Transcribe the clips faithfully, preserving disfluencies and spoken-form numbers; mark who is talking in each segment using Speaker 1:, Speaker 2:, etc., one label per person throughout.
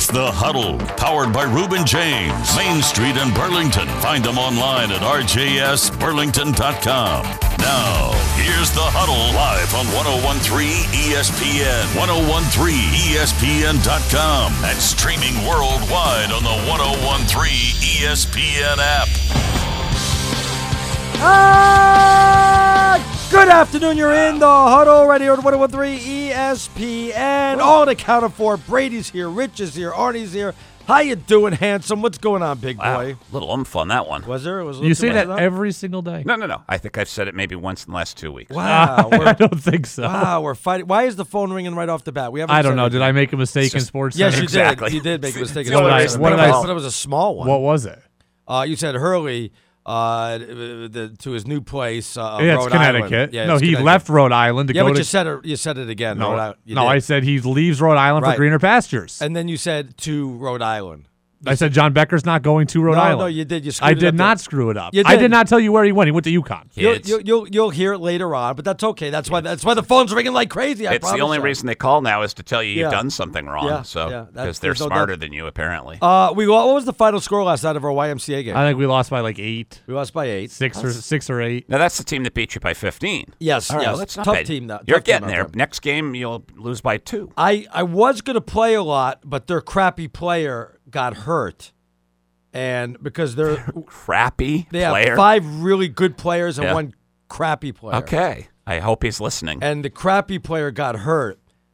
Speaker 1: The Huddle, powered by Reuben James, Main Street in Burlington. Find them online at r j s burlington dot com. Now, here's The Huddle live on ten thirteen E S P N, ten thirteen E S P N dot com, and streaming worldwide on the ten thirteen E S P N app.
Speaker 2: Ah, good afternoon. You're in The Huddle right here on ten thirteen E S P N. All on account of four. Brady's here, Rich is here, Arnie's here. How you doing, handsome? What's going on, big
Speaker 3: Wow,
Speaker 2: boy?
Speaker 3: a little oomph on that one.
Speaker 2: Was there? Was
Speaker 4: You say that
Speaker 2: up?
Speaker 4: every single day?
Speaker 3: No, no, no. I think I've said it maybe once in the last two weeks.
Speaker 2: Wow,
Speaker 4: I
Speaker 2: we're,
Speaker 4: don't think so.
Speaker 2: wow, we're fighting. Why is the phone ringing right off the bat? We haven't.
Speaker 4: I don't
Speaker 2: said
Speaker 4: know. Did
Speaker 2: anything.
Speaker 4: I make a mistake in
Speaker 3: just-
Speaker 4: sports?
Speaker 2: Yes,
Speaker 4: Center?
Speaker 2: you
Speaker 3: Exactly.
Speaker 2: did. You did make a mistake.
Speaker 3: It's the only
Speaker 2: But
Speaker 3: reason
Speaker 2: it
Speaker 4: they
Speaker 2: was-
Speaker 4: call.
Speaker 2: but it was a small one.
Speaker 4: What was it?
Speaker 2: Uh, you said Hurley uh, the, to his new place. Uh,
Speaker 4: Yeah, it's
Speaker 2: Rhode
Speaker 4: Connecticut.
Speaker 2: Island. Yeah,
Speaker 4: no,
Speaker 2: it's
Speaker 4: he
Speaker 2: Connecticut.
Speaker 4: left Rhode Island to
Speaker 2: Yeah,
Speaker 4: go
Speaker 2: but
Speaker 4: to.
Speaker 2: you said it. You said it again.
Speaker 4: no,
Speaker 2: Rhode Island. You
Speaker 4: no,
Speaker 2: did.
Speaker 4: I said he leaves Rhode Island
Speaker 2: Right.
Speaker 4: for greener pastures.
Speaker 2: And then you said to Rhode Island.
Speaker 4: I said John Becker's not going to Rhode
Speaker 2: no,
Speaker 4: Island.
Speaker 2: no, you did. You screwed
Speaker 4: I
Speaker 2: it
Speaker 4: did
Speaker 2: up
Speaker 4: not
Speaker 2: there.
Speaker 4: screw it up.
Speaker 2: You
Speaker 4: I
Speaker 2: did.
Speaker 4: did not tell you where he went. He went to UConn.
Speaker 2: You'll,
Speaker 3: Kids.
Speaker 2: you'll, you'll, you'll hear it later on, but that's okay. That's why that's why the phone's ringing like crazy. I
Speaker 3: It's the
Speaker 2: promise
Speaker 3: only
Speaker 2: you.
Speaker 3: reason they call now is to tell you you've
Speaker 2: Yeah.
Speaker 3: done something wrong.
Speaker 2: Yeah,
Speaker 3: so
Speaker 2: yeah, that's-
Speaker 3: because they're
Speaker 2: there's no
Speaker 3: smarter
Speaker 2: doubt.
Speaker 3: than you, apparently.
Speaker 2: Uh, we what was the final score last night of our Y M C A game?
Speaker 4: I think we lost by like eight,
Speaker 2: we lost by eight.
Speaker 4: six or six or eight.
Speaker 3: now that's the team that beat you by fifteen.
Speaker 2: Yes,
Speaker 3: All right,
Speaker 2: yes.
Speaker 3: well, that's not
Speaker 2: Tough
Speaker 3: bad.
Speaker 2: team, though.
Speaker 3: You're
Speaker 2: Tough team
Speaker 3: getting
Speaker 2: out
Speaker 3: there.
Speaker 2: there.
Speaker 3: Next game you'll lose by two.
Speaker 2: I, I was going to play a lot, but their crappy player got hurt. And because they're
Speaker 3: Crappy
Speaker 2: they have
Speaker 3: player.
Speaker 2: five really good players and
Speaker 3: Yeah.
Speaker 2: one crappy player.
Speaker 3: Okay. I hope he's listening.
Speaker 2: And the crappy player got hurt.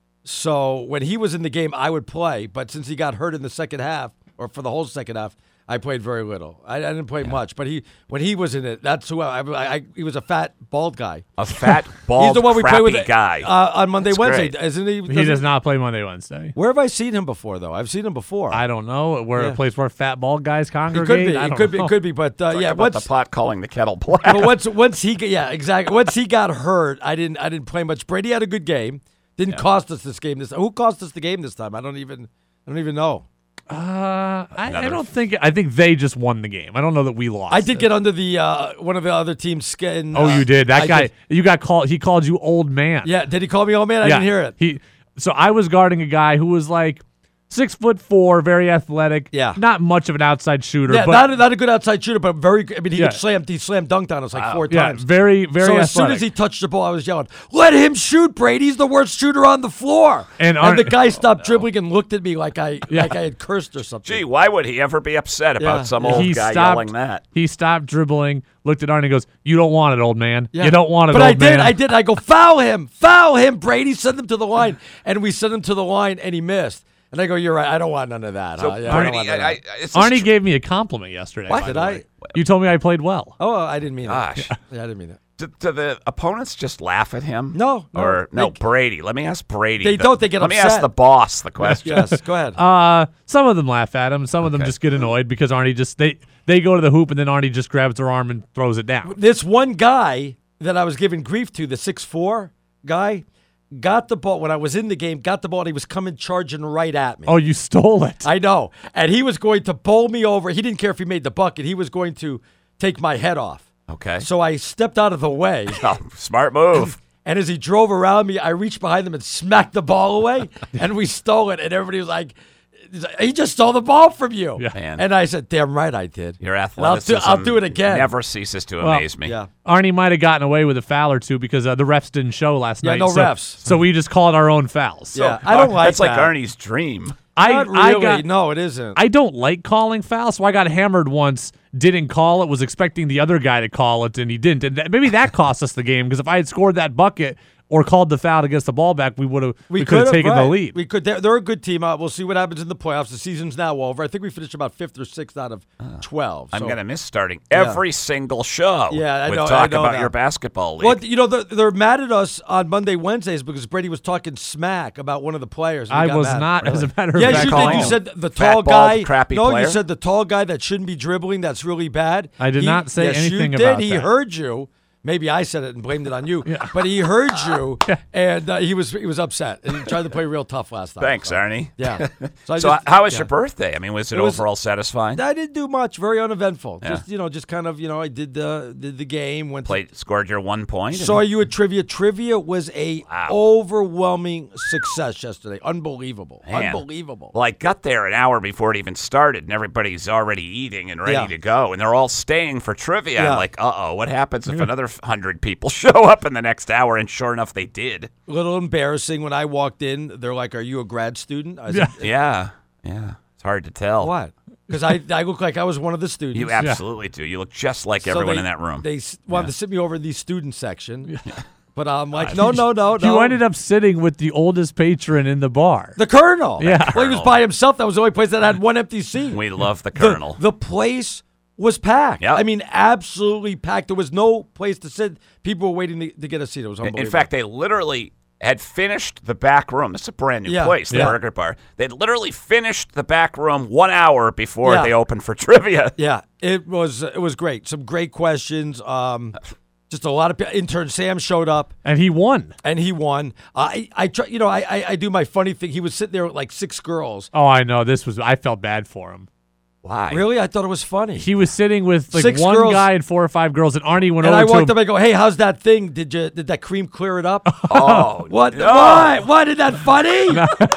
Speaker 2: So when he was in the game, I would play. But since he got hurt in the second half, or for the whole second half, I played very little. I, I didn't play much. But he when he was in it, that's who I, I, I he was a fat, bald guy.
Speaker 3: A fat, bald,
Speaker 2: He's the one we play
Speaker 3: crappy
Speaker 2: with
Speaker 3: guy.
Speaker 2: uh, on Monday,
Speaker 3: That's
Speaker 2: Wednesday,
Speaker 3: great.
Speaker 2: isn't he?
Speaker 4: He
Speaker 2: doesn't-
Speaker 4: does not play Monday, Wednesday.
Speaker 2: Where have I seen him before, though? I've seen him before.
Speaker 4: I don't know. Where
Speaker 2: Yeah.
Speaker 4: a place where fat bald guys
Speaker 2: He
Speaker 4: congregate.
Speaker 2: could be.
Speaker 4: I
Speaker 2: It
Speaker 4: don't
Speaker 2: could be.
Speaker 4: know.
Speaker 2: It could be. But uh,
Speaker 3: Talk
Speaker 2: yeah,
Speaker 3: about
Speaker 2: once
Speaker 3: the pot calling the kettle black.
Speaker 2: but once once he got- yeah exactly once he got hurt, I didn't I didn't play much. Brady had a good game. Didn't cost us this game. This who cost us the game this time? I don't even I don't even know.
Speaker 4: Uh, I, I
Speaker 3: Another-
Speaker 4: don't think. I think they just won the game. I don't know that we lost.
Speaker 2: I did
Speaker 4: it.
Speaker 2: get under the uh, one of the other team's skin.
Speaker 4: Oh,
Speaker 2: uh,
Speaker 4: you did. That
Speaker 2: I
Speaker 4: guy.
Speaker 2: did-
Speaker 4: You got called. He called you old man.
Speaker 2: Yeah, did he call me old man? I
Speaker 4: Yeah.
Speaker 2: didn't hear it.
Speaker 4: He. So I was guarding a guy who was like six foot four, very athletic.
Speaker 2: Yeah.
Speaker 4: Not much of an outside shooter.
Speaker 2: Yeah,
Speaker 4: but
Speaker 2: not a, not a good outside shooter, but very. good. I mean, he
Speaker 4: Yeah.
Speaker 2: could slam. He slammed dunked on us like four
Speaker 4: yeah,
Speaker 2: times.
Speaker 4: very, very.
Speaker 2: so
Speaker 4: athletic.
Speaker 2: as soon as he touched the ball, I was yelling, "Let him shoot, Brady! He's the worst shooter on the floor!"
Speaker 4: And
Speaker 2: And,
Speaker 4: aren't-
Speaker 2: the guy stopped dribbling and looked at me like I
Speaker 4: Yeah.
Speaker 2: like I had cursed or something.
Speaker 3: Gee, why would he ever be upset about
Speaker 2: Yeah.
Speaker 3: some old
Speaker 4: he
Speaker 3: guy
Speaker 4: stopped,
Speaker 3: yelling that?
Speaker 4: He stopped dribbling, looked at Arnie, and goes, "You don't want it, old man.
Speaker 2: Yeah.
Speaker 4: You don't want it,
Speaker 2: but
Speaker 4: old
Speaker 2: I did.
Speaker 4: man."
Speaker 2: I did. I go foul him, foul him, Brady. Send him to the line, and we sent him to the line, and he missed. And I go, "You're right. I don't want none of that."
Speaker 3: So
Speaker 2: huh? Yeah, I don't
Speaker 3: Brady,
Speaker 2: want none of
Speaker 3: I, I,
Speaker 2: that.
Speaker 3: it's just
Speaker 4: Arnie
Speaker 3: tr-
Speaker 4: gave me a compliment yesterday.
Speaker 2: What
Speaker 4: by
Speaker 2: did
Speaker 4: the
Speaker 2: I?
Speaker 4: way. You told me I played well.
Speaker 2: Oh, I didn't mean
Speaker 3: Gosh.
Speaker 2: it. Yeah, I didn't mean it.
Speaker 3: Do, do the opponents just laugh at him?
Speaker 2: No, no.
Speaker 3: Or no,
Speaker 2: They-
Speaker 3: Brady. Let me ask Brady.
Speaker 2: They
Speaker 3: the-
Speaker 2: don't, they get
Speaker 3: Let me
Speaker 2: upset.
Speaker 3: ask the boss the question.
Speaker 2: Yes, go ahead.
Speaker 4: Uh, some of them laugh at him. Some of them
Speaker 3: Okay.
Speaker 4: just get annoyed because Arnie just they they go to the hoop and then Arnie just grabs their arm and throws it down.
Speaker 2: This one guy that I was giving grief to, the six foot four guy, got the ball when I was in the game. Got the ball, and he was coming charging right at me.
Speaker 4: Oh, you stole it.
Speaker 2: I know. And he was going to bowl me over. He didn't care if he made the bucket. He was going to take my head off.
Speaker 3: Okay.
Speaker 2: So I stepped out of the way.
Speaker 3: Oh, smart move.
Speaker 2: And as he drove around me, I reached behind him and smacked the ball away. And we stole it. And everybody was like, he just stole the ball from you.
Speaker 4: Yeah.
Speaker 3: Man.
Speaker 2: And I said, damn right I did.
Speaker 3: Your
Speaker 2: And
Speaker 3: athleticism
Speaker 2: I'll do, I'll do it again.
Speaker 3: never ceases to
Speaker 4: Well,
Speaker 3: amaze me.
Speaker 2: Yeah.
Speaker 4: Arnie might have gotten away with a foul or two because uh, the refs didn't show last
Speaker 2: Yeah,
Speaker 4: night.
Speaker 2: no
Speaker 4: so,
Speaker 2: refs.
Speaker 4: So we just called our own fouls.
Speaker 2: Yeah. I don't like
Speaker 3: That's like
Speaker 2: that.
Speaker 3: Arnie's dream.
Speaker 4: I
Speaker 2: Not
Speaker 4: I
Speaker 2: really.
Speaker 4: got
Speaker 2: No, it isn't.
Speaker 4: I don't like calling fouls, so I got hammered once. Didn't call it. Was expecting the other guy to call it, and he didn't. And that, maybe that cost us the game because if I had scored that bucket or called the foul against the ball back, we would have we, could have taken
Speaker 2: right.
Speaker 4: the lead.
Speaker 2: We could. They're, they're a good team. Uh, we'll see what happens in the playoffs. The season's now over. I think we finished about fifth or sixth out of twelve.
Speaker 3: I'm
Speaker 2: so-
Speaker 3: going to miss starting every single show
Speaker 2: Yeah, I
Speaker 3: with
Speaker 2: know- I
Speaker 3: talk
Speaker 2: know
Speaker 3: about
Speaker 2: that.
Speaker 3: your basketball league.
Speaker 2: Well, you know, they're, they're mad at us on Monday, Wednesdays because Brady was talking smack about one of the players. and we
Speaker 4: I
Speaker 2: got
Speaker 4: was
Speaker 2: mad.
Speaker 4: not, as a matter of
Speaker 2: Yes,
Speaker 4: fact.
Speaker 2: you
Speaker 3: calling
Speaker 2: did. You
Speaker 3: him
Speaker 2: said the
Speaker 3: fat,
Speaker 2: tall
Speaker 3: bald,
Speaker 2: guy.
Speaker 3: crappy
Speaker 2: no,
Speaker 3: player?
Speaker 2: you said the tall guy that shouldn't be dribbling. That's really bad.
Speaker 4: I did
Speaker 2: He-
Speaker 4: not say
Speaker 2: yes,
Speaker 4: anything
Speaker 2: you
Speaker 4: about
Speaker 2: did. He
Speaker 4: that.
Speaker 2: heard you maybe I said it and blamed it on you, but he heard you, and uh, he was he was upset, and he tried to play real tough last night.
Speaker 3: Thanks,
Speaker 2: so.
Speaker 3: Arnie.
Speaker 2: Yeah. So, I
Speaker 3: So
Speaker 2: just,
Speaker 3: how was
Speaker 2: yeah.
Speaker 3: your birthday? I mean, was it,
Speaker 2: It was-
Speaker 3: overall satisfying?
Speaker 2: I didn't do much. Very uneventful.
Speaker 3: Yeah.
Speaker 2: Just you know, just kind of you know, I did the did the game. Went to
Speaker 3: Played, scored your one point.
Speaker 2: Saw you at trivia. Trivia was a
Speaker 3: Wow.
Speaker 2: overwhelming success yesterday. Unbelievable.
Speaker 3: Man.
Speaker 2: Unbelievable.
Speaker 3: Well, I got there an hour before it even started, and everybody's already eating and ready
Speaker 2: Yeah.
Speaker 3: to go, and they're all staying for trivia.
Speaker 2: Yeah.
Speaker 3: I'm like, uh-oh, what happens if another hundred people show up in the next hour? And sure enough, they did.
Speaker 2: A little embarrassing when I walked in. They're like, "Are you a grad student?" I said,
Speaker 3: Yeah, yeah. It's hard to tell.
Speaker 2: "What?" Because I I look like I was one of the students.
Speaker 3: You absolutely do. You look just like
Speaker 2: So
Speaker 3: everyone
Speaker 2: they-
Speaker 3: in that room.
Speaker 2: They s- wanted to sit me over in the student section, but I'm like, no, no, no, no.
Speaker 4: You ended up sitting with the oldest patron in the bar.
Speaker 2: the Colonel.
Speaker 4: Yeah.
Speaker 2: well, he was by himself. That was the only place that had one empty seat.
Speaker 3: we love the
Speaker 2: the,
Speaker 3: Colonel.
Speaker 2: the place was packed.
Speaker 3: Yep.
Speaker 2: I mean, absolutely packed. There was no place to sit. People were waiting to, to get a seat. It was unbelievable.
Speaker 3: In fact, they literally had finished the back room. This is a brand new
Speaker 2: Yeah,
Speaker 3: place, the
Speaker 2: yeah.
Speaker 3: Burger Bar. They'd literally finished the back room one hour before
Speaker 2: Yeah.
Speaker 3: they opened for trivia.
Speaker 2: yeah, it was it was great. Some great questions. Um, just a lot of pe- intern Sam showed up.
Speaker 4: And he won.
Speaker 2: And he won. I, I try, you know, I, I, I do my funny thing. He was sitting there with like six girls.
Speaker 4: Oh, I know. This was, I felt bad for him.
Speaker 3: Why?
Speaker 2: Really, I thought it was funny.
Speaker 4: He was sitting with like
Speaker 2: Six
Speaker 4: one
Speaker 2: girls.
Speaker 4: guy and four or five girls, and Arnie went
Speaker 2: and
Speaker 4: over
Speaker 2: I
Speaker 4: to
Speaker 2: walked
Speaker 4: him.
Speaker 2: up. I go, "Hey, how's that thing? Did you did that cream clear it up?"
Speaker 3: Oh,
Speaker 2: what?
Speaker 3: no.
Speaker 2: Why? Why did that funny?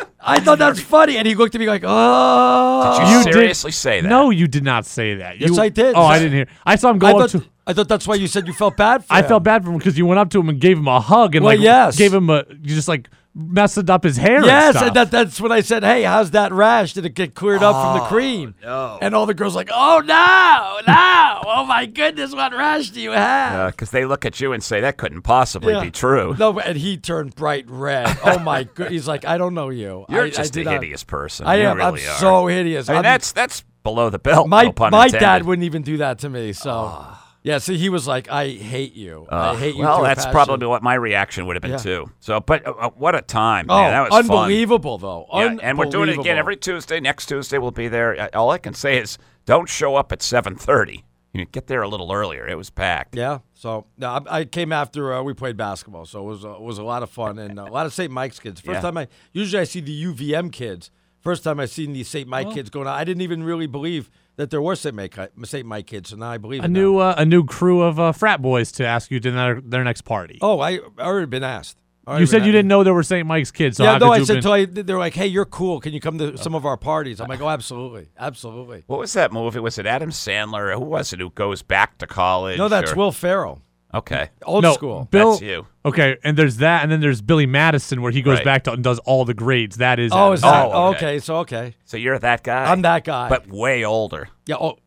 Speaker 2: I thought that's funny, and he looked at me like, "Oh."
Speaker 3: Did you,
Speaker 4: You did-
Speaker 3: seriously say that?
Speaker 4: No, you did not say that.
Speaker 2: Yes,
Speaker 4: You-
Speaker 2: I did.
Speaker 4: Oh, I didn't hear. I saw him go
Speaker 2: I
Speaker 4: up
Speaker 2: thought,
Speaker 4: to.
Speaker 2: I thought that's why you said you felt bad for
Speaker 4: I
Speaker 2: him.
Speaker 4: felt bad for him because you went up to him and gave him a hug and
Speaker 2: Well,
Speaker 4: like
Speaker 2: yes.
Speaker 4: gave him a. You just like messed up his hair.
Speaker 2: Yes,
Speaker 4: and, stuff.
Speaker 2: and that, that's when I said, "Hey, how's that rash? Did it get cleared up from the cream?"
Speaker 3: no.
Speaker 2: And all the girls like, "Oh no, no! Oh my goodness, what rash do you have?"
Speaker 3: Because they look at you and say, that couldn't possibly
Speaker 2: Yeah.
Speaker 3: be true.
Speaker 2: No, and he turned bright red. Oh my god! He's like, "I don't know you.
Speaker 3: You're
Speaker 2: I,
Speaker 3: just
Speaker 2: I
Speaker 3: a
Speaker 2: did not-
Speaker 3: hideous person.
Speaker 2: I
Speaker 3: You
Speaker 2: am.
Speaker 3: really
Speaker 2: I'm
Speaker 3: are.
Speaker 2: so hideous.
Speaker 3: I mean,
Speaker 2: I'm-
Speaker 3: that's that's below the belt.
Speaker 2: my
Speaker 3: no pun
Speaker 2: my
Speaker 3: intended.
Speaker 2: dad wouldn't even do that to me. So yeah, see, he was like, "I hate you. I
Speaker 3: Uh,
Speaker 2: hate you."
Speaker 3: well,
Speaker 2: to a
Speaker 3: that's
Speaker 2: passion."
Speaker 3: probably what my reaction would have been
Speaker 2: Yeah.
Speaker 3: too. So, but uh, uh, what a time!
Speaker 2: Oh,
Speaker 3: man. That was fun.
Speaker 2: unbelievable though.
Speaker 3: Yeah, and we're doing it again
Speaker 2: Unbelievable.
Speaker 3: every Tuesday. Next Tuesday we'll be there. Uh, All I can say is, don't show up at seven thirty. You know, get there a little earlier. It was packed.
Speaker 2: Yeah. So no, I, I came after uh, we played basketball, so it was uh, it was a lot of fun and uh, a lot of Saint Mike's kids. First
Speaker 3: Yeah.
Speaker 2: time I usually I see the U V M kids. First time I seen these Saint Mike kids going out. I didn't even really believe that there were Saint Mike Saint Mike kids. So now I believe
Speaker 4: a
Speaker 2: it
Speaker 4: new
Speaker 2: now.
Speaker 4: uh, a new crew of uh, frat boys to ask you to their, their next party.
Speaker 2: Oh, I I already been asked. Already
Speaker 4: you
Speaker 2: been
Speaker 4: said you
Speaker 2: asked.
Speaker 4: didn't know there were Saint Mike's kids. So
Speaker 2: Yeah,
Speaker 4: how
Speaker 2: no,
Speaker 4: could
Speaker 2: I
Speaker 4: you
Speaker 2: said
Speaker 4: have
Speaker 2: till I, they're like, "Hey, you're cool. Can you come to some of our parties?" I'm like, "Oh, absolutely, absolutely."
Speaker 3: What was that movie? Was it Adam Sandler? Who was it who goes back to college?
Speaker 2: No, that's
Speaker 3: or-
Speaker 2: Will Ferrell,
Speaker 3: Okay.
Speaker 2: old
Speaker 4: no,
Speaker 2: school.
Speaker 4: Bill,
Speaker 3: That's you.
Speaker 4: Okay, and there's that, and then there's Billy Madison where he goes
Speaker 3: Right.
Speaker 4: back to and does all the grades. That is.
Speaker 2: Oh,
Speaker 4: Adam
Speaker 2: is that
Speaker 3: Oh,
Speaker 2: oh,
Speaker 3: okay.
Speaker 2: okay? So okay,
Speaker 3: So you're that guy.
Speaker 2: I'm that guy.
Speaker 3: but way older.
Speaker 2: yeah. Oh,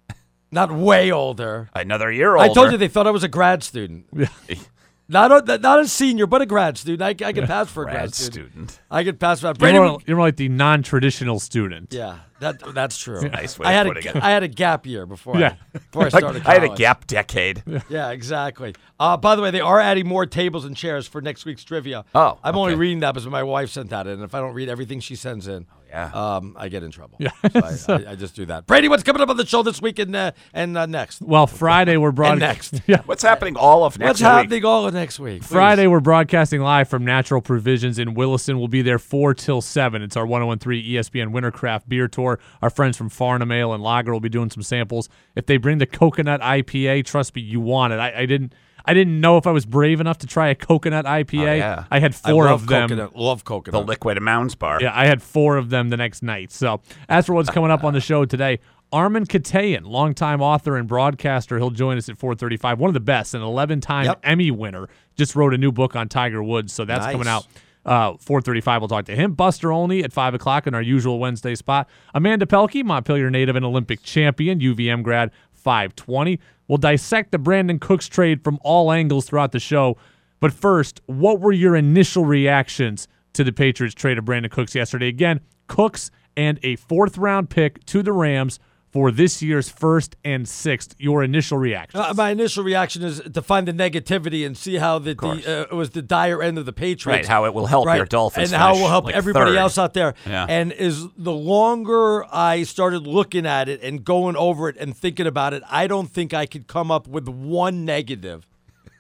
Speaker 2: not way older.
Speaker 3: Another year older.
Speaker 2: I told you they thought I was a grad student. Not a, not a senior, but a grad student. I, I can pass for a grad,
Speaker 3: grad
Speaker 2: student.
Speaker 3: student.
Speaker 2: I could pass for that.
Speaker 4: You're
Speaker 2: Brady,
Speaker 4: more, you're more like the non-traditional student.
Speaker 2: yeah, that that's true.
Speaker 3: Nice way
Speaker 2: I
Speaker 3: of
Speaker 2: had
Speaker 3: putting
Speaker 2: a,
Speaker 3: it.
Speaker 2: I had a gap year before.
Speaker 4: Yeah.
Speaker 2: I, before I
Speaker 3: Like,
Speaker 2: started.
Speaker 3: I had a
Speaker 2: college.
Speaker 3: gap decade.
Speaker 2: Yeah, exactly. Uh, by the way, they are adding more tables and chairs for next week's trivia.
Speaker 3: Oh,
Speaker 2: I'm only
Speaker 3: okay.
Speaker 2: reading that because my wife sent that in. And if I don't read everything she sends in,
Speaker 3: yeah.
Speaker 2: um, I get in trouble.
Speaker 4: Yeah.
Speaker 2: So I, I, I just do that. Brady, what's coming up on the show this week and uh, and uh, next?
Speaker 4: Well, Friday we're
Speaker 2: And
Speaker 4: broad-
Speaker 2: next.
Speaker 4: Yeah.
Speaker 3: What's happening all of next
Speaker 2: What's
Speaker 3: week?
Speaker 2: happening all of next week? Please.
Speaker 4: Friday, we're broadcasting live from Natural Provisions in Williston. We'll be there four till seven. It's our one oh one three E S P N Winter Craft Beer Tour. Our friends from Farnham Ale and Lager will be doing some samples. If they bring the coconut I P A, trust me, you want it. I, I didn't I didn't know if I was brave enough to try a coconut I P A.
Speaker 3: Oh, yeah.
Speaker 4: I had
Speaker 2: I
Speaker 4: four
Speaker 2: love
Speaker 4: of them.
Speaker 2: coconut. Love
Speaker 3: The
Speaker 2: coconut.
Speaker 3: Liquid Mounds Bar.
Speaker 4: Yeah, I had four of them the next night. So as for what's coming up on the show today, Armin Katayan, longtime author and broadcaster, he'll join us at four thirty-five. One of the best, an eleven-time
Speaker 2: Yep.
Speaker 4: Emmy winner, just wrote a new book on Tiger Woods, so that's
Speaker 2: Nice.
Speaker 4: coming out uh, four thirty-five. We'll talk to him. Buster Olney at five o'clock in our usual Wednesday spot. Amanda Pelkey, Montpelier native and Olympic champion, U V M grad, five twenty. We'll dissect the Brandon Cooks trade from all angles throughout the show. But first, what were your initial reactions to the Patriots trade of Brandon Cooks yesterday? Again, Cooks and a fourth-round pick to the Rams for this year's first and sixth. Your initial reaction?
Speaker 2: Uh, my initial reaction is to find the negativity and see how the, the uh, it was the dire end of the Patriots.
Speaker 3: Right, how it will help
Speaker 2: Right.
Speaker 3: your Dolphins
Speaker 2: and how it
Speaker 3: finish,
Speaker 2: will help
Speaker 3: like,
Speaker 2: everybody
Speaker 3: third.
Speaker 2: else out there.
Speaker 3: Yeah.
Speaker 2: And is the longer I started looking at it and going over it and thinking about it, I don't think I could come up with one negative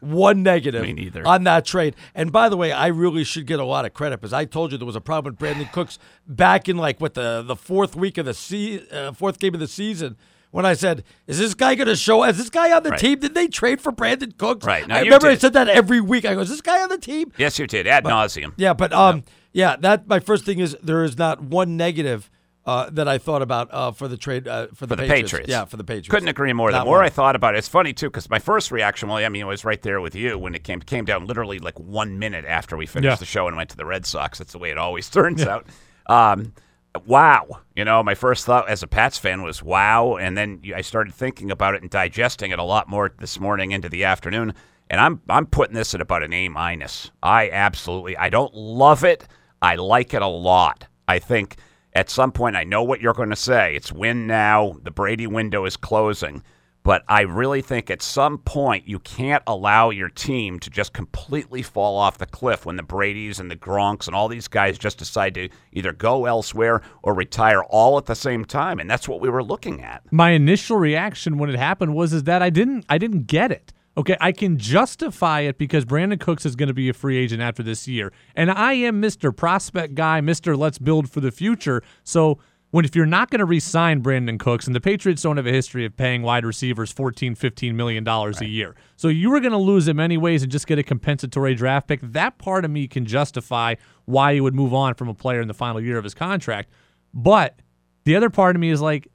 Speaker 2: one negative
Speaker 3: Me neither.
Speaker 2: on that trade. And by the way, I really should get a lot of credit because I told you there was a problem with Brandon Cooks back in like what the the fourth week of the se- uh, fourth game of the season. When I said, is this guy going to show? Is this guy on the
Speaker 3: Right.
Speaker 2: team? Did they trade for Brandon Cooks?
Speaker 3: Right. No,
Speaker 2: I
Speaker 3: you
Speaker 2: remember I
Speaker 3: did.
Speaker 2: said that every week. I go, is this guy on the team?
Speaker 3: Yes, you did ad nauseum.
Speaker 2: Yeah, but um, yeah, that my first thing is there is not one negative uh, that I thought about uh, for the trade uh, for, the,
Speaker 3: For the
Speaker 2: Patriots.
Speaker 3: Patriots.
Speaker 2: Yeah, for the Patriots.
Speaker 3: Couldn't agree more. The
Speaker 2: Not
Speaker 3: more
Speaker 2: one.
Speaker 3: I thought about it, it's funny too because my first reaction, well, I mean, it was right there with you when it came came down literally like one minute after we finished
Speaker 4: Yeah.
Speaker 3: the show and went to the Red Sox. That's the way it always turns out. Um, wow, you know, my first thought as a Pats fan was wow, and then I started thinking about it and digesting it a lot more this morning into the afternoon. And I'm I'm putting this at about an A minus. I absolutely I don't love it. I like it a lot. I think at some point I know what you're going to say. It's win now. The Brady window is closing. But I really think at some point you can't allow your team to just completely fall off the cliff when the Bradys and the Gronks and all these guys just decide to either go elsewhere or retire all at the same time. And that's what we were looking at.
Speaker 4: My initial reaction when it happened was is that I didn't I didn't get it. Okay, I can justify it because Brandon Cooks is going to be a free agent after this year. And I am Mister Prospect Guy, Mister Let's Build for the Future. So when if you're not going to re-sign Brandon Cooks, and the Patriots don't have a history of paying wide receivers fourteen, fifteen million dollars
Speaker 3: Right.
Speaker 4: a year. So you were going to lose him anyways and just get a compensatory draft pick. That part of me can justify why you would move on from a player in the final year of his contract. But the other part of me is like,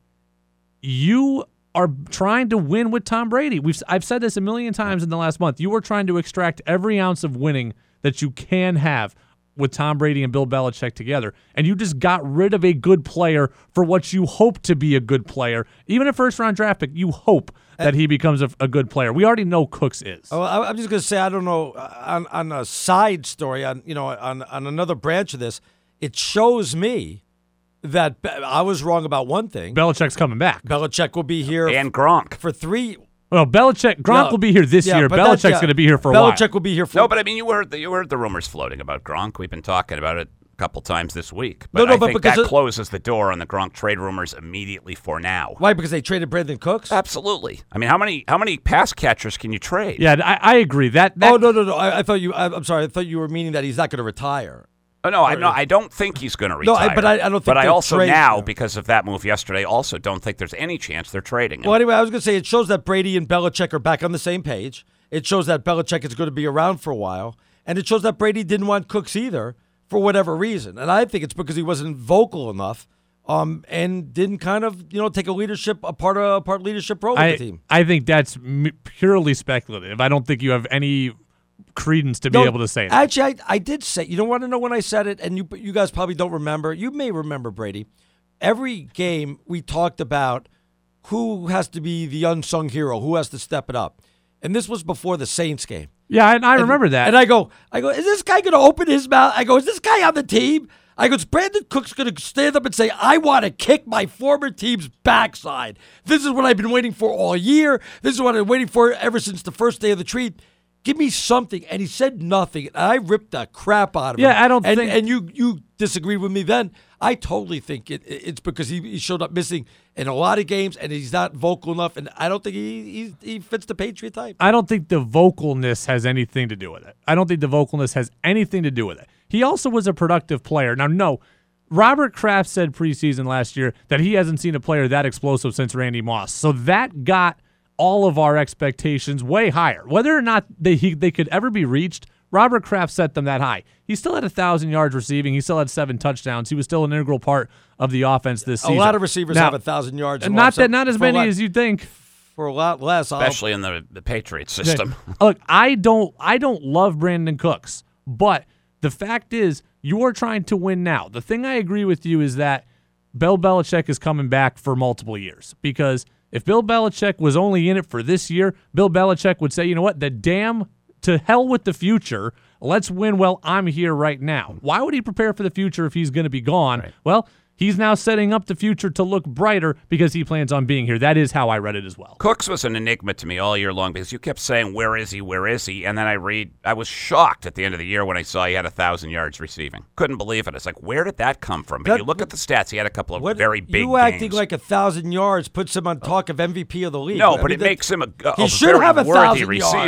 Speaker 4: you are trying to win with Tom Brady. We've I've said this a million times in the last month. You are trying to extract every ounce of winning that you can have with Tom Brady and Bill Belichick together, and you just got rid of a good player for what you hope to be a good player. Even a first-round draft pick, you hope that he becomes a, a good player. We already know Cooks is.
Speaker 2: Oh, I- I'm just going to say, I don't know, uh, on, on a side story, on you know, on, on another branch of this, it shows me that Be- I was wrong about one thing.
Speaker 4: Belichick's coming back.
Speaker 2: Belichick will be here
Speaker 3: And Gronk.
Speaker 2: for three.
Speaker 4: Well, Belichick, Gronk
Speaker 2: No,
Speaker 4: will be here this
Speaker 2: yeah,
Speaker 4: year.
Speaker 2: but that-
Speaker 4: Belichick's
Speaker 2: yeah,
Speaker 4: going to be here for a while.
Speaker 2: Belichick will be here for
Speaker 3: No, but I mean, you heard the, you heard the rumors floating about Gronk. We've been talking about it a couple times this week. But
Speaker 2: No, no,
Speaker 3: I
Speaker 2: but
Speaker 3: think
Speaker 2: because
Speaker 3: that
Speaker 2: it-
Speaker 3: closes the door on the Gronk trade rumors immediately for now.
Speaker 2: Why? Because they traded Brandon Cooks?
Speaker 3: Absolutely. I mean, how many how many pass catchers can you trade?
Speaker 4: Yeah, I, I agree. That, that
Speaker 2: Oh, no, no, no. I, I thought you, I, I'm sorry. I thought you were meaning that he's not going to retire.
Speaker 3: Oh, no, I no, I don't think he's going to
Speaker 2: No,
Speaker 3: retire.
Speaker 2: I- but I- I don't think
Speaker 3: But I
Speaker 2: they'll
Speaker 3: also
Speaker 2: trade
Speaker 3: now,
Speaker 2: him.
Speaker 3: because of that move yesterday, also don't think there's any chance they're trading him.
Speaker 2: Well, anyway, I was going to say it shows that Brady and Belichick are back on the same page. It shows that Belichick is going to be around for a while. And it shows that Brady didn't want Cooks either for whatever reason. And I think it's because he wasn't vocal enough um, and didn't kind of, you know, take a leadership, a part of a part leadership role
Speaker 4: I,
Speaker 2: with the team.
Speaker 4: I think that's m- purely speculative. I don't think you have any credence to be
Speaker 2: No,
Speaker 4: able to say that.
Speaker 2: Actually, I, I did say, you don't want to know when I said it, and you you guys probably don't remember. You may remember, Brady. Every game we talked about who has to be the unsung hero, who has to step it up. And this was before the Saints game.
Speaker 4: yeah, and I
Speaker 2: And-
Speaker 4: remember that.
Speaker 2: And I go, I go, is this guy going to open his mouth? I go, is this guy on the team? I go, is Brandon Cooks going to stand up and say, I want to kick my former team's backside? This is what I've been waiting for all year. This is what I've been waiting for ever since the first day of the treat. Give me something. And he said nothing. And I ripped the crap out of him.
Speaker 4: Yeah, I don't
Speaker 2: and,
Speaker 4: think-
Speaker 2: And you you disagreed with me then. I totally think it, it's because he, he showed up missing in a lot of games and he's not vocal enough. And I don't think he he, he fits the Patriot type.
Speaker 4: I don't think the vocalness has anything to do with it. I don't think the vocalness has anything to do with it. He also was a productive player. Now, no, Robert Kraft said preseason last year that he hasn't seen a player that explosive since Randy Moss. So that got all of our expectations way higher. Whether or not they he, they could ever be reached, Robert Kraft set them that high. He still had one thousand yards receiving. He still had seven touchdowns. He was still an integral part of the offense this
Speaker 2: A
Speaker 4: season.
Speaker 2: lot of receivers
Speaker 4: Now,
Speaker 2: have a thousand yards. and
Speaker 4: Not
Speaker 2: lost
Speaker 4: that,
Speaker 2: up
Speaker 4: not as
Speaker 2: for a
Speaker 4: many
Speaker 2: lot-
Speaker 4: as you think.
Speaker 2: for a lot less. I'll-
Speaker 3: Especially in the, the Patriots system.
Speaker 4: Look, I don't I don't love Brandon Cooks, but the fact is you are trying to win now. The thing I agree with you is that Bill Belichick is coming back for multiple years, because if Bill Belichick was only in it for this year, Bill Belichick would say, you know what, the damn to hell with the future. Let's win while I'm here right now. Why would he prepare for the future if he's going to be gone?
Speaker 3: Right.
Speaker 4: Well, he's now setting up the future to look brighter because he plans on being here. That is how I read it as well.
Speaker 3: Cooks was an enigma to me all year long because you kept saying, where is he, where is he? And then I read, I was shocked at the end of the year when I saw he had one thousand yards receiving. Couldn't believe it. It's like, where did that come from? But
Speaker 2: That-
Speaker 3: you look at the stats, he had a couple of
Speaker 2: What-
Speaker 3: very big
Speaker 2: You acting
Speaker 3: games.
Speaker 2: like a thousand yards puts him on talk of M V P of the league.
Speaker 3: No,
Speaker 2: I
Speaker 3: but
Speaker 2: mean,
Speaker 3: it
Speaker 2: that-
Speaker 3: makes him a, a
Speaker 2: he
Speaker 3: a
Speaker 2: should
Speaker 3: very
Speaker 2: have a
Speaker 3: worthy
Speaker 2: thousand
Speaker 3: receiver.
Speaker 2: yards.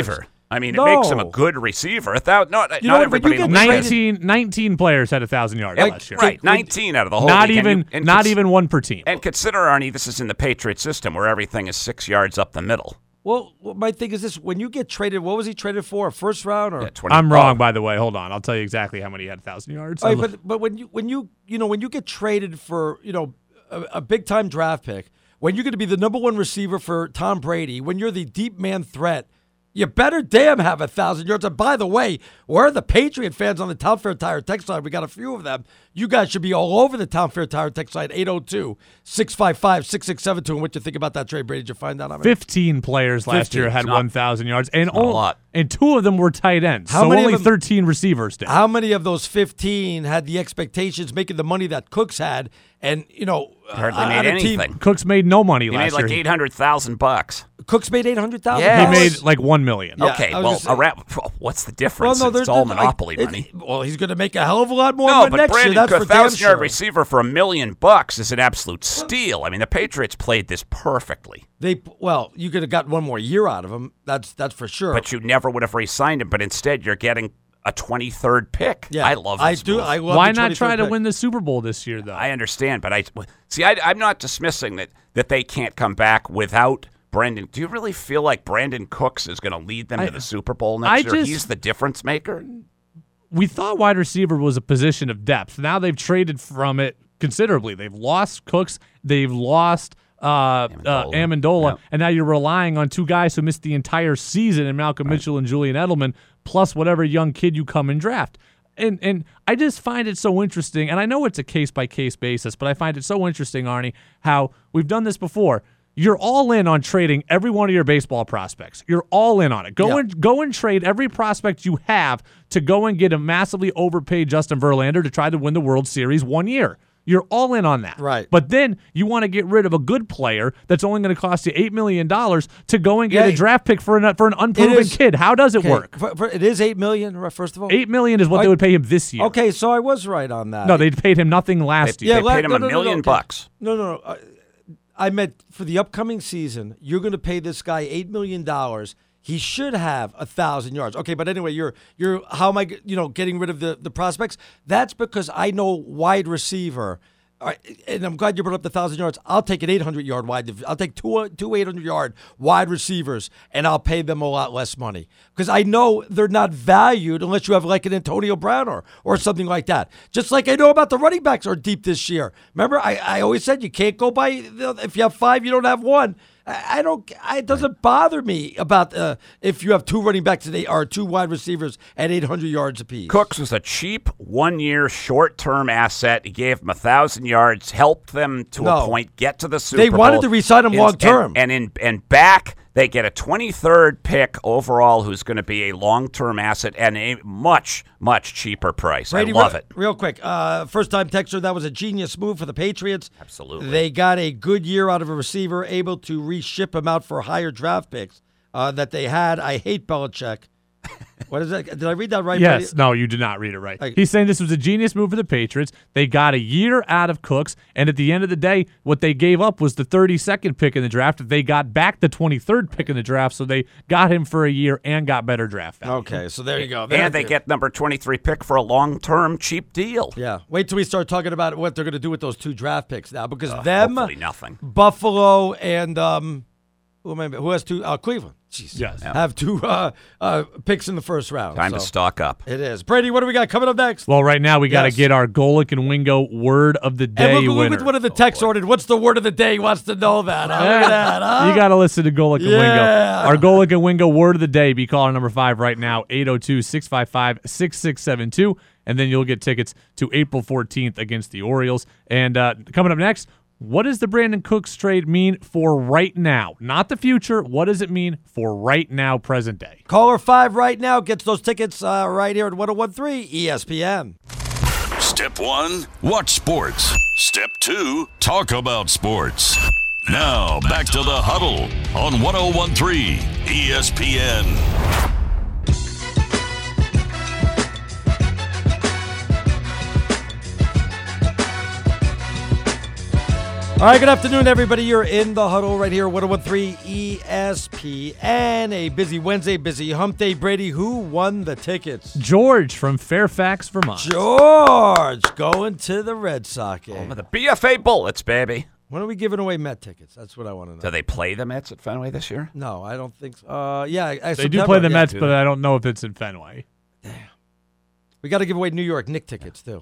Speaker 3: I mean,
Speaker 2: No.
Speaker 3: it makes him a good receiver. Without not,
Speaker 2: You
Speaker 3: not
Speaker 2: know, but you
Speaker 3: everybody.
Speaker 2: get
Speaker 3: looks great.
Speaker 4: nineteen, nineteen players had a thousand yards
Speaker 2: Like,
Speaker 4: last year.
Speaker 3: Right, nineteen out of the whole
Speaker 4: Not
Speaker 3: league. And
Speaker 4: even,
Speaker 3: you- and
Speaker 4: not
Speaker 3: cons-
Speaker 4: even one per team.
Speaker 3: And consider, Arnie, this is in the Patriot system where everything is six yards up the middle.
Speaker 2: Well, well, my thing is this: when you get traded, what was he traded for? A first round or?
Speaker 3: Yeah, twenty
Speaker 4: I'm wrong,
Speaker 3: oh,
Speaker 4: by the way. Hold on, I'll tell you exactly how many had a thousand yards.
Speaker 2: All right, but but when you when you you know when you get traded for you know a, a big time draft pick, when you're going to be the number one receiver for Tom Brady, when you're the deep man threat, you better damn have a thousand yards. And by the way, where are the Patriot fans on the Town Fair Tire text line? We got a few of them. You guys should be all over the Town Fair Tire text line, eight oh two, six five five, six six seven two. And what you think about that trade, Brady? Did you find out? I mean,
Speaker 4: Fifteen players last
Speaker 2: fifteen.
Speaker 4: year had
Speaker 3: It's not-
Speaker 4: one thousand yards, and
Speaker 3: not a
Speaker 4: only,
Speaker 3: lot.
Speaker 4: and two of them were tight ends.
Speaker 2: How
Speaker 4: so
Speaker 2: many of
Speaker 4: only
Speaker 2: them-
Speaker 4: thirteen receivers did.
Speaker 2: How many of those fifteen had the expectations making the money that Cooks had? And, you know,
Speaker 3: Hardly
Speaker 2: uh,
Speaker 3: made
Speaker 2: on a team-
Speaker 3: anything.
Speaker 4: Cooks made no money
Speaker 3: He
Speaker 4: last
Speaker 3: made like
Speaker 4: year.
Speaker 3: eight hundred thousand bucks.
Speaker 2: Cooks made eight hundred thousand
Speaker 3: Yeah.
Speaker 4: He
Speaker 2: dollars.
Speaker 4: made like one million.
Speaker 2: Yeah,
Speaker 3: Okay,
Speaker 2: I was
Speaker 3: well,
Speaker 2: gonna say-
Speaker 3: around, what's the difference?
Speaker 2: Well, no,
Speaker 3: it's
Speaker 2: they're-
Speaker 3: all
Speaker 2: they're-
Speaker 3: monopoly
Speaker 2: like,
Speaker 3: money.
Speaker 2: it- well, he's going to make a hell of a lot more
Speaker 3: No,
Speaker 2: money
Speaker 3: but
Speaker 2: next
Speaker 3: Brandon,
Speaker 2: year. That's
Speaker 3: a
Speaker 2: for damn
Speaker 3: thousand-yard
Speaker 2: sure.
Speaker 3: receiver for a million bucks is an absolute steal. I mean, the Patriots played this perfectly,
Speaker 2: They well, you could have got one more year out of him. That's that's for sure.
Speaker 3: but you never would have re-signed him. But instead, you're getting a twenty-third pick.
Speaker 2: yeah,
Speaker 3: I love
Speaker 2: I
Speaker 3: this
Speaker 2: do.
Speaker 3: move.
Speaker 2: I love
Speaker 4: Why
Speaker 2: the
Speaker 4: not try
Speaker 2: twenty-third
Speaker 4: to
Speaker 2: pick.
Speaker 4: win the Super Bowl this year, though?
Speaker 3: I understand, but I see. I, I'm not dismissing that that they can't come back without Brandon. Do you really feel like Brandon Cooks is going to lead them
Speaker 4: I-
Speaker 3: to the Super Bowl next
Speaker 4: I
Speaker 3: year?
Speaker 4: just-
Speaker 3: He's the difference maker.
Speaker 4: we thought wide receiver was a position of depth. Now they've traded from it considerably. They've lost Cooks. They've lost uh, uh,
Speaker 3: Amendola.
Speaker 4: Amendola.
Speaker 3: Yep.
Speaker 4: And now you're relying on two guys who missed the entire season in Malcolm Mitchell and Julian Edelman, plus whatever young kid you come and draft. And and I just find it so interesting, and I know it's a case-by-case basis, but I find it so interesting, Arnie, how we've done this before. You're all in on trading every one of your baseball prospects. You're all in on it. Go
Speaker 2: Yeah.
Speaker 4: and go and trade every prospect you have to go and get a massively overpaid Justin Verlander to try to win the World Series one year. You're all in on that.
Speaker 2: Right.
Speaker 4: But then you want to get rid of a good player that's only going to cost you eight million dollars to go and get
Speaker 2: Yeah,
Speaker 4: a draft pick for an for an unproven
Speaker 2: is-
Speaker 4: kid. How does it
Speaker 2: Okay,
Speaker 4: work?
Speaker 2: for- for- it is eight million. right, First of all,
Speaker 4: Eight million is what
Speaker 2: Like-
Speaker 4: they would pay him this year.
Speaker 2: Okay, so I was right on that.
Speaker 4: No, they paid him nothing last
Speaker 3: They,
Speaker 4: year.
Speaker 3: they
Speaker 2: la-
Speaker 3: paid him
Speaker 2: no,
Speaker 3: a
Speaker 2: no, no,
Speaker 3: million
Speaker 2: no, okay.
Speaker 3: bucks.
Speaker 2: No, no, no. I, I meant for the upcoming season, you're going to pay this guy eight million dollars. He should have a thousand yards. Okay, but anyway, you're you're how am I you know getting rid of the the prospects? That's because I know wide receiver. All right, and I'm glad you brought up the thousand yards. I'll take an eight hundred yard wide. I'll take two two eight hundred yard wide receivers, and I'll pay them a lot less money because I know they're not valued unless you have like an Antonio Brown or or something like that. Just like I know about the running backs are deep this year. Remember, I, I always said you can't go by if you have five, you don't have one. I I don't. I, it doesn't bother me about uh, if you have two running backs today or two wide receivers at eight hundred yards apiece.
Speaker 3: Cooks was a cheap one-year short-term asset. He gave them a thousand yards, helped them to
Speaker 2: No.
Speaker 3: a point, get to the Super
Speaker 2: They
Speaker 3: Bowl.
Speaker 2: wanted to re-sign him
Speaker 3: And-
Speaker 2: long-term.
Speaker 3: and, and in and back they get a twenty-third pick overall, who's going to be a long-term asset and a much much cheaper price.
Speaker 2: Brady,
Speaker 3: I love
Speaker 2: real,
Speaker 3: it.
Speaker 2: Real quick, uh, first time texter, that was a genius move for the Patriots.
Speaker 3: Absolutely.
Speaker 2: They got a good year out of a receiver, able to reship him out for higher draft picks uh, that they had. I hate Belichick. What is that? Did I read that right?
Speaker 4: Yes,
Speaker 2: Brady?
Speaker 4: no, you did not read it right.
Speaker 2: I-
Speaker 4: He's saying this was a genius move for the Patriots. They got a year out of Cooks, and at the end of the day, what they gave up was the thirty-second pick in the draft. They got back the twenty-third pick in the draft, so they got him for a year and got better draft value.
Speaker 2: Okay, so there you go.
Speaker 3: And they
Speaker 2: There-
Speaker 3: get number twenty-three pick for a long-term cheap deal.
Speaker 2: Yeah, wait till we start talking about what they're going to do with those two draft picks now, because them,
Speaker 3: Hopefully nothing.
Speaker 2: Buffalo, and um, who, am I, who has two? Uh, Cleveland. Jeez.
Speaker 4: Yes. Yeah.
Speaker 2: Have two uh, uh, picks in the first round.
Speaker 3: Time to
Speaker 2: so
Speaker 3: stock up.
Speaker 2: It is. Brady, what do we got coming up next?
Speaker 4: Well, right now we got to
Speaker 2: Yes.
Speaker 4: get our Golick and Wingo word of the
Speaker 2: And
Speaker 4: day
Speaker 2: we'll go
Speaker 4: winner.
Speaker 2: with one of the text ordered. What's the word of the day? He wants to know that. Huh? Look at that. Huh?
Speaker 4: You got to listen to Golick and
Speaker 2: Yeah.
Speaker 4: Wingo. Our Golick and Wingo word of the day. Be caller number five right now, eight oh two, six five five, six six seven two. And then you'll get tickets to April fourteenth against the Orioles. And uh, coming up next, what does the Brandon Cooks trade mean for right now? Not the future. What does it mean for right now, present day?
Speaker 2: Caller five right now gets those tickets uh, right here at one oh one three E S P N.
Speaker 1: Step one, watch sports. Step two, talk about sports. Now, back to the huddle on one oh one three E S P N.
Speaker 2: All All right, good afternoon, everybody. You're in the huddle right here, one oh one three E S P N. A busy Wednesday, busy hump day. Brady, who won the tickets?
Speaker 4: George from Fairfax, Vermont.
Speaker 2: George going to the Red Sox game.
Speaker 3: Oh, the B F A Bullets, baby.
Speaker 2: When are we giving away Met tickets? That's what I want to know.
Speaker 3: Do they play the Mets at Fenway this year?
Speaker 2: No, I don't think so. Uh, yeah, I,
Speaker 4: They do play the
Speaker 2: yeah.
Speaker 4: Mets, but I don't know if it's in Fenway.
Speaker 2: We got to give away New York Knicks tickets, too.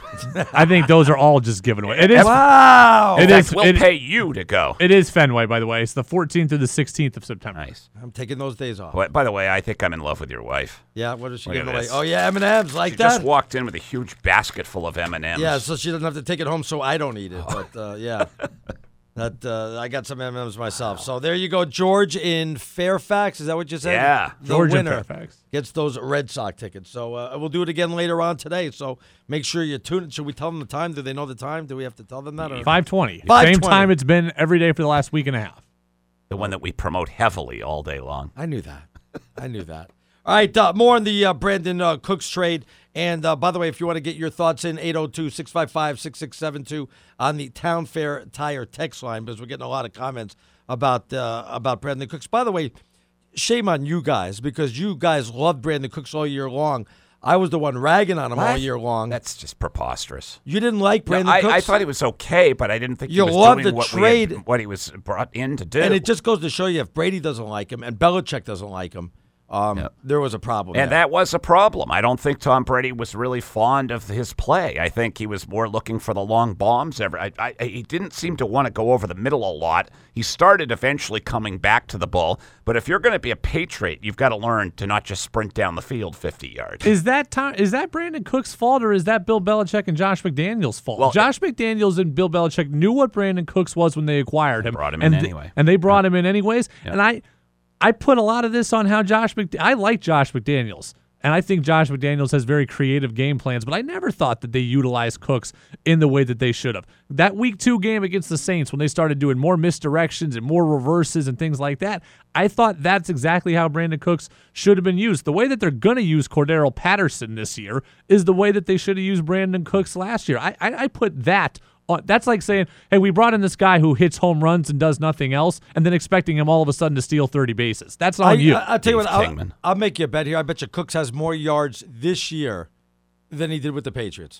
Speaker 4: I think those are all just given away. It is.
Speaker 2: Wow.
Speaker 4: It
Speaker 3: In
Speaker 4: is.
Speaker 3: fact, we'll
Speaker 4: it-
Speaker 3: pay you to go.
Speaker 4: It is Fenway, by the way. It's the fourteenth through the sixteenth of September.
Speaker 3: Nice.
Speaker 2: I'm taking those days off.
Speaker 3: By by the way, I think I'm in love with your wife.
Speaker 2: Yeah, what is she
Speaker 3: Look at
Speaker 2: giving away?
Speaker 3: this.
Speaker 2: Oh, yeah, M and M's like
Speaker 3: She
Speaker 2: that?
Speaker 3: just walked in with a huge basket full of M and M's.
Speaker 2: Yeah, so she doesn't have to take it home, so I don't eat it. But uh, yeah, that uh, I got some M and M's myself. So there you go, George in Fairfax. Is that what you said?
Speaker 3: Yeah.
Speaker 2: the
Speaker 4: George in
Speaker 2: winner
Speaker 4: Fairfax.
Speaker 2: gets those Red Sox tickets. So uh, we'll do it again later on today. So make sure you tune in. Should we tell them the time? Do they know the time? Do we have to tell them that? Or?
Speaker 4: five twenty.
Speaker 2: five
Speaker 4: Same
Speaker 2: twenty.
Speaker 4: time it's been every day for the last week and a half.
Speaker 3: The one that we promote heavily all day long.
Speaker 2: I knew that. I knew that. All right, uh, more on the uh, Brandon uh, Cooks trade. And uh, by the way, if you want to get your thoughts in, eight oh two, six five five, six six seven two on the Town Fair Tire text line, because we're getting a lot of comments about uh, about Brandon Cooks. By the way, shame on you guys, because you guys loved Brandon Cooks all year long. I was the one ragging on him all
Speaker 3: What?
Speaker 2: year long.
Speaker 3: That's just preposterous.
Speaker 2: You didn't like
Speaker 3: No,
Speaker 2: Brandon
Speaker 3: I,
Speaker 2: Cooks?
Speaker 3: I thought he was okay, but I didn't think
Speaker 2: You
Speaker 3: he was
Speaker 2: love
Speaker 3: doing
Speaker 2: the
Speaker 3: what,
Speaker 2: trade.
Speaker 3: we had, what he was brought in to do.
Speaker 2: And it just goes to show you, if Brady doesn't like him and Belichick doesn't like him, um,
Speaker 3: Yep.
Speaker 2: there was a problem.
Speaker 3: And
Speaker 2: there.
Speaker 3: that was a problem. I don't think Tom Brady was really fond of his play. I think he was more looking for the long bombs. Ever, I, I, he didn't seem to want to go over the middle a lot. He started eventually coming back to the ball. But if you're going to be a Patriot, you've got to learn to not just sprint down the field fifty yards.
Speaker 4: Is that time? Is that Brandon Cook's fault, or is that Bill Belichick and Josh McDaniels' fault?
Speaker 3: Well,
Speaker 4: Josh McDaniels and Bill Belichick knew what Brandon Cooks was when they acquired him.
Speaker 3: Brought him
Speaker 4: and
Speaker 3: in
Speaker 4: th-
Speaker 3: anyway.
Speaker 4: and they brought him in anyways.
Speaker 3: Yeah.
Speaker 4: And I, I put a lot of this on how Josh McD- I like Josh McDaniels. And I think Josh McDaniels has very creative game plans, but I never thought that they utilized Cooks in the way that they should have. That week two game against the Saints, when they started doing more misdirections and more reverses and things like that, I thought that's exactly how Brandon Cooks should have been used. The way that they're going to use Cordero Patterson this year is the way that they should have used Brandon Cooks last year. I, I, I put that on. That's like saying, hey, we brought in this guy who hits home runs and does nothing else, and then expecting him all of a sudden to steal thirty bases. That's on
Speaker 2: I,
Speaker 4: you.
Speaker 2: I, I'll tell you what,
Speaker 3: Dave
Speaker 2: I'll,
Speaker 3: Kingman.
Speaker 2: I'll make you a bet here. I bet you Cooks has more yards this year than he did with the Patriots.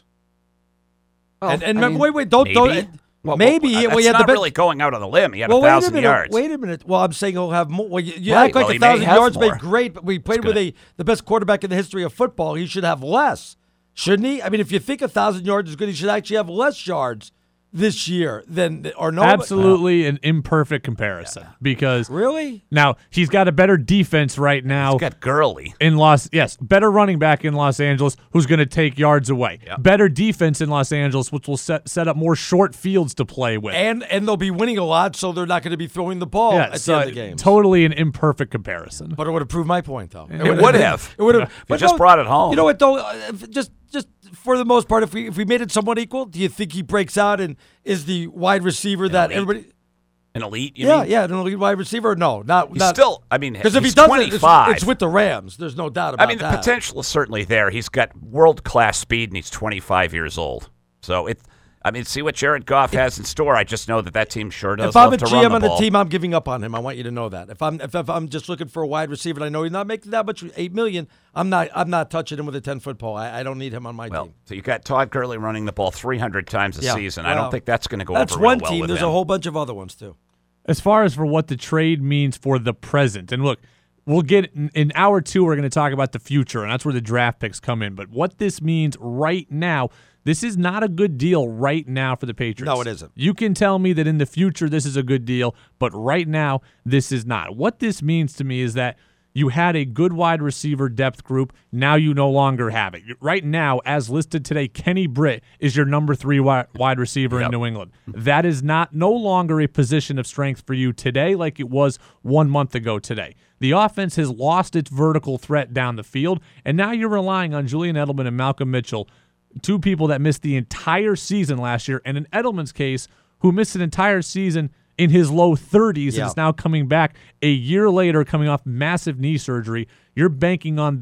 Speaker 3: Well,
Speaker 2: and and
Speaker 3: I
Speaker 2: remember,
Speaker 3: mean,
Speaker 2: wait, wait, don't,
Speaker 3: maybe.
Speaker 2: don't.
Speaker 3: Well,
Speaker 2: maybe.
Speaker 3: well,
Speaker 2: he- well, he
Speaker 3: that's
Speaker 2: had the
Speaker 3: not
Speaker 2: best-
Speaker 3: really going out on a limb. He had
Speaker 2: well,
Speaker 3: a
Speaker 2: wait a
Speaker 3: thousand
Speaker 2: minute.
Speaker 3: yards.
Speaker 2: Wait a minute. Well, I'm saying he'll have more. Well, you you
Speaker 3: Right,
Speaker 2: act like
Speaker 3: well,
Speaker 2: a
Speaker 3: he may
Speaker 2: thousand
Speaker 3: have
Speaker 2: yards
Speaker 3: more.
Speaker 2: made great, but we played
Speaker 3: It's
Speaker 2: with
Speaker 3: gonna-
Speaker 2: a the best quarterback in the history of football. He should have less, shouldn't he? I mean, if you think a thousand yards is good, he should actually have less yards this year than or no.
Speaker 4: Absolutely an imperfect comparison because
Speaker 2: Really?
Speaker 4: now he's got a better defense right now
Speaker 3: He's got Gurley.
Speaker 4: in Los yes, better running back in Los Angeles who's going to take yards away.
Speaker 3: Yep.
Speaker 4: Better defense in Los Angeles which will set set up more short fields to play with.
Speaker 2: And and they'll be winning a lot, so they're not going to be throwing the ball
Speaker 4: yeah,
Speaker 2: at
Speaker 4: so
Speaker 2: the end of the game.
Speaker 4: totally an imperfect comparison.
Speaker 2: But it would have proved my point, though.
Speaker 3: It would have.
Speaker 2: It would have.
Speaker 3: You just brought it home.
Speaker 2: You know what, though? Uh, if- Just, just for the most part, if we if we made it somewhat equal, do you think he breaks out and is the wide receiver that
Speaker 3: elite?
Speaker 2: everybody?
Speaker 3: An elite, you
Speaker 2: Yeah,
Speaker 3: mean?
Speaker 2: yeah, an elite wide receiver. No, not
Speaker 3: He's
Speaker 2: not
Speaker 3: still, I mean,
Speaker 2: because if he
Speaker 3: he's
Speaker 2: doesn't, it's,
Speaker 3: twenty-five.
Speaker 2: it's with the Rams. There's no doubt about
Speaker 3: I mean, the
Speaker 2: that.
Speaker 3: potential is certainly there. He's got world-class speed, and he's twenty-five years old. So, it. I mean, see what Jared Goff has in store. I just know that that team sure does
Speaker 2: If I'm
Speaker 3: love
Speaker 2: a
Speaker 3: to
Speaker 2: G
Speaker 3: run
Speaker 2: M
Speaker 3: the
Speaker 2: on the
Speaker 3: ball.
Speaker 2: team, I'm giving up on him. I want you to know that. If I'm if, if I'm just looking for a wide receiver, and I know he's not making that much, eight million. I'm not I'm not touching him with a ten foot pole. I, I don't need him on my
Speaker 3: Well,
Speaker 2: team.
Speaker 3: so you got Todd Gurley running the ball three hundred times a
Speaker 2: Yeah,
Speaker 3: season. I
Speaker 2: well,
Speaker 3: don't think that's going to go
Speaker 2: That's
Speaker 3: over real
Speaker 2: one
Speaker 3: well
Speaker 2: team.
Speaker 3: with
Speaker 2: There's
Speaker 3: him.
Speaker 2: a whole bunch of other ones too.
Speaker 4: As far as for what the trade means for the present, and look, we'll get in, in hour two, we're going to talk about the future, and that's where the draft picks come in. But what this means right now, this is not a good deal right now for the Patriots.
Speaker 2: No, it isn't.
Speaker 4: You can tell me that in the future this is a good deal, but right now this is not. What this means to me is that you had a good wide receiver depth group. Now you no longer have it. Right now, as listed today, Kenny Britt is your number three wi- wide receiver
Speaker 3: Yep.
Speaker 4: in New England. That is not no longer a position of strength for you today like it was one month ago today. The offense has lost its vertical threat down the field, and now you're relying on Julian Edelman and Malcolm Mitchell, two people that missed the entire season last year, and in Edelman's case, who missed an entire season in his low thirties
Speaker 2: Yeah.
Speaker 4: and is now coming back a year later, coming off massive knee surgery. You're banking on them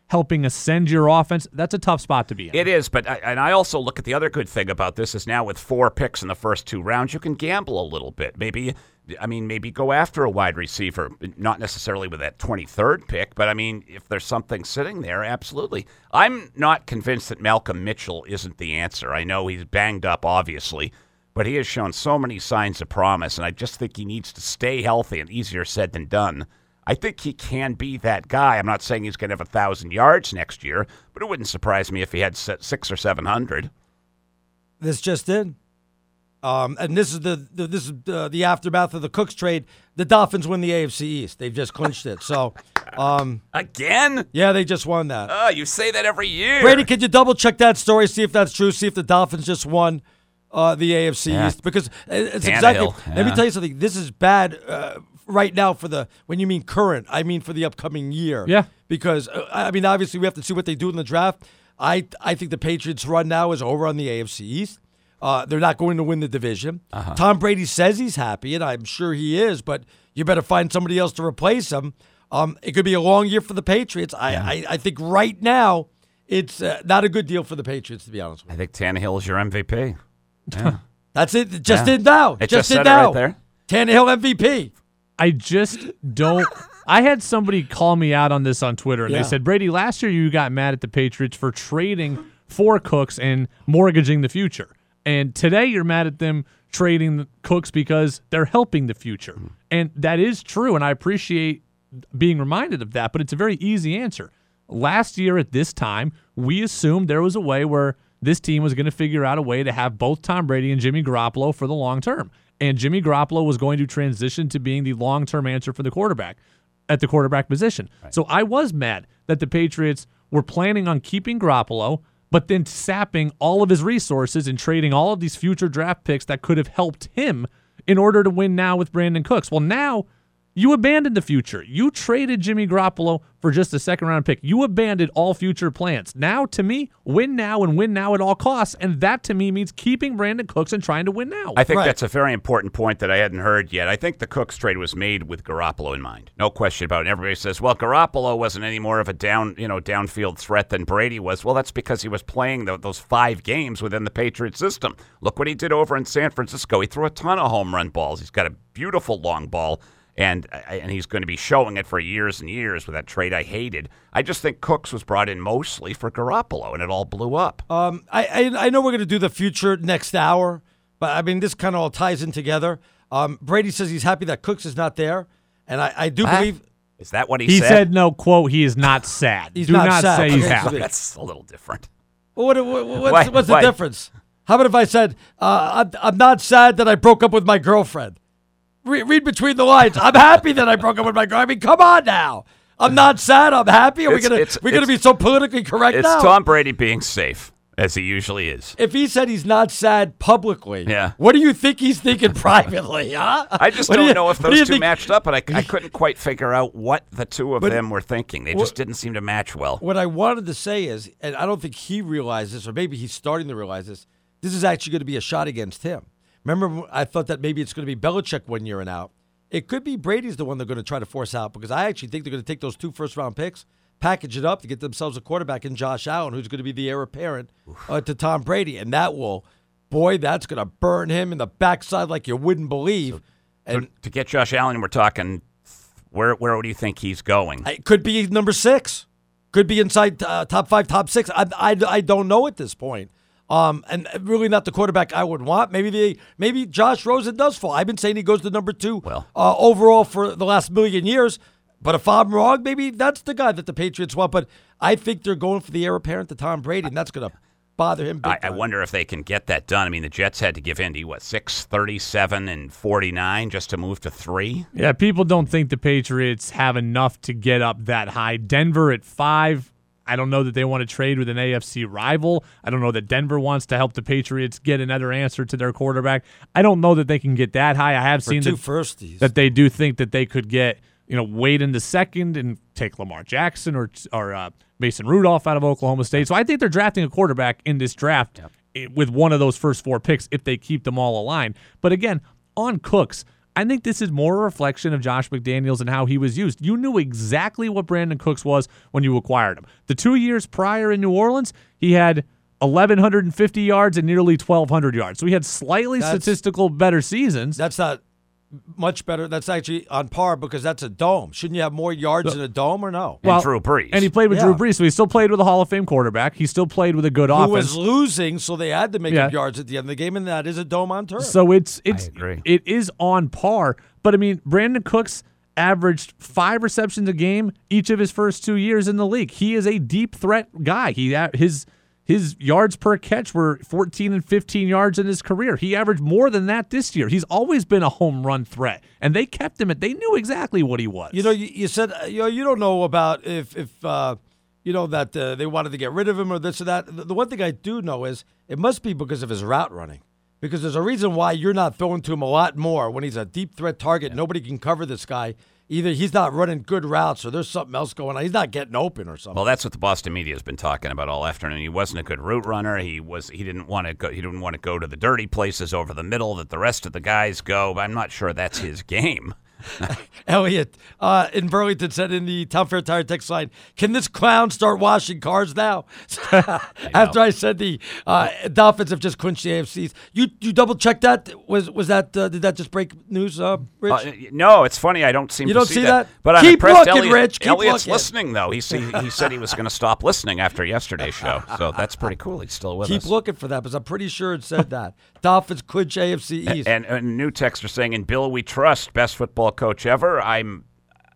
Speaker 4: helping ascend your offense, that's a tough spot to be in.
Speaker 3: It is, but I, and I also look at the other good thing about this is now with four picks in the first two rounds, you can gamble a little bit. Maybe, I mean, maybe go after a wide receiver, not necessarily with that twenty-third pick, but I mean, if there's something sitting there, absolutely. I'm not convinced that Malcolm Mitchell isn't the answer. I know he's banged up, obviously, but he has shown so many signs of promise, and I just think he needs to stay healthy, and easier said than done. I think he can be that guy. I'm not saying he's going to have a thousand yards next year, but it wouldn't surprise me if he had six or seven hundred.
Speaker 2: This just in, um, and this is the, the this is the, the aftermath of the Cooks trade. The Dolphins win the A F C East. They've just clinched it. So, um,
Speaker 3: again,
Speaker 2: yeah, they just won that.
Speaker 3: Oh, you say that every year,
Speaker 2: Brady. Could you double check that story? See if that's true. See if the Dolphins just won uh, the A F C
Speaker 3: yeah.
Speaker 2: East, because it's
Speaker 3: Tannehill.
Speaker 2: exactly.
Speaker 3: Yeah.
Speaker 2: Let me tell you something. This is bad. Uh, Right now, for the when you mean current, I mean for the upcoming year.
Speaker 4: Yeah.
Speaker 2: Because uh, I mean, obviously, we have to see what they do in the draft. I I think the Patriots' run now is over on the A F C East. Uh, they're not going to win the division.
Speaker 3: Uh-huh.
Speaker 2: Tom Brady says he's happy, and I'm sure he is. But you better find somebody else to replace him. Um, it could be a long year for the Patriots. I
Speaker 3: Yeah.
Speaker 2: I, I think right now it's uh, not a good deal for the Patriots, to be honest with
Speaker 3: I
Speaker 2: you.
Speaker 3: think Tannehill is your M V P. Yeah.
Speaker 2: That's it. It Just
Speaker 3: Yeah.
Speaker 2: did now.
Speaker 3: It
Speaker 2: just
Speaker 3: just
Speaker 2: did
Speaker 3: said it
Speaker 2: now.
Speaker 3: right there.
Speaker 2: Tannehill M V P.
Speaker 4: I just don't. I had somebody call me out on this on Twitter, and
Speaker 2: Yeah.
Speaker 4: they said, Brady, last year you got mad at the Patriots for trading for Cooks and mortgaging the future. And today you're mad at them trading the Cooks because they're helping the future. And that is true, and I appreciate being reminded of that, but it's a very easy answer. Last year at this time, we assumed there was a way where this team was going to figure out a way to have both Tom Brady and Jimmy Garoppolo for the long term. And Jimmy Garoppolo was going to transition to being the long-term answer for the quarterback at the quarterback position. Right. So I was mad that the Patriots were planning on keeping Garoppolo, but then sapping all of his resources and trading all of these future draft picks that could have helped him in order to win now with Brandon Cooks. Well, now you abandoned the future. You traded Jimmy Garoppolo for just a second-round pick. You abandoned all future plans. Now, to me, win now and win now at all costs, and that, to me, means keeping Brandon Cooks and trying to win now.
Speaker 3: I think
Speaker 2: Right.
Speaker 3: that's a very important point that I hadn't heard yet. I think the Cooks trade was made with Garoppolo in mind. No question about it. And everybody says, well, Garoppolo wasn't any more of a down, you know, downfield threat than Brady was. Well, that's because he was playing the, those five games within the Patriot system. Look what he did over in San Francisco. He threw a ton of home run balls. He's got a beautiful long ball. And and he's going to be showing it for years and years with that trade I hated. I just think Cooks was brought in mostly for Garoppolo, and it all blew up.
Speaker 2: Um, I, I I know we're going to do the future next hour, but I mean, this kind of all ties in together. Um, Brady says he's happy that Cooks is not there, and I, I do
Speaker 3: What?
Speaker 2: believe
Speaker 3: Is that what he,
Speaker 4: He
Speaker 3: said?
Speaker 4: said, no, quote, he is not sad.
Speaker 2: He's
Speaker 4: Do
Speaker 2: not
Speaker 4: not,
Speaker 2: sad.
Speaker 4: say he's
Speaker 2: Okay,
Speaker 4: happy.
Speaker 2: so
Speaker 3: That's a little different.
Speaker 2: Well, what, what, what's,
Speaker 3: Why-
Speaker 2: what's the
Speaker 3: why?
Speaker 2: difference? How about if I said, uh, I'm, I'm not sad that I broke up with my girlfriend? Re- read between the lines. I'm happy that I broke up with my girlfriend. I mean, come on now. I'm not sad. I'm happy. Are we
Speaker 3: It's-
Speaker 2: gonna
Speaker 3: it's-
Speaker 2: we're gonna
Speaker 3: it's-
Speaker 2: be so politically correct
Speaker 3: It's
Speaker 2: now?
Speaker 3: Tom Brady being safe, as he usually is.
Speaker 2: If he said he's not sad publicly,
Speaker 3: Yeah.
Speaker 2: what do you think he's thinking privately? Huh?
Speaker 3: I just
Speaker 2: What do
Speaker 3: don't
Speaker 2: you-
Speaker 3: know if
Speaker 2: what do you
Speaker 3: those two
Speaker 2: think-
Speaker 3: matched up, and I, I couldn't quite figure out what the two of
Speaker 2: But-
Speaker 3: them were thinking. They just didn't seem to match well.
Speaker 2: What I wanted to say is, and I don't think he realized this, or maybe he's starting to realize this, this is actually going to be a shot against him. Remember, I thought that maybe it's going to be Belichick one year and out. It could be Brady's the one they're going to try to force out, because I actually think they're going to take those two first-round picks, package it up to get themselves a quarterback in Josh Allen, who's going to be the heir apparent uh, to Tom Brady. And that will, boy, that's going to burn him in the backside like you wouldn't believe.
Speaker 3: So
Speaker 2: and
Speaker 3: to get Josh Allen, we're talking, where where do you think he's going?
Speaker 2: it could be number six. Could be inside uh, top five, top six. I, I, I don't know at this point. Um, and really not the quarterback I would want. Maybe the maybe Josh Rosen does fall. I've been saying he goes to number two
Speaker 3: Well.
Speaker 2: uh, overall for the last million years. But if I'm wrong, maybe that's the guy that the Patriots want. But I think they're going for the heir apparent to Tom Brady, and that's going to bother him big
Speaker 3: I, I
Speaker 2: time.
Speaker 3: wonder if they can get that done. I mean, the Jets had to give Indy, what, six, thirty-seven, and forty-nine just to move to three?
Speaker 4: Yeah, people don't think the Patriots have enough to get up that high. Denver at five. I don't know that they want to trade with an A F C rival. I don't know that Denver wants to help the Patriots get another answer to their quarterback. I don't know that they can get that high. I have
Speaker 2: for
Speaker 4: seen
Speaker 2: two
Speaker 4: that,
Speaker 2: firsties.
Speaker 4: that they do think that they could get, you know, wait in the second and take Lamar Jackson or or uh, Mason Rudolph out of Oklahoma State. So I think they're drafting a quarterback in this draft i- with one of those first four picks if they keep them all aligned. But again, on Cooks, I think this is more a reflection of Josh McDaniels and how he was used. You knew exactly what Brandon Cooks was when you acquired him. The two years prior in New Orleans, he had eleven fifty yards and nearly twelve hundred yards. So he had slightly that's, statistical better seasons.
Speaker 2: That's not much better. That's actually on par because that's a dome. Shouldn't you have more yards so, in a dome or no?
Speaker 3: Well, and Drew Brees.
Speaker 4: And he played with yeah. Drew Brees, so he still played with a Hall of Fame quarterback. He still played with a good
Speaker 2: Who
Speaker 4: offense.
Speaker 2: Who was losing, so they had to make yeah. up yards at the end of the game, and that is a dome on turf.
Speaker 4: So it's it's it is on par. But, I mean, Brandon Cooks averaged five receptions a game each of his first two years in the league. He is a deep threat guy. He his His yards per catch were fourteen and fifteen yards in his career. He averaged more than that this year. He's always been a home run threat, and they kept him. At, they knew exactly what he was.
Speaker 2: You know, you, you said you know you don't know about if if uh, you know that uh, they wanted to get rid of him or this or that. The, the one thing I do know is it must be because of his route running. Because there's a reason why you're not throwing to him a lot more when he's a deep threat target. Yeah. Nobody can cover this guy. Either he's not running good routes or there's something else going on. He's not getting open or something.
Speaker 3: Well, that's what the Boston media has been talking about all afternoon. He wasn't a good route runner. He was. He didn't want to go. He didn't want to go to the dirty places over the middle that the rest of the guys go. But I'm not sure that's his game.
Speaker 2: Elliot uh, in Burlington said in the Town Fair Tire text line, can this clown start washing cars now? After I said the uh, Dolphins have just clinched the A F Cs. You you double checked that? Was was that uh, did that just break news, uh, Rich?
Speaker 3: Uh, no, it's funny. I don't seem
Speaker 2: you
Speaker 3: to
Speaker 2: don't
Speaker 3: see,
Speaker 2: see
Speaker 3: that.
Speaker 2: that.
Speaker 3: But
Speaker 2: Keep
Speaker 3: I'm impressed.
Speaker 2: looking,
Speaker 3: Elliot,
Speaker 2: Rich. Keep
Speaker 3: Elliot's
Speaker 2: looking.
Speaker 3: listening though. He see, he said he was going to stop listening after yesterday's show. So that's pretty cool. He's still with
Speaker 2: Keep
Speaker 3: us.
Speaker 2: Keep looking for that because I'm pretty sure it said that. Dolphins clinch A F C East.
Speaker 3: And, and a new texter saying, "In Bill we trust, best football coach ever." I'm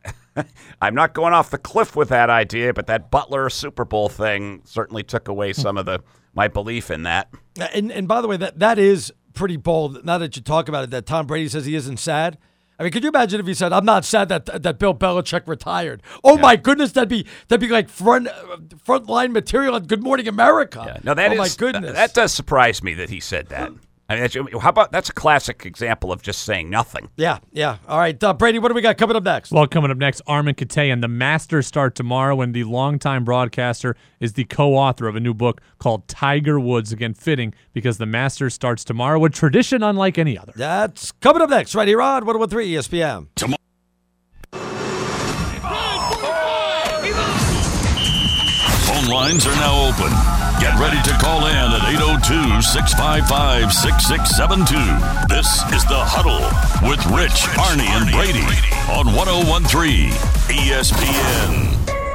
Speaker 3: I'm not going off the cliff with that idea, but that Butler Super Bowl thing certainly took away some of the my belief in that.
Speaker 2: And and by the way, that that is pretty bold. Now that you talk about it, that Tom Brady says he isn't sad. I mean, could you imagine if he said, "I'm not sad that that Bill Belichick retired"? Oh yeah. my goodness, that'd be that'd be like front front line material on Good Morning America.
Speaker 3: Yeah. No, that
Speaker 2: oh
Speaker 3: is,
Speaker 2: my goodness,
Speaker 3: that, that does surprise me that he said that. I mean, that's, how about that's a classic example of just saying nothing.
Speaker 2: Yeah, yeah. All right, uh, Brady, what do we got coming up next?
Speaker 4: Well, coming up next, Armen Keteyian. The Masters start tomorrow, and the longtime broadcaster is the co-author of a new book called Tiger Woods. Again, fitting because the Masters starts tomorrow, a tradition unlike any other.
Speaker 2: That's coming up next, right here on one oh one three E S P N.
Speaker 1: Tomorrow. Phone lines are now open. Get ready to call in at eight oh two, six five five, six six seven two. This is The Huddle with Rich, Arnie, and Brady on one oh one three E S P N.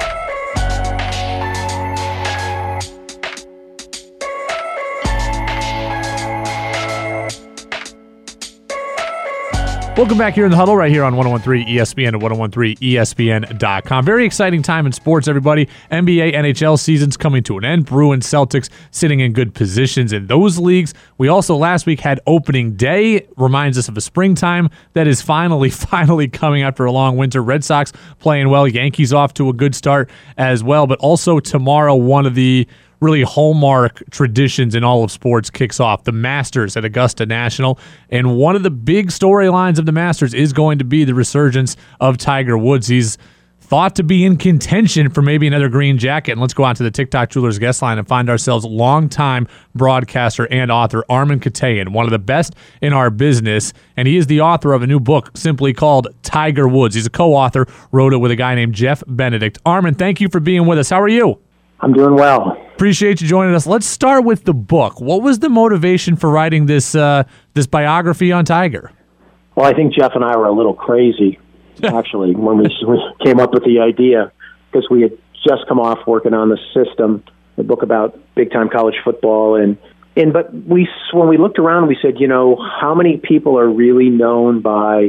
Speaker 4: Welcome back here in The Huddle right here on one oh one three E S P N and ten thirteen E S P N dot com. Very exciting time in sports, everybody. N B A, N H L seasons coming to an end. Bruins, Celtics sitting in good positions in those leagues. We also last week had opening day. Reminds us of a springtime that is finally, finally coming after a long winter. Red Sox playing well. Yankees off to a good start as well. But also tomorrow, one of the really hallmark traditions in all of sports kicks off. The Masters at Augusta National. And one of the big storylines of the Masters is going to be the resurgence of Tiger Woods. He's thought to be in contention for maybe another green jacket. And let's go out to the TikTok Jewelers guest line and find ourselves longtime broadcaster and author Armen Keteyian, one of the best in our business. And he is the author of a new book simply called Tiger Woods. He's a co-author, wrote it with a guy named Jeff Benedict. Armen, thank you for being with us. How are you?
Speaker 5: I'm doing well.
Speaker 4: Appreciate you joining us. Let's start with the book. What was the motivation for writing this uh, this biography on Tiger?
Speaker 5: Well, I think Jeff and I were a little crazy, actually, when we, we came up with the idea, because we had just come off working on the system, a book about big-time college football. And, and but we when we looked around, we said, you know, how many people are really known by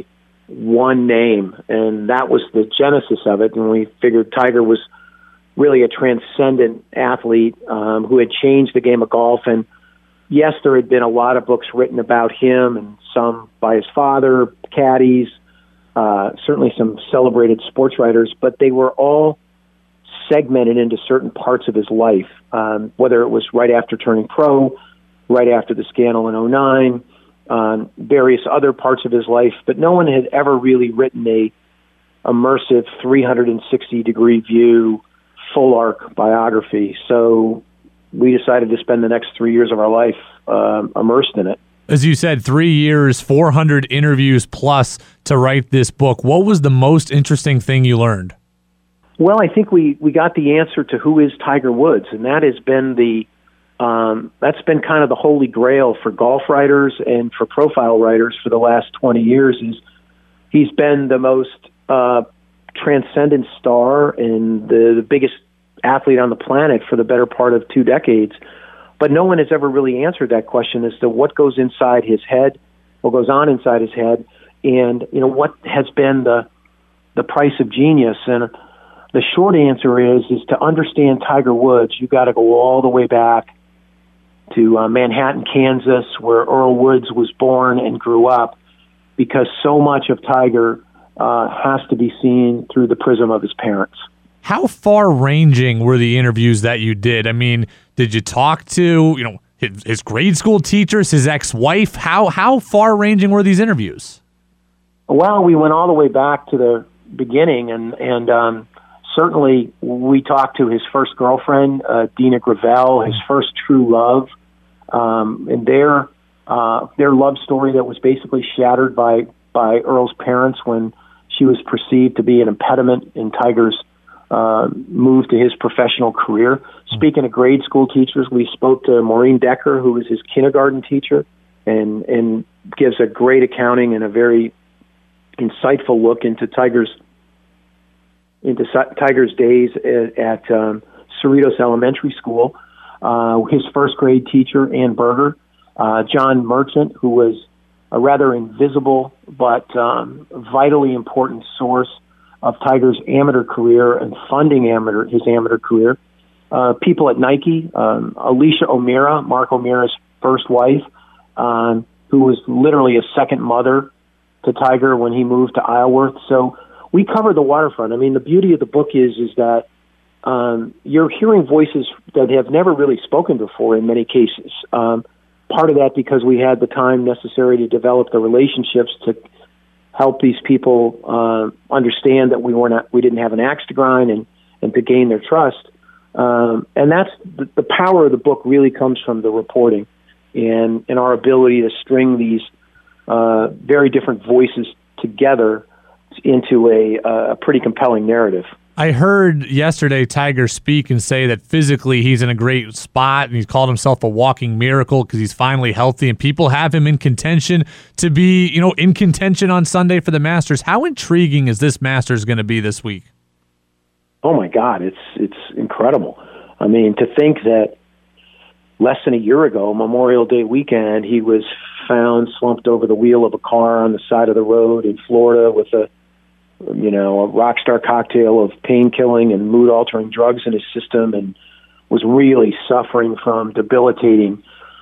Speaker 5: one name? And that was the genesis of it. And we figured Tiger was really a transcendent athlete um, who had changed the game of golf. And yes, there had been a lot of books written about him, and some by his father, caddies, uh, certainly some celebrated sports writers, but they were all segmented into certain parts of his life, um, whether it was right after turning pro, right after the scandal in oh nine, um, various other parts of his life, but no one had ever really written a immersive three hundred sixty degree view, full arc biography. So we decided to spend the next three years of our life uh, immersed in it.
Speaker 4: As you said, three years, four hundred interviews plus to write this book. What was the most interesting thing you learned?
Speaker 5: Well, I think we, we got the answer to who is Tiger Woods, and that has been the um, that's been kind of the holy grail for golf writers and for profile writers for the last twenty years. Is he's been the most uh, transcendent star and the, the biggest athlete on the planet for the better part of two decades. But no one has ever really answered that question as to what goes inside his head, what goes on inside his head, and you know what has been the the price of genius. And the short answer is is to understand Tiger Woods, you got to go all the way back to uh, Manhattan, Kansas, where Earl Woods was born and grew up, because so much of Tiger uh, has to be seen through the prism of his parents.
Speaker 4: How far-ranging were the interviews that you did? I mean, did you talk to, you know, his, his grade school teachers, his ex-wife? How how far-ranging were these interviews?
Speaker 5: Well, we went all the way back to the beginning, and and um, certainly we talked to his first girlfriend, uh, Dina Gravel, his first true love, um, and their uh, their love story that was basically shattered by by Earl's parents when she was perceived to be an impediment in Tiger's Uh, moved to his professional career. Speaking of grade school teachers, we spoke to Maureen Decker, who was his kindergarten teacher, and and gives a great accounting and a very insightful look into Tiger's into Tiger's days at, at um, Cerritos Elementary School. Uh, his first grade teacher, Ann Berger, uh, John Merchant, who was a rather invisible but um, vitally important source of Tiger's amateur career and funding amateur his amateur career. Uh, people at Nike, um, Alicia O'Meara, Mark O'Meara's first wife, um, who was literally a second mother to Tiger when he moved to Isleworth. So we covered the waterfront. I mean, the beauty of the book is is that um, you're hearing voices that have never really spoken before in many cases. Um, part of that because we had the time necessary to develop the relationships to help these people uh, understand that we were not, we didn't have an axe to grind, and, and to gain their trust. Um, and that's the, the power of the book really comes from the reporting and, and our ability to string these uh, very different voices together into a, a pretty compelling narrative.
Speaker 4: I heard yesterday Tiger speak and say that physically he's in a great spot, and he's called himself a walking miracle because he's finally healthy, and people have him in contention to be, you know, in contention on Sunday for the Masters. How intriguing is this Masters going to be this week?
Speaker 5: Oh my God, it's it's incredible. I mean, to think that less than a year ago, Memorial Day weekend, he was found slumped over the wheel of a car on the side of the road in Florida with a you know, a rock star cocktail of pain-killing and mood-altering drugs in his system, and was really suffering from debilitating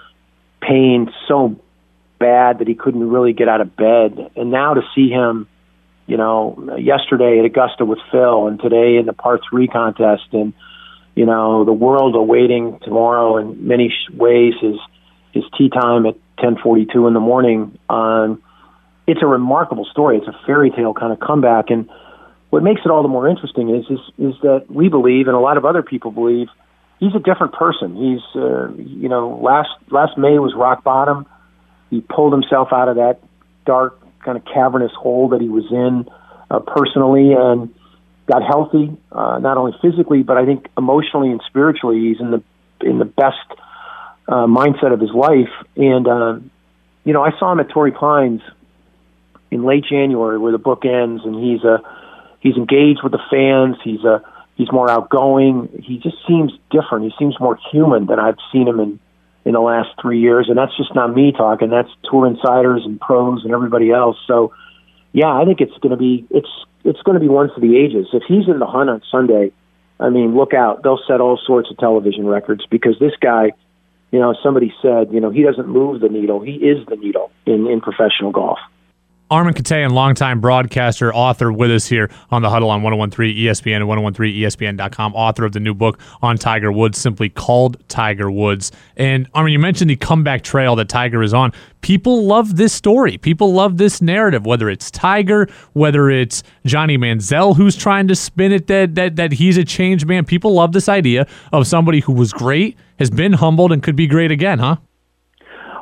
Speaker 5: pain so bad that he couldn't really get out of bed. And now to see him, you know, yesterday at Augusta with Phil, and today in the par three contest, and, you know, the world awaiting tomorrow in many ways his, his tee time at ten forty-two in the morning on it's a remarkable story. It's a fairy tale kind of comeback. And what makes it all the more interesting is, is, is that we believe, and a lot of other people believe, he's a different person. He's, uh, you know, last, last May was rock bottom. He pulled himself out of that dark kind of cavernous hole that he was in uh, personally, and got healthy, uh, not only physically, but I think emotionally and spiritually. He's in the, in the best uh, mindset of his life. And, uh, you know, I saw him at Torrey Pines in late January, where the book ends, and he's a he's engaged with the fans. He's a he's more outgoing. He just seems different. He seems more human than I've seen him in in the last three years. And that's just not me talking. That's tour insiders and pros and everybody else. So, yeah, I think it's going to be it's it's going to be one for the ages. If he's in the hunt on Sunday, I mean, look out. They'll set all sorts of television records, because this guy, you know, somebody said, you know, he doesn't move the needle. He is the needle in, in professional golf.
Speaker 4: Armen Keteyian, longtime broadcaster, author, with us here on The Huddle on ten thirteen E S P N and ten thirteen E S P N dot com, author of the new book on Tiger Woods, simply called Tiger Woods. And, Armen, you mentioned the comeback trail that Tiger is on. People love this story. People love this narrative, whether it's Tiger, whether it's Johnny Manziel, who's trying to spin it that, that, that he's a changed man. People love this idea of somebody who was great, has been humbled, and could be great again, huh?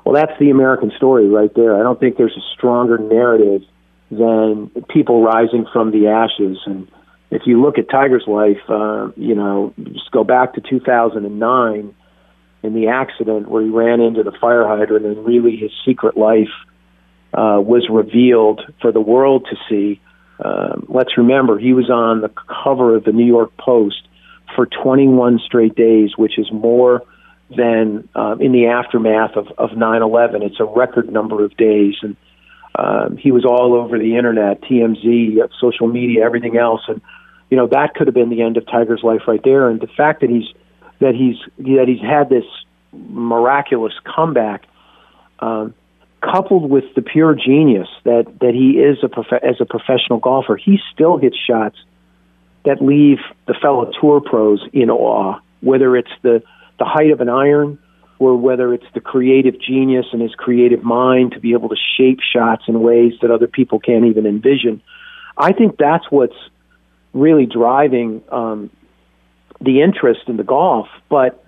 Speaker 5: Well, that's the American story right there. I don't think there's a stronger narrative than people rising from the ashes. And if you look at Tiger's life, uh, you know, just go back to two thousand nine in the accident where he ran into the fire hydrant, and really his secret life uh, was revealed for the world to see. Um, let's remember, he was on the cover of the New York Post for twenty-one straight days, which is more than uh, in the aftermath of, of nine eleven. It's a record number of days. And um, he was all over the internet, T M Z, social media, everything else. And, you know, that could have been the end of Tiger's life right there. And the fact that he's that he's that he's had this miraculous comeback, um, coupled with the pure genius that, that he is a prof- as a professional golfer, he still hits shots that leave the fellow tour pros in awe, whether it's the, the height of an iron or whether it's the creative genius and his creative mind to be able to shape shots in ways that other people can't even envision. I think that's what's really driving um, the interest in the golf. But,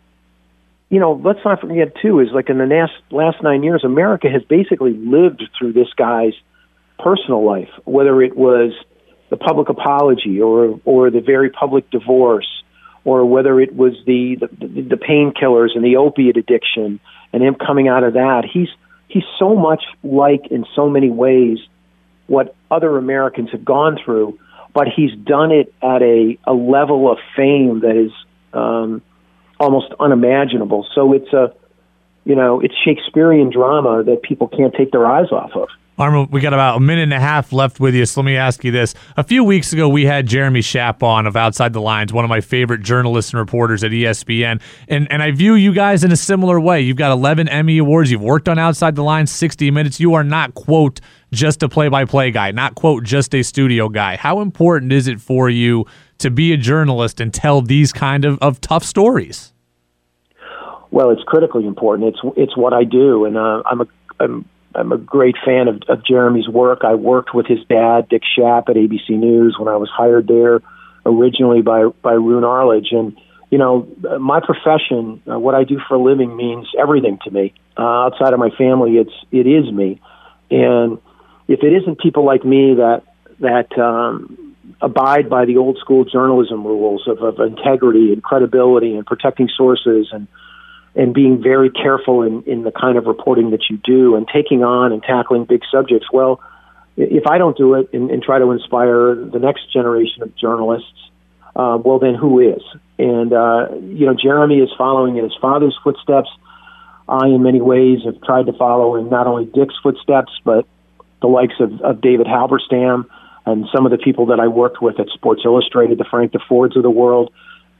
Speaker 5: you know, let's not forget, too, is like in the last, last nine years, America has basically lived through this guy's personal life, whether it was the public apology or or the very public divorce, or whether it was the, the, the painkillers and the opiate addiction and him coming out of that. He's he's so much like, in so many ways, what other Americans have gone through, but he's done it at a, a level of fame that is um, almost unimaginable. So it's a, you know, it's Shakespearean drama that people can't take their eyes off of.
Speaker 4: Armin, we got about a minute and a half left with you, so let me ask you this. A few weeks ago, we had Jeremy Schaap on of Outside the Lines, one of my favorite journalists and reporters at E S P N, and and I view you guys in a similar way. You've got eleven Emmy Awards. You've worked on Outside the Lines, sixty minutes. You are not, quote, just a play-by-play guy, not, quote, just a studio guy. How important is it for you to be a journalist and tell these kind of, of tough stories?
Speaker 5: Well, it's critically important. It's it's what I do, and uh, I'm a I'm I'm a great fan of, of Jeremy's work. I worked with his dad, Dick Schaap, at A B C News when I was hired there originally by, by Roone Arledge. And, you know, my profession, uh, what I do for a living means everything to me. Uh, outside of my family, it's, it is me. And if it isn't people like me that, that um, abide by the old school journalism rules of, of integrity and credibility and protecting sources and and being very careful in, in the kind of reporting that you do and taking on and tackling big subjects. Well, if I don't do it and, and try to inspire the next generation of journalists, uh, well, then who is? And, uh, you know, Jeremy is following in his father's footsteps. I, in many ways, have tried to follow in not only Dick's footsteps, but the likes of, of David Halberstam and some of the people that I worked with at Sports Illustrated, the Frank DeFords of the world.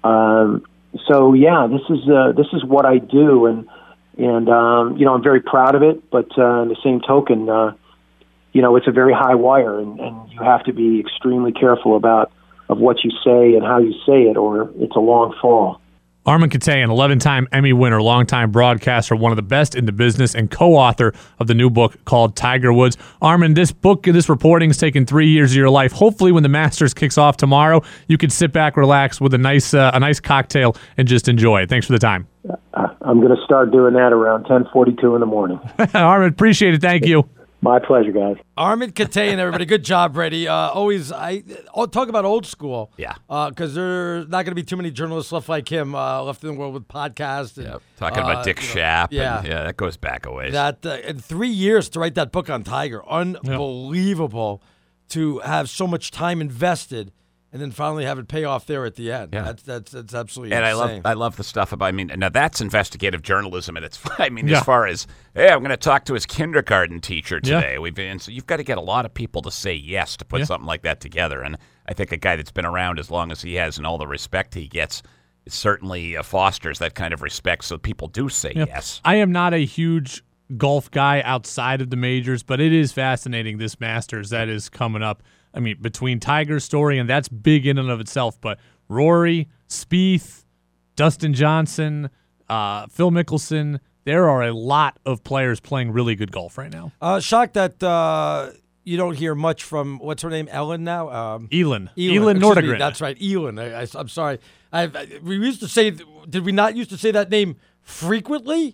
Speaker 5: Um, So yeah, this is uh, this is what I do, and and um, you know, I'm very proud of it. But uh, in the same token, uh, you know, it's a very high wire, and, and you have to be extremely careful about of what you say and how you say it, or it's a long fall.
Speaker 4: Armin Katayan, eleven-time Emmy winner, longtime broadcaster, one of the best in the business, and co-author of the new book called Tiger Woods. Armin, this book, this reporting has taken three years of your life. Hopefully, when the Masters kicks off tomorrow, you can sit back, relax with a nice, uh, a nice cocktail, and just enjoy it. Thanks for the time.
Speaker 5: Uh, I'm going to start doing that around ten forty-two in the morning.
Speaker 4: Armin, appreciate it. Thank you.
Speaker 5: My pleasure, guys.
Speaker 2: Armin Katayan, everybody. Good job, Brady. Uh, always, I I'll talk about old school.
Speaker 3: Yeah.
Speaker 2: Because uh, there's not going to be too many journalists left like him uh, left in the world with podcasts. And,
Speaker 3: yeah. Talking
Speaker 2: uh,
Speaker 3: about Dick
Speaker 2: you know,
Speaker 3: Schaap.
Speaker 2: Yeah.
Speaker 3: And, yeah, that goes back a ways.
Speaker 2: That uh, in three years to write that book on Tiger, unbelievable to have so much time invested. And then finally have it pay off there at the end.
Speaker 3: Yeah.
Speaker 2: That's that's that's absolutely
Speaker 3: and
Speaker 2: insane.
Speaker 3: I love I love the stuff about. I mean, now that's investigative journalism, and it's. I mean,
Speaker 4: Yeah.
Speaker 3: as far as hey, I'm going to talk to his kindergarten teacher
Speaker 4: Yeah.
Speaker 3: today. We've been so you've got to get a lot of people to say yes to put
Speaker 4: Yeah.
Speaker 3: something like that together. And I think a guy that's been around as long as he has and all the respect he gets, it certainly uh, fosters that kind of respect. So people do say
Speaker 4: Yeah.
Speaker 3: yes.
Speaker 4: I am not a huge golf guy outside of the majors, but it is fascinating, this Masters that is coming up. I mean, between Tiger's story, and that's big in and of itself, but Rory, Spieth, Dustin Johnson, uh, Phil Mickelson, there are a lot of players playing really good golf right now.
Speaker 2: Uh, shocked that uh, you don't hear much from, what's her name, Ellen now? Um,
Speaker 4: Elin.
Speaker 2: Elin,
Speaker 4: Elin
Speaker 2: excuse me,
Speaker 4: Nordegren.
Speaker 2: That's right, Elin. I, I, I'm sorry. I've, I, we used to say, did we not used to say that name frequently?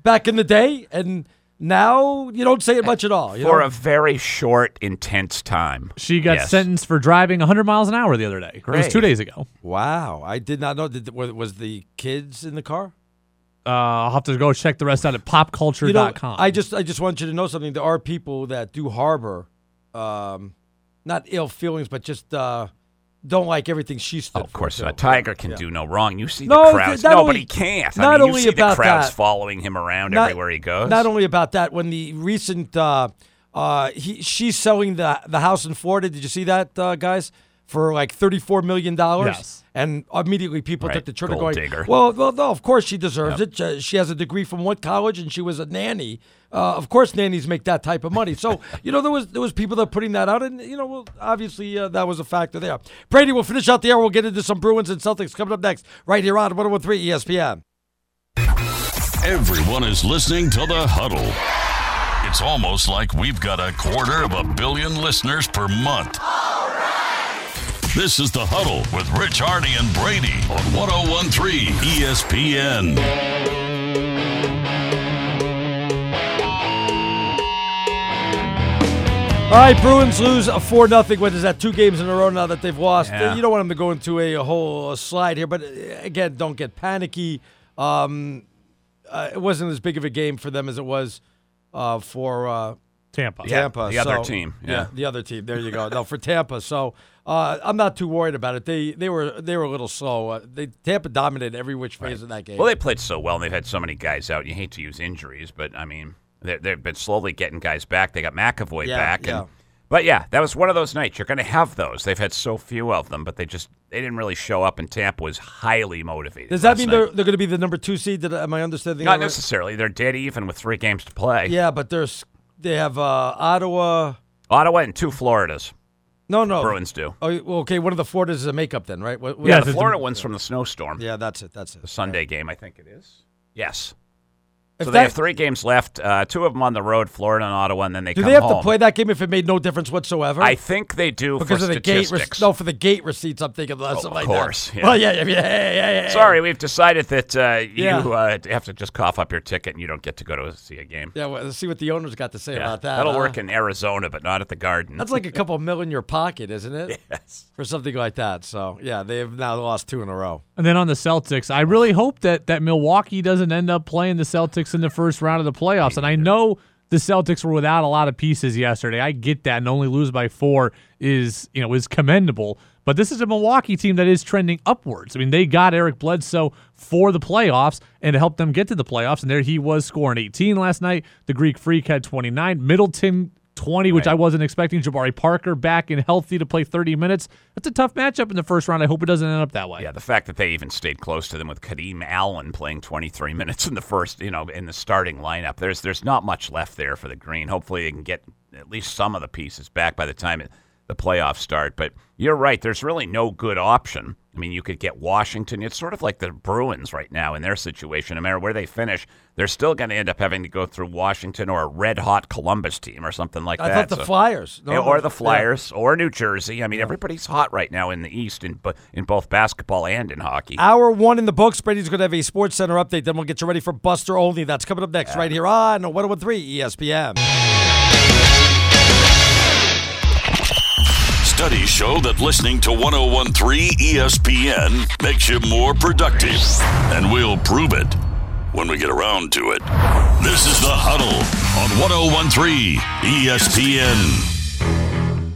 Speaker 2: back in the day, and now you don't say it much at all. You
Speaker 3: For
Speaker 2: know?
Speaker 3: a very short, intense time.
Speaker 4: She got
Speaker 3: Yes.
Speaker 4: sentenced for driving one hundred miles an hour the other day. It was
Speaker 3: Great.
Speaker 4: two days ago.
Speaker 2: Wow, I did not know. Did, was the kids in the car?
Speaker 4: Uh, I'll have to go check the rest out at pop culture
Speaker 2: You know,
Speaker 4: dot com.
Speaker 2: I just I just want you to know something. There are people that do harbor, um, not ill feelings, but just uh, don't like everything she stood
Speaker 3: Oh, of course,
Speaker 2: for.
Speaker 3: a tiger can
Speaker 2: Yeah.
Speaker 3: do no wrong. You see
Speaker 2: No,
Speaker 3: the crowds.
Speaker 2: not
Speaker 3: Nobody
Speaker 2: only-
Speaker 3: can't.
Speaker 2: not
Speaker 3: I mean,
Speaker 2: only
Speaker 3: you see
Speaker 2: about
Speaker 3: the crowds
Speaker 2: that.
Speaker 3: following him around
Speaker 2: Not-
Speaker 3: everywhere he goes.
Speaker 2: Not only about that, when the recent uh, uh, he she's selling the the house in Florida. Did you see that, uh, guys? For like thirty-four million dollars.
Speaker 4: Yes.
Speaker 2: And immediately people
Speaker 3: Right,
Speaker 2: took the trigger
Speaker 3: gold
Speaker 2: going,
Speaker 3: digger.
Speaker 2: well, well, no, of course she deserves it. Uh, She has a degree from what college, and she was a nanny. Uh, of course, nannies make that type of money. So, you know, there was there was people that were putting that out, and, you know, well, obviously uh, that was a factor there. Brady, we'll finish out the hour. We'll get into some Bruins and Celtics coming up next, right here on one oh one three E S P N.
Speaker 1: Everyone is listening to The Huddle. It's almost like we've got a quarter of a billion listeners per month. This is The Huddle with Rich Hardy and Brady on one oh one three E S P N.
Speaker 2: All right, Bruins lose a four nothing. What is that? Two games in a row now that they've lost.
Speaker 3: Yeah.
Speaker 2: You don't want them to go into a, a whole uh, slide here, but uh, again, don't get panicky. Um, uh, it wasn't as big of a game for them as it was uh, for uh,
Speaker 4: Tampa.
Speaker 3: Yeah,
Speaker 2: Tampa.
Speaker 3: the other
Speaker 2: so-
Speaker 3: team, yeah.
Speaker 2: the other team. There you go. No, for Tampa. So uh, I'm not too worried about it. They they were they were a little slow. Uh, they Tampa dominated every which phase of that game.
Speaker 3: Well, they played so well, and they've had so many guys out. You hate to use injuries, but, I mean, they're, they've been slowly getting guys back. They got McAvoy
Speaker 2: Yeah,
Speaker 3: back.
Speaker 2: yeah.
Speaker 3: And, but, yeah, that was one of those nights. You're going to have those. They've had so few of them, but they just they didn't really show up, and Tampa was highly motivated.
Speaker 2: Does that
Speaker 3: last
Speaker 2: mean
Speaker 3: night.
Speaker 2: they're they're going to be the number two seed? Did, am I understanding?
Speaker 3: Not
Speaker 2: that right?
Speaker 3: necessarily. They're dead even with three games to play.
Speaker 2: Yeah, but there's they have uh, Ottawa.
Speaker 3: Ottawa and two Floridas.
Speaker 2: No, no.
Speaker 3: Bruins do.
Speaker 2: Oh, well, okay. One of the Floridas is a makeup then, right? What, what-
Speaker 4: Yeah,
Speaker 3: Yeah,
Speaker 4: it's
Speaker 3: the
Speaker 4: a-
Speaker 3: Florida one's from the snowstorm.
Speaker 2: yeah, that's it. That's it.
Speaker 3: The Sunday game, I think it is. Yes.
Speaker 2: If
Speaker 3: So
Speaker 2: that-
Speaker 3: they have three games left. Uh, two of them on the road, Florida and Ottawa, and then they
Speaker 2: Do
Speaker 3: come
Speaker 2: they have
Speaker 3: home.
Speaker 2: to play that game if it made no difference whatsoever?
Speaker 3: I think they do
Speaker 2: because
Speaker 3: for
Speaker 2: of the gate.
Speaker 3: statistics.
Speaker 2: Re- no, for the gate receipts. I'm thinking of something
Speaker 3: of
Speaker 2: like
Speaker 3: course,
Speaker 2: that.
Speaker 3: yeah.
Speaker 2: Well, yeah, yeah, yeah, yeah, yeah, yeah.
Speaker 3: Sorry, we've decided that uh, you
Speaker 2: Yeah.
Speaker 3: uh, have to just cough up your ticket and you don't get to go to see a game.
Speaker 2: Yeah, well, let's see what the owners got to say
Speaker 3: Yeah,
Speaker 2: about that.
Speaker 3: that'll
Speaker 2: huh?
Speaker 3: work in Arizona, but not at the Garden.
Speaker 2: That's like a couple mil in your pocket, isn't it?
Speaker 3: yes.
Speaker 2: For something like that. So yeah, they have now lost two in a row.
Speaker 4: And then on the Celtics, I really hope that that Milwaukee doesn't end up playing the Celtics in the first round of the playoffs. And I know the Celtics were without a lot of pieces yesterday. I get that, and only lose by four is, you know, is commendable. But this is a Milwaukee team that is trending upwards. I mean, they got Eric Bledsoe for the playoffs and to help them get to the playoffs. And there he was scoring eighteen last night. The Greek Freak had twenty-nine. Middleton twenty, which
Speaker 3: Right.
Speaker 4: I wasn't expecting. Jabari Parker back and healthy to play thirty minutes. That's a tough matchup in the first round. I hope it doesn't end up that way.
Speaker 3: Yeah, the fact that they even stayed close to them with Kadeem Allen playing twenty-three minutes in the first, you know, in the starting lineup. There's there's not much left there for the Green. Hopefully they can get at least some of the pieces back by the time it, the playoffs start. But you're right, there's really no good option. I mean, you could get Washington. It's sort of like the Bruins right now in their situation. No matter where they finish, they're still going to end up having to go through Washington or a red-hot Columbus team or something like
Speaker 2: I
Speaker 3: that.
Speaker 2: thought the
Speaker 3: So-
Speaker 2: Flyers. No,
Speaker 3: Yeah, or the
Speaker 2: yeah.
Speaker 3: Flyers, or New Jersey. I mean, everybody's hot right now in the East, in, bu- in both basketball and in hockey.
Speaker 2: Hour one in the books. Brady's going to have a Sports Center update. Then we'll get you ready for Buster Only. That's coming up next right here on one oh one three E S P N.
Speaker 1: Studies show that listening to one oh one three E S P N makes you more productive. And we'll prove it when we get around to it. This is The Huddle on one oh one three E S P N.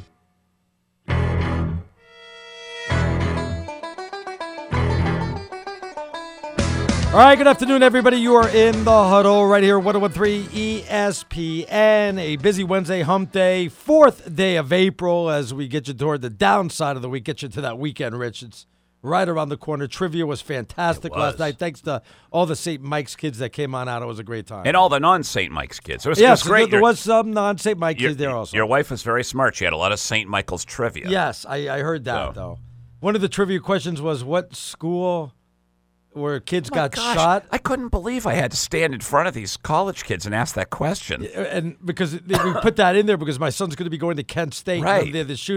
Speaker 2: All right, good afternoon, everybody. You are in the huddle right here, one oh one three E S P N. A busy Wednesday, hump day, fourth day of April as we get you toward the downside of the week, get you to that weekend, Rich. It's right around the corner. Trivia was fantastic
Speaker 3: It was.
Speaker 2: last night. Thanks to all the Saint Mike's kids that came on out. It was a great time.
Speaker 3: And all the non-Saint Mike's kids. It was, it
Speaker 2: yes,
Speaker 3: was great.
Speaker 2: there
Speaker 3: Your-
Speaker 2: was some non-Saint Mike
Speaker 3: your,
Speaker 2: kids there also.
Speaker 3: Your wife was very smart. She had a lot of Saint Michael's trivia.
Speaker 2: Yes, I, I heard that,
Speaker 3: So.
Speaker 2: though. One of the trivia questions was what school where kids
Speaker 3: Oh my
Speaker 2: got
Speaker 3: gosh,
Speaker 2: shot?
Speaker 3: I couldn't believe I had to stand in front of these college kids and ask that question.
Speaker 2: And because they- we put that in there because my son's going to be going to Kent State
Speaker 3: Right.
Speaker 2: and they're the shooting.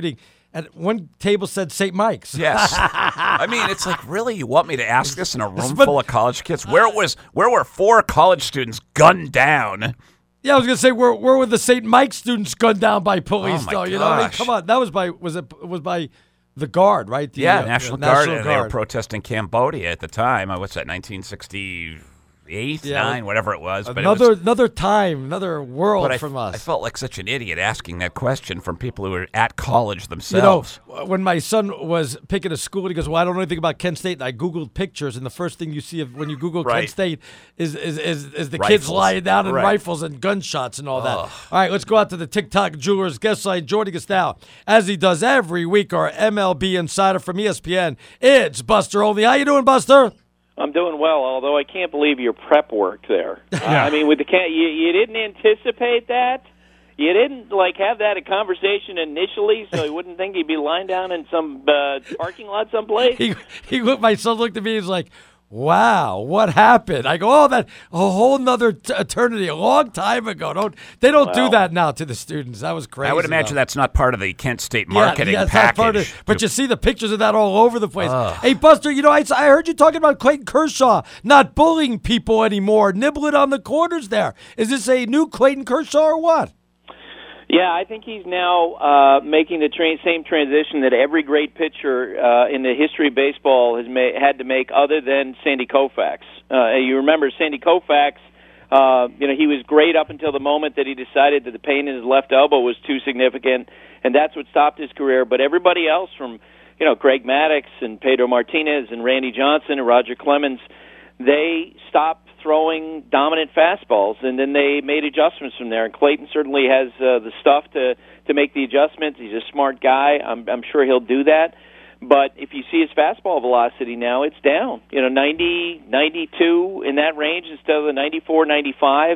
Speaker 2: and one table said Saint Mike's.
Speaker 3: Yes. I mean, it's like, really? You want me to ask this in a room
Speaker 2: But-
Speaker 3: full of college kids? Where was where were four college students gunned down?
Speaker 2: Yeah, I was gonna say where where were the Saint Mike students gunned down by police?
Speaker 3: Oh, my
Speaker 2: though, you know, I mean,
Speaker 3: gosh.
Speaker 2: come on, that was by was it was by the Guard, right? The,
Speaker 3: Yeah,
Speaker 2: uh,
Speaker 3: National
Speaker 2: the
Speaker 3: Guard.
Speaker 2: National
Speaker 3: and They were
Speaker 2: Guard.
Speaker 3: protesting Cambodia at the time. Uh, What's that, nineteen sixty-eight,
Speaker 2: Yeah.
Speaker 3: nine, whatever it was. But it
Speaker 2: Another
Speaker 3: was,
Speaker 2: another time, another world
Speaker 3: but I,
Speaker 2: from
Speaker 3: I
Speaker 2: us.
Speaker 3: felt like such an idiot asking that question from people who were at college
Speaker 2: You know,
Speaker 3: themselves.
Speaker 2: when my son was picking a school, he goes, "Well, I don't know anything about Kent State." And I googled pictures, and the first thing you see of, when you Google
Speaker 3: Right.
Speaker 2: Kent State is is is, is the kids
Speaker 3: Rifles.
Speaker 2: lying down in
Speaker 3: Right.
Speaker 2: rifles and gunshots and all that. All right, let's go out to the TikTok Jewelers guest line. Joining us now, as he does every week, our M L B insider from E S P N. It's Buster Olney. How you doing, Buster?
Speaker 6: I'm doing well, although I can't believe your prep work there. Uh, I mean, with the cat, you, you didn't anticipate that. You didn't like have that a conversation initially, so you wouldn't think he'd be lying down in some uh, parking lot someplace.
Speaker 2: He he looked. My son looked at me. He's like, "Wow, what happened?" I go, "Oh, that a whole nother t- eternity, a long time ago. Don't they don't do
Speaker 6: Wow.
Speaker 2: that now to the students? That was crazy."
Speaker 3: I would imagine
Speaker 2: though.
Speaker 3: that's not part of the Kent State
Speaker 2: Yeah,
Speaker 3: marketing
Speaker 2: yeah, it's
Speaker 3: package.
Speaker 2: not part of- but you see the pictures of that all over the place. Hey, Buster, you know, I, I heard you talking about Clayton Kershaw not bullying people anymore, nibbling on the corners there. Is this a new Clayton Kershaw or what?
Speaker 6: Yeah, I think he's now uh, making the tra- same transition that every great pitcher uh, in the history of baseball has ma- had to make, other than Sandy Koufax. Uh, you remember Sandy Koufax? Uh, you know, he was great up until the moment that he decided that the pain in his left elbow was too significant, and that's what stopped his career. But everybody else, from you know Greg Maddux and Pedro Martinez and Randy Johnson and Roger Clemens, they stopped throwing dominant fastballs, and then they made adjustments from there. And Clayton certainly has uh, the stuff to to make the adjustments. He's a smart guy. I'm, I'm sure he'll do that. But if you see his fastball velocity now, it's down. You know, ninety, ninety-two in that range instead of the ninety-four, ninety-five.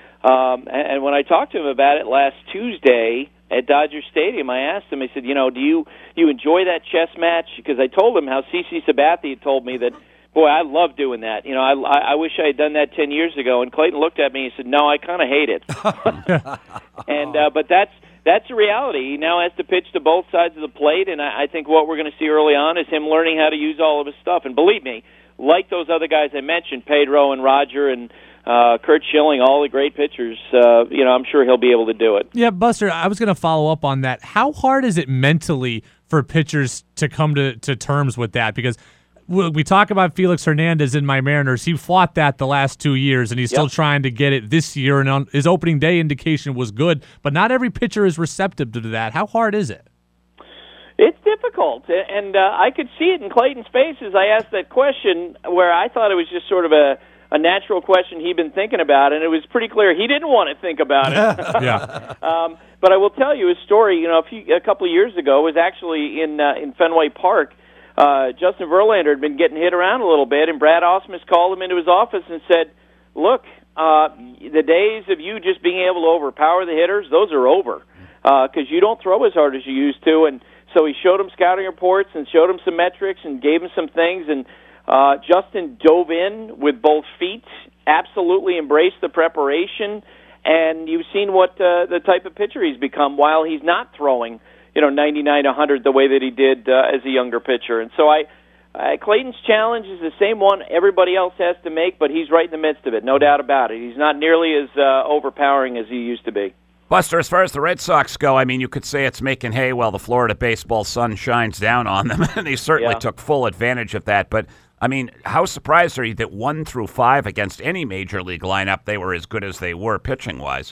Speaker 6: Um, and, and when I talked to him about it last Tuesday at Dodger Stadium, I asked him. I said, "You know, do you do you enjoy that chess match?" Because I told him how CeCe Sabathia had told me that. Boy, I love doing that. You know, I, I wish I had done that ten years ago. And Clayton looked at me and said, "No, I kind of hate it." and uh, but that's that's the reality. He now has to pitch to both sides of the plate, and I, I think what we're going to see early on is him learning how to use all of his stuff. And believe me, like those other guys I mentioned, Pedro and Roger and uh, Kurt Schilling, all the great pitchers, uh, you know, I'm sure he'll be able to do it.
Speaker 4: Yeah, Buster, I was going to follow up on that. How hard is it mentally for pitchers to come to, to terms with that? Because we we talk about Felix Hernandez in my Mariners. He fought that the last two years, and he's
Speaker 6: Yep.
Speaker 4: still trying to get it this year. And on, his opening day indication was good, but not every pitcher is receptive to that. How hard is it?
Speaker 6: It's difficult, and uh, I could see it in Clayton's face as I asked that question, where I thought it was just sort of a, a natural question he'd been thinking about, and it was pretty clear he didn't want to think about it.
Speaker 4: Yeah.
Speaker 6: um, but I will tell you a story. You know, a, few, a couple of years ago, was actually in uh, in Fenway Park. Uh, Justin Verlander had been getting hit around a little bit, and Brad Ausmus called him into his office and said, "Look, uh, the days of you just being able to overpower the hitters, those are over, because uh, you don't throw as hard as you used to." And so he showed him scouting reports and showed him some metrics and gave him some things, and uh, Justin dove in with both feet, absolutely embraced the preparation, and you've seen what uh, the type of pitcher he's become while he's not throwing, you know, ninety-nine, one hundred the way that he did uh, as a younger pitcher. And so I, uh, Clayton's challenge is the same one everybody else has to make, but he's right in the midst of it, no doubt about it. He's not nearly as uh, overpowering as he used to be.
Speaker 3: Buster, as far as the Red Sox go, I mean, you could say it's making hay while the Florida baseball sun shines down on them, and they certainly
Speaker 6: Yeah.
Speaker 3: took full advantage of that. But, I mean, how surprised are you that one through five against any major league lineup, they were as good as they were pitching-wise?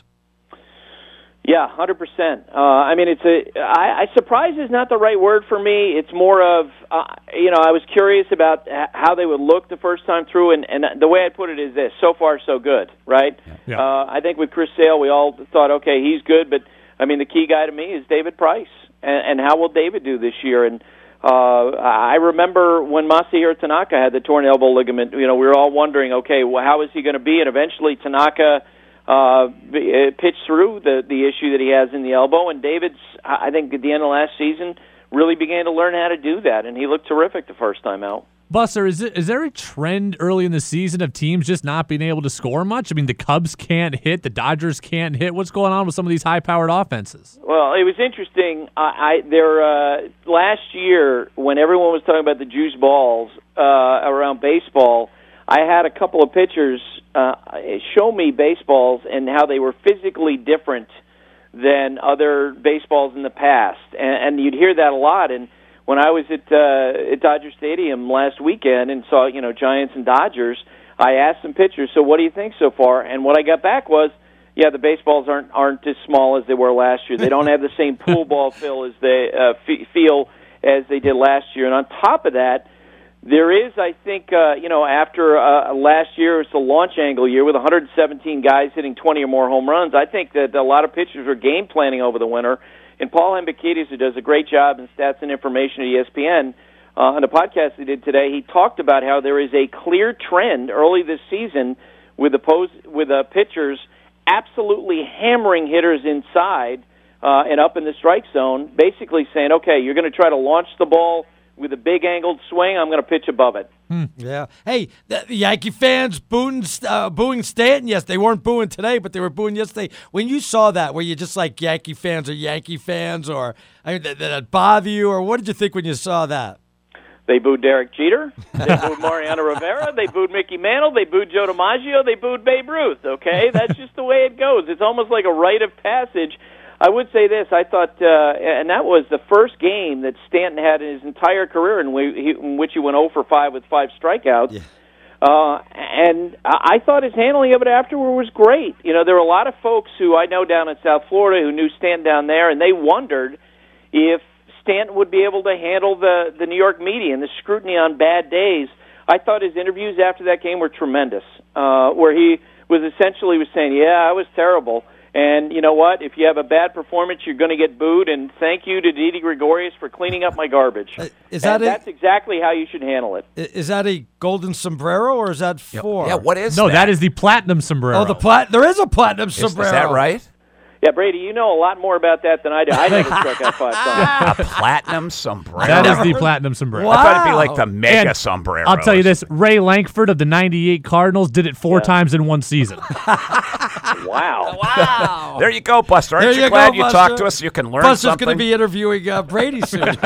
Speaker 6: Yeah, one hundred percent. Uh, I mean, it's a. I, I surprise is not the right word for me. It's more of, uh, you know, I was curious about h- how they would look the first time through, and, and the way I put it is this: so far, so good, right?
Speaker 4: Yeah.
Speaker 6: Uh, I think with Chris Sale, we all thought, okay, he's good, but I mean, the key guy to me is David Price, and, and how will David do this year? And uh, I remember when Masahiro Tanaka had the torn elbow ligament. You know, we were all wondering, okay, well, how is he going to be? And eventually, Tanaka uh, pitched through the the issue that he has in the elbow, and David's, I think, at the end of last season, really began to learn how to do that, and he looked terrific the first time out.
Speaker 4: Buster, is, it, is there a trend early in the season of teams just not being able to score much? I mean, the Cubs can't hit, the Dodgers can't hit. What's going on with some of these high-powered offenses?
Speaker 6: Well, it was interesting. I, I there uh, last year when everyone was talking about the juice balls uh, around baseball, I had a couple of pitchers uh, show me baseballs and how they were physically different than other baseballs in the past, and, and you'd hear that a lot. And when I was at uh, at Dodger Stadium last weekend and saw you know Giants and Dodgers, I asked some pitchers, "So what do you think so far?" And what I got back was, "Yeah, the baseballs aren't aren't as small as they were last year. They don't have the same pool ball feel as they uh, f- feel as they did last year." And on top of that, there is, I think, uh, you know, after uh, last year, it's the launch angle year with one hundred seventeen guys hitting twenty or more home runs. I think that a lot of pitchers are game planning over the winter. And Paul Hembekides, who does a great job in stats and information at E S P N, uh, on the podcast he did today, he talked about how there is a clear trend early this season with the pose, with uh, pitchers absolutely hammering hitters inside uh, and up in the strike zone, basically saying, okay, you're going to try to launch the ball with a big angled swing, I'm going to pitch above it.
Speaker 2: Hmm. Yeah. Hey, the the Yankee fans booing, uh, booing Stanton. Yes, they weren't booing today, but they were booing yesterday. When you saw that, were you just like Yankee fans or Yankee fans, or I mean, did that bother you, or what did you think when you saw that?
Speaker 6: They booed Derek Jeter. They booed Mariano Rivera. They booed Mickey Mantle. They booed Joe DiMaggio. They booed Babe Ruth. Okay, that's just the way it goes. It's almost like a rite of passage. I would say this. I thought, uh, and that was the first game that Stanton had in his entire career in, we, in which he went oh for five with five strikeouts. Yeah. Uh, and I thought his handling of it afterward was great. You know, there were a lot of folks who I know down in South Florida who knew Stanton down there, and they wondered if Stanton would be able to handle the, the New York media and the scrutiny on bad days. I thought his interviews after that game were tremendous, uh, where he was essentially was saying, yeah, I was terrible. And you know what? If you have a bad performance, you're going to get booed. And thank you to Didi Gregorius for cleaning up my garbage.
Speaker 2: Uh, is that
Speaker 6: and
Speaker 2: a,
Speaker 6: that's exactly how you should handle it.
Speaker 2: Is that a golden sombrero or is that four?
Speaker 3: Yeah, what is
Speaker 4: no,
Speaker 3: that?
Speaker 4: that is the platinum sombrero.
Speaker 2: Oh, the plat. There is a platinum
Speaker 3: is,
Speaker 2: sombrero.
Speaker 3: Is that right?
Speaker 6: Yeah, Brady, you know a lot more about that than I do. I never struck out five times.
Speaker 3: A platinum sombrero.
Speaker 4: That is the platinum sombrero.
Speaker 2: Wow.
Speaker 3: I thought it'd be like the mega
Speaker 4: And
Speaker 3: sombrero.
Speaker 4: I'll tell you this, Ray Lankford of the ninety-eight Cardinals did it four
Speaker 6: Yeah.
Speaker 4: times in one season.
Speaker 6: Wow.
Speaker 2: Wow.
Speaker 3: There you go, Buster. Aren't
Speaker 2: There
Speaker 3: you,
Speaker 2: you
Speaker 3: glad
Speaker 2: go,
Speaker 3: you
Speaker 2: Buster.
Speaker 3: talked to us? You can learn
Speaker 2: Buster's
Speaker 3: something.
Speaker 2: going to be interviewing uh, Brady soon.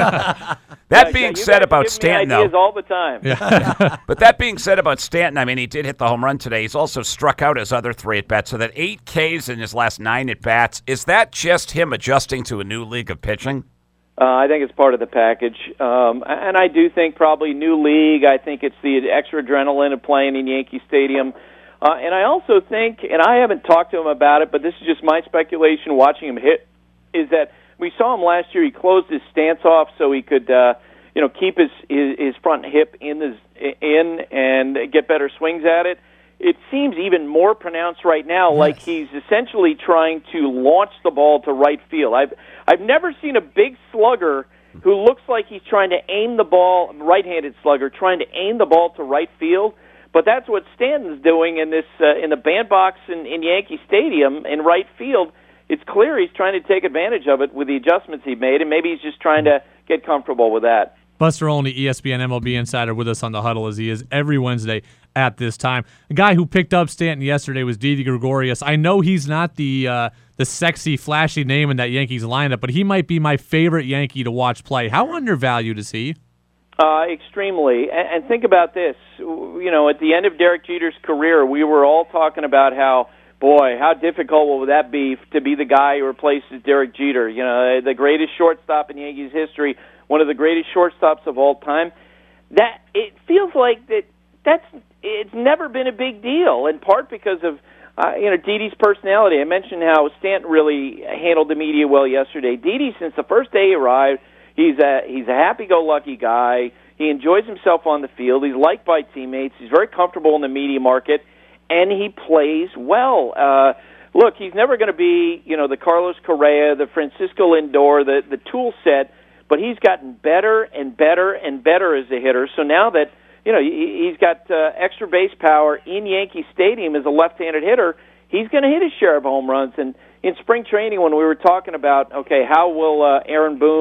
Speaker 3: That
Speaker 6: Yeah,
Speaker 3: being
Speaker 6: yeah, you
Speaker 3: said
Speaker 6: guys
Speaker 3: about
Speaker 6: give me
Speaker 3: Stanton,
Speaker 6: ideas
Speaker 3: though,
Speaker 6: all the time.
Speaker 3: but that being said about Stanton, I mean, he did hit the home run today. He's also struck out his other three at-bats, so that eight Ks in his last nine at-bats. Is that just him adjusting to a new league of pitching?
Speaker 6: Uh, I think it's part of the package. Um, and I do think probably new league. I think it's the extra adrenaline of playing in Yankee Stadium. Uh, and I also think, and I haven't talked to him about it, but this is just my speculation watching him hit, is that we saw him last year. He closed his stance off so he could, uh, you know, keep his, his his front hip in his, in and get better swings at it. It seems even more pronounced right now, yes. Like he's essentially trying to launch the ball to right field. I've I've never seen a big slugger who looks like he's trying to aim the ball, right-handed slugger, trying to aim the ball to right field. But that's what Stanton's doing in this uh, in the bandbox in, in Yankee Stadium in right field. It's clear he's trying to take advantage of it with the adjustments he made, and maybe he's just trying to get comfortable with that.
Speaker 4: Buster Olney, E S P N M L B insider, with us on the Huddle as he is every Wednesday at this time. The guy who picked up Stanton yesterday was Didi Gregorius. I know he's not the uh, the sexy, flashy name in that Yankees lineup, but he might be my favorite Yankee to watch play. How undervalued is he?
Speaker 6: Uh, extremely. And, and think about this. You know, at the end of Derek Jeter's career, we were all talking about how, boy, how difficult will that be to be the guy who replaces Derek Jeter? You know, the greatest shortstop in Yankees history, one of the greatest shortstops of all time. That it feels like that. That's it's never been a big deal. In part because of uh, you know Didi's personality. I mentioned how Stanton really handled the media well yesterday. Didi, since the first day he arrived, he's a he's a happy-go-lucky guy. He enjoys himself on the field. He's liked by teammates. He's very comfortable in the media market, and he plays well. Uh, look, he's never going to be, you know, the Carlos Correa, the Francisco Lindor, the the tool set, but he's gotten better and better and better as a hitter. So now that, you know, he's got uh, extra base power in Yankee Stadium as a left-handed hitter, he's going to hit his share of home runs. And in spring training, when we were talking about, okay, how will uh, Aaron Boone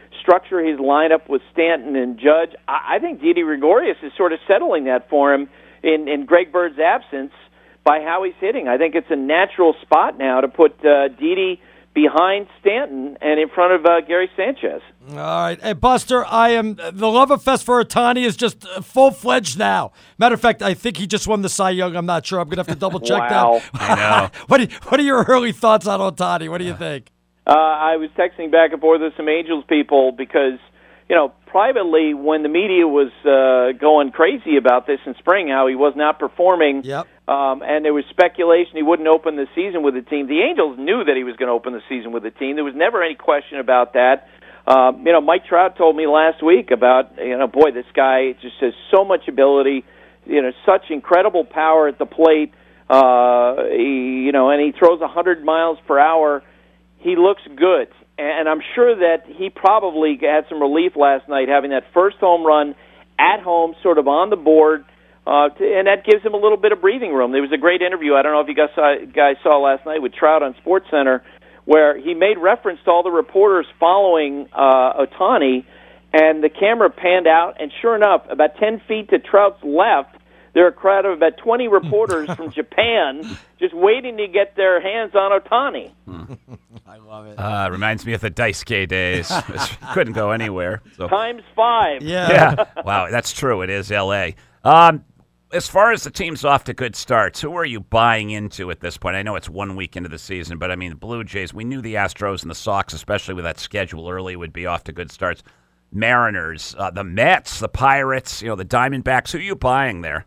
Speaker 6: structure his lineup with Stanton and Judge. I, I think Didi Gregorius is sort of settling that for him in, in Greg Bird's absence by how he's hitting. I think it's a natural spot now to put uh, Didi behind Stanton and in front of uh, Gary Sanchez.
Speaker 2: All right. Hey, Buster, I am the love fest for Ohtani is just full-fledged now. Matter of fact, I think he just won the Cy Young. I'm not sure. I'm going to have to double-check
Speaker 6: wow.
Speaker 2: that.
Speaker 3: I know.
Speaker 2: what, are, what are your early thoughts on Ohtani? What do you think?
Speaker 6: Uh, I was texting back and forth with some Angels people because, you know, privately when the media was uh, going crazy about this in spring, how he was not performing,
Speaker 2: yep.
Speaker 6: um, and there was speculation he wouldn't open the season with the team. The Angels knew that he was going to open the season with the team. There was never any question about that. Um, you know, Mike Trout told me last week about, you know, boy, this guy just has so much ability, you know, such incredible power at the plate, uh, he, you know, and he throws one hundred miles per hour. He looks good. And I'm sure that he probably had some relief last night having that first home run at home, sort of on the board, uh, to, and that gives him a little bit of breathing room. There was a great interview, I don't know if you guys saw, guys saw last night with Trout on SportsCenter, where he made reference to all the reporters following uh, Ohtani, and the camera panned out, and sure enough, about ten feet to Trout's left, there are a crowd of about twenty reporters from Japan just waiting to get their hands on Ohtani.
Speaker 2: I love it.
Speaker 3: Uh, reminds me of the Daisuke days. Couldn't go anywhere. So.
Speaker 6: Times five.
Speaker 2: Yeah.
Speaker 3: Yeah. Wow, that's true. It is L A. Um, as far as the team's off to good starts, who are you buying into at this point? I know it's one week into the season, but I mean, the Blue Jays, we knew the Astros and the Sox, especially with that schedule early, would be off to good starts. Mariners, uh, the Mets, the Pirates, you know, the Diamondbacks. Who are you buying there?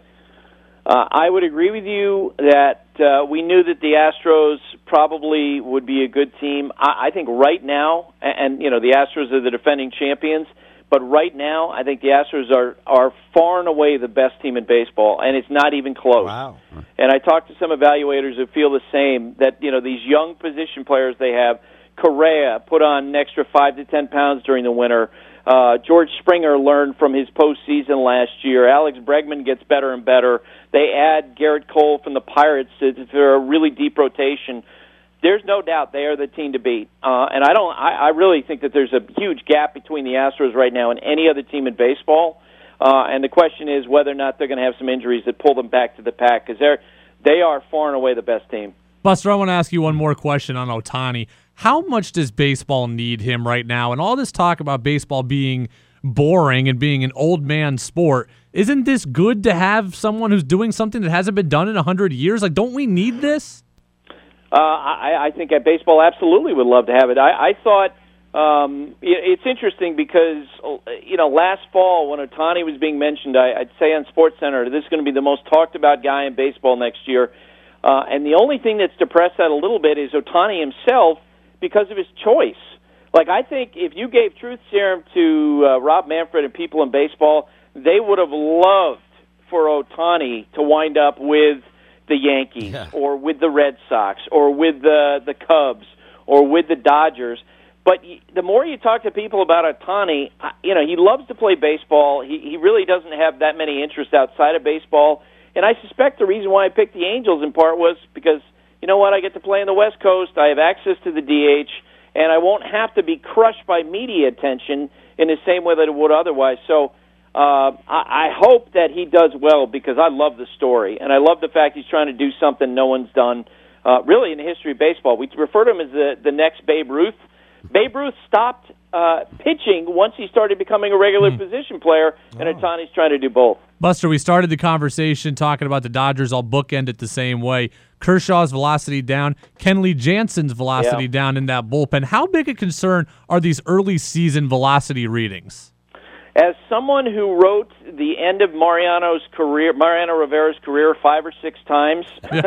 Speaker 6: Uh, I would agree with you that uh, we knew that the Astros probably would be a good team. I, I think right now, and, and you know the Astros are the defending champions, but right now I think the Astros are, are far and away the best team in baseball, and it's not even close.
Speaker 2: Wow.
Speaker 6: And I talked to some evaluators who feel the same, that you know these young position players they have, Correa put on an extra five to ten pounds during the winter. Uh, George Springer learned from his postseason last year. Alex Bregman gets better and better. They add Garrett Cole from the Pirates to, to a really deep rotation. There's no doubt they are the team to beat. Uh, and I don't. I, I really think that there's a huge gap between the Astros right now and any other team in baseball. Uh, and the question is whether or not they're going to have some injuries that pull them back to the pack, because they're they are far and away the best team.
Speaker 4: Buster, I want to ask you one more question on Ohtani. How much does baseball need him right now? And all this talk about baseball being boring and being an old man sport, isn't this good to have someone who's doing something that hasn't been done in one hundred years? Like, don't we need this?
Speaker 6: Uh, I, I think that baseball absolutely would love to have it. I, I thought um, it's interesting because, you know, last fall when Ohtani was being mentioned, I, I'd say on SportsCenter, this is going to be the most talked about guy in baseball next year. Uh, and the only thing that's depressed that a little bit is Ohtani himself, because of his choice. Like, I think if you gave truth serum to uh, Rob Manfred and people in baseball, they would have loved for Ohtani to wind up with the Yankees yeah. or with the Red Sox or with the the Cubs or with the Dodgers. But the more you talk to people about Ohtani, you know, he loves to play baseball. He, he really doesn't have that many interests outside of baseball. And I suspect the reason why I picked the Angels in part was because, you know what, I get to play on the West Coast, I have access to the D H, and I won't have to be crushed by media attention in the same way that it would otherwise. So uh, I, I hope that he does well, because I love the story, and I love the fact he's trying to do something no one's done, uh, really, in the history of baseball. We refer to him as the, the next Babe Ruth. Babe Ruth stopped uh, pitching once he started becoming a regular mm. position player, and oh. Ohtani's trying to do both.
Speaker 4: Buster, we started the conversation talking about the Dodgers. I'll bookend it the same way. Kershaw's velocity down, Kenley Jansen's velocity yeah. down in that bullpen. How big a concern are these early season velocity readings?
Speaker 6: As someone who wrote the end of Mariano's career, Mariano Rivera's career five or six times,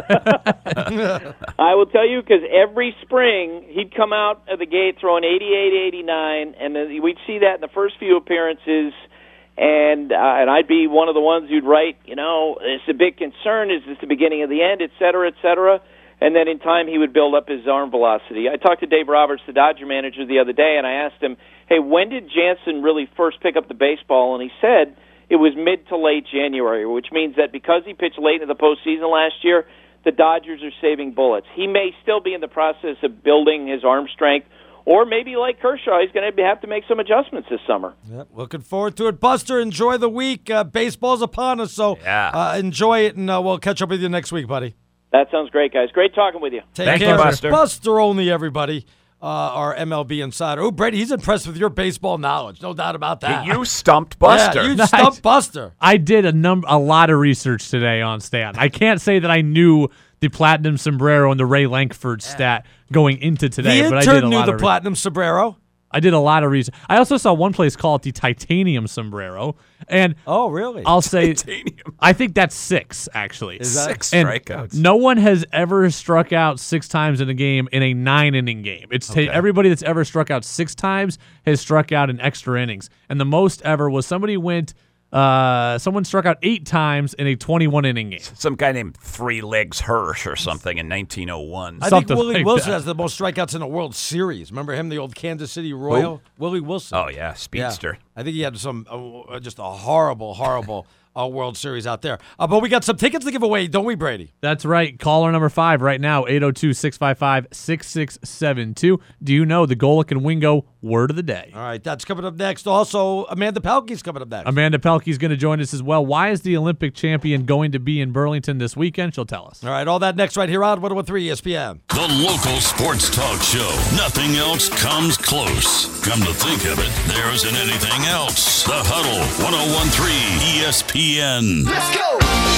Speaker 6: I will tell you, because every spring he'd come out of the gate throwing eighty-eight, eighty-nine, and then we'd see that in the first few appearances, and uh, and I'd be one of the ones who'd write, you know, it's a big concern, is this the beginning of the end, et cetera, et cetera. And then in time he would build up his arm velocity. I talked to Dave Roberts, the Dodger manager, the other day, and I asked him, hey, when did Jansen really first pick up the baseball? And he said it was mid to late January, which means that because he pitched late in the postseason last year, the Dodgers are saving bullets. He may still be in the process of building his arm strength or maybe like Kershaw, he's going to have to make some adjustments this summer.
Speaker 2: Yep, looking forward to it. Buster, enjoy the week. Uh, baseball's upon us, so
Speaker 3: Yeah.
Speaker 2: uh, enjoy it, and uh, we'll catch up with you next week, buddy.
Speaker 6: That sounds great, guys. Great talking with you.
Speaker 2: Take
Speaker 3: Thank you,
Speaker 2: care.
Speaker 3: Buster.
Speaker 2: Buster Olney, everybody, uh, our M L B insider. Oh, Brady, he's impressed with your baseball knowledge. No doubt about that.
Speaker 3: You stumped Buster.
Speaker 2: Yeah, you
Speaker 4: Nice.
Speaker 2: stumped Buster.
Speaker 4: I did a number, a lot of research today on Stan. I can't say that I knew the platinum sombrero and the Ray Lankford stat going into today,
Speaker 2: The
Speaker 4: but I did a
Speaker 2: intern knew
Speaker 4: lot
Speaker 2: the
Speaker 4: of re-
Speaker 2: platinum sombrero.
Speaker 4: I did a lot of research. I also saw one place call it the titanium sombrero, and
Speaker 2: Oh, really?
Speaker 4: I'll say
Speaker 3: Titanium.
Speaker 4: I think that's six actually.
Speaker 2: Is that-
Speaker 3: Six
Speaker 4: And
Speaker 3: strikeouts.
Speaker 4: no one has ever struck out six times in a game in a nine-inning game. It's ta-
Speaker 3: Okay.
Speaker 4: everybody that's ever struck out six times has struck out in extra innings, and the most ever was somebody went. Uh, someone struck out eight times in a twenty-one inning game.
Speaker 3: Some guy named Three Legs Hirsch or something in nineteen oh one.
Speaker 2: I think
Speaker 4: something
Speaker 2: Willie
Speaker 4: like
Speaker 2: Wilson
Speaker 4: that.
Speaker 2: has the most strikeouts in the World Series. Remember him, the old Kansas City Royal? Willie Wilson.
Speaker 3: Oh, yeah,
Speaker 2: Yeah.
Speaker 3: speedster.
Speaker 2: I think he had some uh, just a horrible, horrible uh, World Series out there. Uh, but we got some tickets to give away, don't we, Brady?
Speaker 4: That's right. Caller number five right now, eight oh two, six five five, six six seven two. Do you know the Golic and Wingo word of the day?
Speaker 2: All right, that's coming up next. Also, Amanda Pelkey's coming up next.
Speaker 4: Amanda Pelkey's going to join us as well. Why is the Olympic champion going to be in Burlington this weekend? She'll tell us.
Speaker 2: All right, all that next right here on one oh one three E S P N.
Speaker 1: The local sports talk show. Nothing else comes close. Come to think of it, there isn't anything else. The Huddle, one oh one three E S P N.
Speaker 7: Let's go!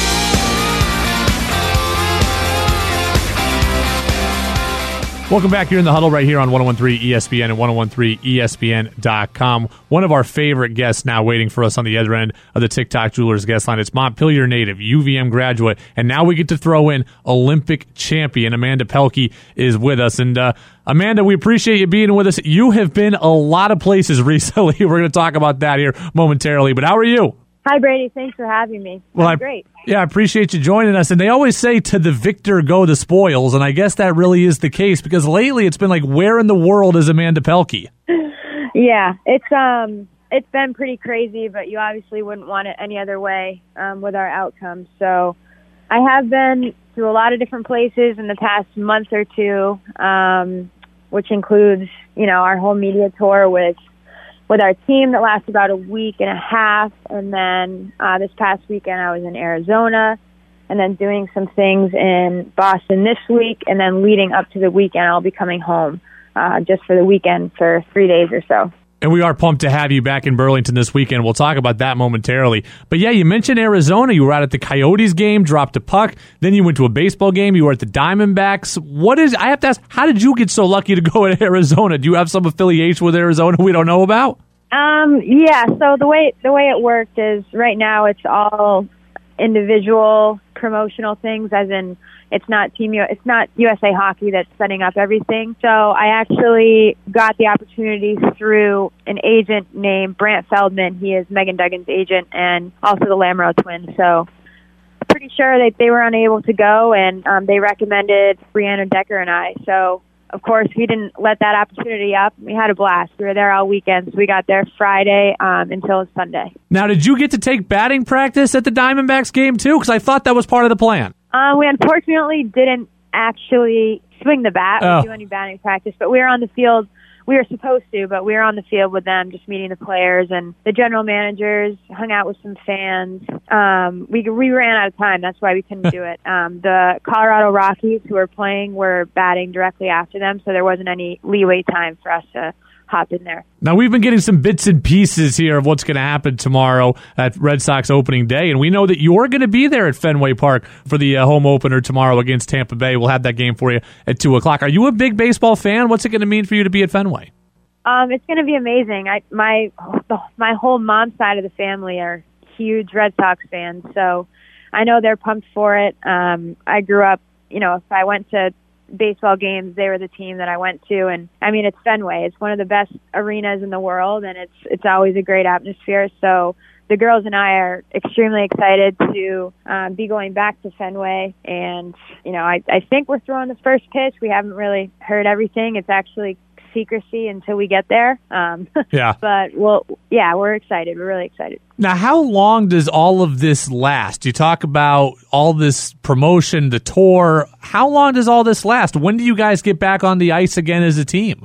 Speaker 4: Welcome back here in the Huddle right here on one oh one three E S P N and one oh one three E S P N dot com. One of our favorite guests now waiting for us on the other end of the TikTok Jewelers guest line. It's Montpelier native, U V M graduate, and now we get to throw in Olympic champion. Amanda Pelkey is with us. And uh, Amanda, we appreciate you being with us. You have been a lot of places recently. We're going to talk about that here momentarily. But how are you?
Speaker 8: Hi, Brady. Thanks for having me.
Speaker 4: Well,
Speaker 8: I'm
Speaker 4: I,
Speaker 8: great.
Speaker 4: Yeah, I appreciate you joining us. And they always say to the victor go the spoils, and I guess that really is the case because lately it's been like, where in the world is Amanda Pelkey?
Speaker 8: Yeah, it's um, it's been pretty crazy, but you obviously wouldn't want it any other way um, with our outcomes. So I have been to a lot of different places in the past month or two, um, which includes, you know, our whole media tour with with our team that lasts about a week and a half. And then uh, this past weekend I was in Arizona and then doing some things in Boston this week. And then leading up to the weekend, I'll be coming home uh, just for the weekend for three days or so.
Speaker 4: And we are pumped to have you back in Burlington this weekend. We'll talk about that momentarily. But yeah, you mentioned Arizona. You were out at the Coyotes game, dropped a puck. Then you went to a baseball game. You were at the Diamondbacks. What is, I have to ask, how did you get so lucky to go to Arizona? Do you have some affiliation with Arizona we don't know about?
Speaker 8: Um, yeah, so the way the way it worked is right now it's all individual promotional things, as in it's not team U- it's not U S A Hockey that's setting up everything. So I actually got the opportunity through an agent named Brant Feldman. He is Megan Duggan's agent and also the Lamoureux twins. So pretty sure that they were unable to go, and um, they recommended Brianna Decker and I. So of course, we didn't let that opportunity up. We had a blast. We were there all weekend. So we got there Friday um, until Sunday.
Speaker 4: Now, did you get to take batting practice at the Diamondbacks game, too? Because I thought that was part of the plan.
Speaker 8: Uh, we unfortunately didn't actually swing the bat or
Speaker 4: Oh.
Speaker 8: do any batting practice, but we were on the field. We were supposed to, but we were on the field with them, just meeting the players and the general managers, hung out with some fans. Um, we we ran out of time. That's why we couldn't do it. Um, the Colorado Rockies, who were playing, were batting directly after them, so there wasn't any leeway time for us to hop in there.
Speaker 4: Now, we've been getting some bits and pieces here of what's going to happen tomorrow at Red Sox opening day, and we know that you're going to be there at Fenway Park for the uh, home opener tomorrow against Tampa Bay. We'll have that game for you at two o'clock. Are you a big baseball fan? What's it going to mean for you to be at Fenway?
Speaker 8: Um, it's going to be amazing. I my my whole mom's side of the family are huge Red Sox fans, so I know they're pumped for it. Um, I grew up, you know, if I went to baseball games, they were the team that I went to, and I mean, it's Fenway. It's one of the best arenas in the world, and it's it's always a great atmosphere. So the girls and I are extremely excited to um, be going back to Fenway, and you know, I I think we're throwing the first pitch. We haven't really heard everything. It's actually secrecy until we get there. Um,
Speaker 4: Yeah.
Speaker 8: but well, yeah, we're excited. We're really excited.
Speaker 4: Now, how long does all of this last? You talk about all this promotion, the tour. How long does all this last? When do you guys get back on the ice again as a team?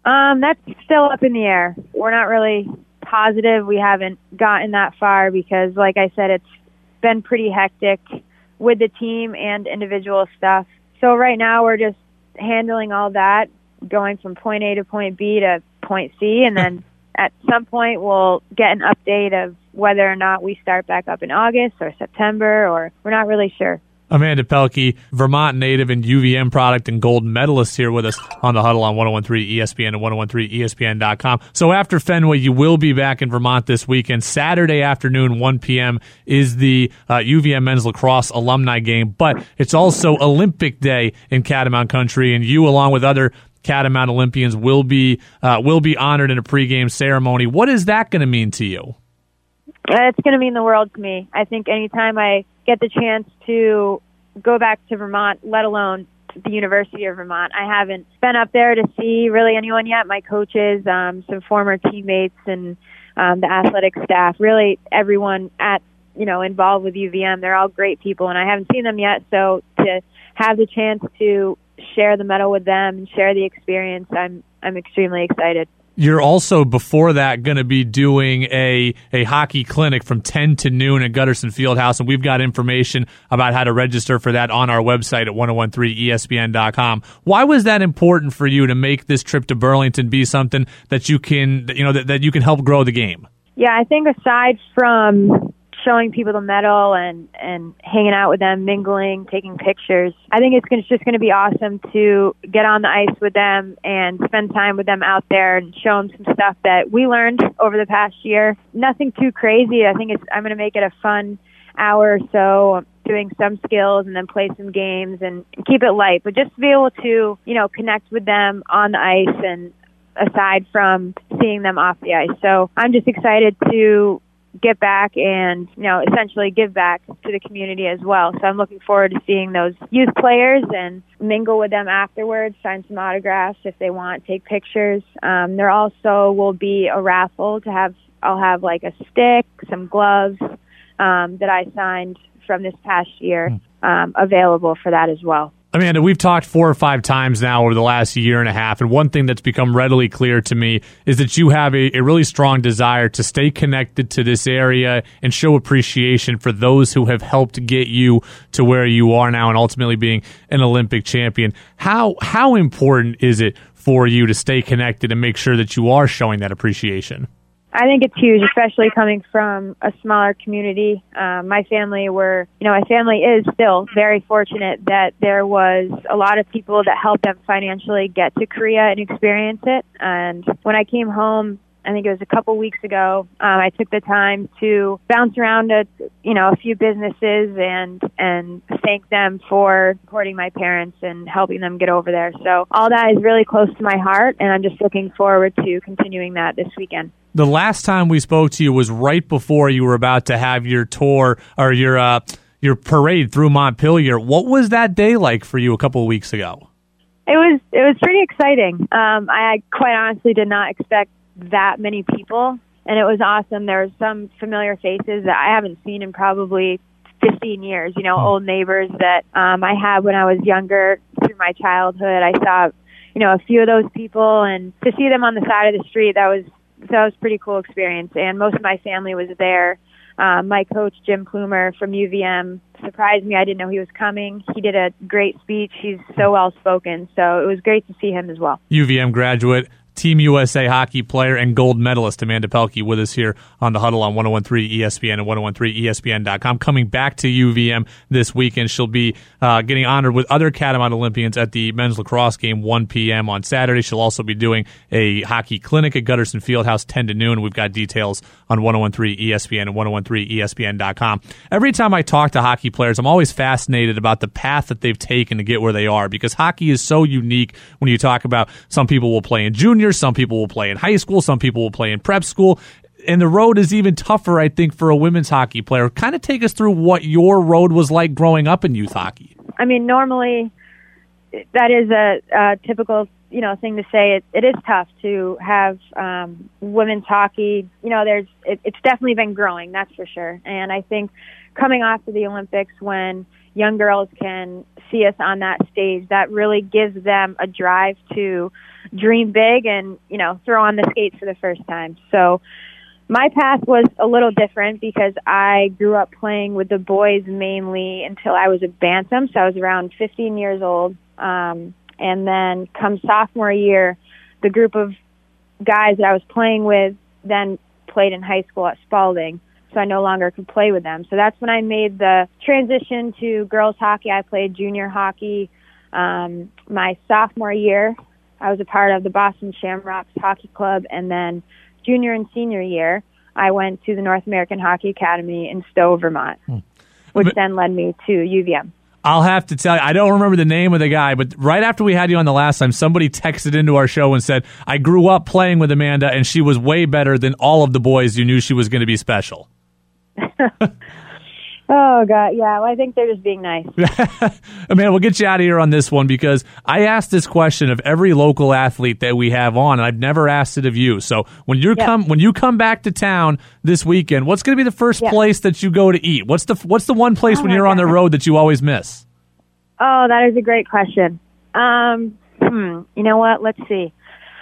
Speaker 8: Um, that's still up in the air. We're not really positive. We haven't gotten that far because, like I said, it's been pretty hectic with the team and individual stuff. So right now we're just handling all that, going from point A to point B to point C, and then at some point we'll get an update of whether or not we start back up in August or September, or we're not really sure.
Speaker 4: Amanda Pelkey, Vermont native and U V M product and gold medalist, here with us on the Huddle on one oh one point three E S P N and one oh one point three E S P N dot com. So after Fenway, you will be back in Vermont this weekend. Saturday afternoon, one p.m. is the uh, U V M men's lacrosse alumni game, but it's also Olympic Day in Catamount Country, and you, along with other Catamount Olympians, will be uh, will be honored in a pregame ceremony. What is that going to mean to you?
Speaker 8: It's going to mean the world to me. I think anytime I get the chance to go back to Vermont, let alone the University of Vermont, I haven't been up there to see really anyone yet. My coaches, um, some former teammates, and um, the athletic staff, really everyone at, you know, involved with U V M, they're all great people, and I haven't seen them yet. So to have the chance to share the medal with them and share the experience, I'm I'm extremely excited.
Speaker 4: You're also, before that, going to be doing a, a hockey clinic from ten to noon at Gutterson Fieldhouse, and we've got information about how to register for that on our website at one oh one point three E S P N dot com. Why was that important for you to make this trip to Burlington be something that you can, you know, that, that you can help grow the game?
Speaker 8: Yeah, I think aside from showing people the medal and, and hanging out with them, mingling, taking pictures, I think it's, gonna, it's just going to be awesome to get on the ice with them and spend time with them out there and show them some stuff that we learned over the past year. Nothing too crazy. I think it's, I'm going to make it a fun hour or so, doing some skills and then play some games and keep it light. But just to be able to, you know, connect with them on the ice and aside from seeing them off the ice. So I'm just excited to get back and, you know, essentially give back to the community as well. So I'm looking forward to seeing those youth players and mingle with them afterwards, sign some autographs if they want, take pictures. Um, there also will be a raffle to have, I'll have like a stick, some gloves um, that I signed from this past year um, available for that as well.
Speaker 4: Amanda, we've talked four or five times now over the last year and a half, and one thing that's become readily clear to me is that you have a, a really strong desire to stay connected to this area and show appreciation for those who have helped get you to where you are now and ultimately being an Olympic champion. How how important is it for you to stay connected and make sure that you are showing that appreciation?
Speaker 8: I think it's huge, especially coming from a smaller community. Um, my family were, you know, my family is still very fortunate that there was a lot of people that helped them financially get to Korea and experience it. And when I came home, I think it was a couple weeks ago, um, I took the time to bounce around a, you know, a few businesses and, and thank them for supporting my parents and helping them get over there. So all that is really close to my heart, and I'm just looking forward to continuing that this weekend.
Speaker 4: The last time we spoke to you was right before you were about to have your tour or your uh, your parade through Montpelier. What was that day like for you a couple of weeks ago?
Speaker 8: It was it was pretty exciting. Um, I quite honestly did not expect that many people, and it was awesome. There were some familiar faces that I haven't seen in probably fifteen years. You know, oh. old neighbors that um, I had when I was younger through my childhood. I saw, you know, a few of those people, and to see them on the side of the street, that was. So that was a pretty cool experience, and most of my family was there. Um, my coach, Jim Plumer from U V M, surprised me. I didn't know he was coming. He did a great speech. He's so well-spoken, so it was great to see him as well.
Speaker 4: U V M graduate, Team U S A hockey player, and gold medalist Amanda Pelkey with us here on the Huddle on one oh one point three E S P N and one oh one point three E S P N dot com. Coming back to U V M this weekend, she'll be uh, getting honored with other Catamount Olympians at the men's lacrosse game one p.m. on Saturday. She'll also be doing a hockey clinic at Gutterson Fieldhouse ten to noon. We've got details on one oh one point three E S P N and one oh one point three E S P N dot com. Every time I talk to hockey players, I'm always fascinated about the path that they've taken to get where they are, because hockey is so unique. When you talk about, some people will play in juniors, some people will play in high school, some people will play in prep school, and the road is even tougher, I think, for a women's hockey player. Kind of take us through what your road was like growing up in youth hockey.
Speaker 8: I mean, normally that is a, a typical, you know, thing to say. It, it is tough to have um, women's hockey. You know, there's it, it's definitely been growing, that's for sure. And I think coming off of the Olympics, when young girls can see us on that stage, that really gives them a drive to dream big and, you know, throw on the skates for the first time. So my path was a little different because I grew up playing with the boys mainly until I was a bantam, so I was around fifteen years old. Um, and then come sophomore year, the group of guys that I was playing with then played in high school at Spalding, so I no longer could play with them. So that's when I made the transition to girls hockey. I played junior hockey. Um, my sophomore year, I was a part of the Boston Shamrocks Hockey Club, and then junior and senior year, I went to the North American Hockey Academy in Stowe, Vermont, hmm. which but, then led me to U V M.
Speaker 4: I'll have to tell you, I don't remember the name of the guy, but right after we had you on the last time, somebody texted into our show and said, I grew up playing with Amanda, and she was way better than all of the boys. You knew she was going to be special.
Speaker 8: Oh, God, yeah. Well, I think they're just being nice.
Speaker 4: Amanda, we'll get you out of here on this one because I asked this question of every local athlete that we have on, and I've never asked it of you. So when you yep. come when you come back to town this weekend, what's going to be the first yep. place that you go to eat? What's the what's the one place oh when you're God. on the road that you always miss?
Speaker 8: Oh, that is a great question. Um, hmm, you know what? Let's see.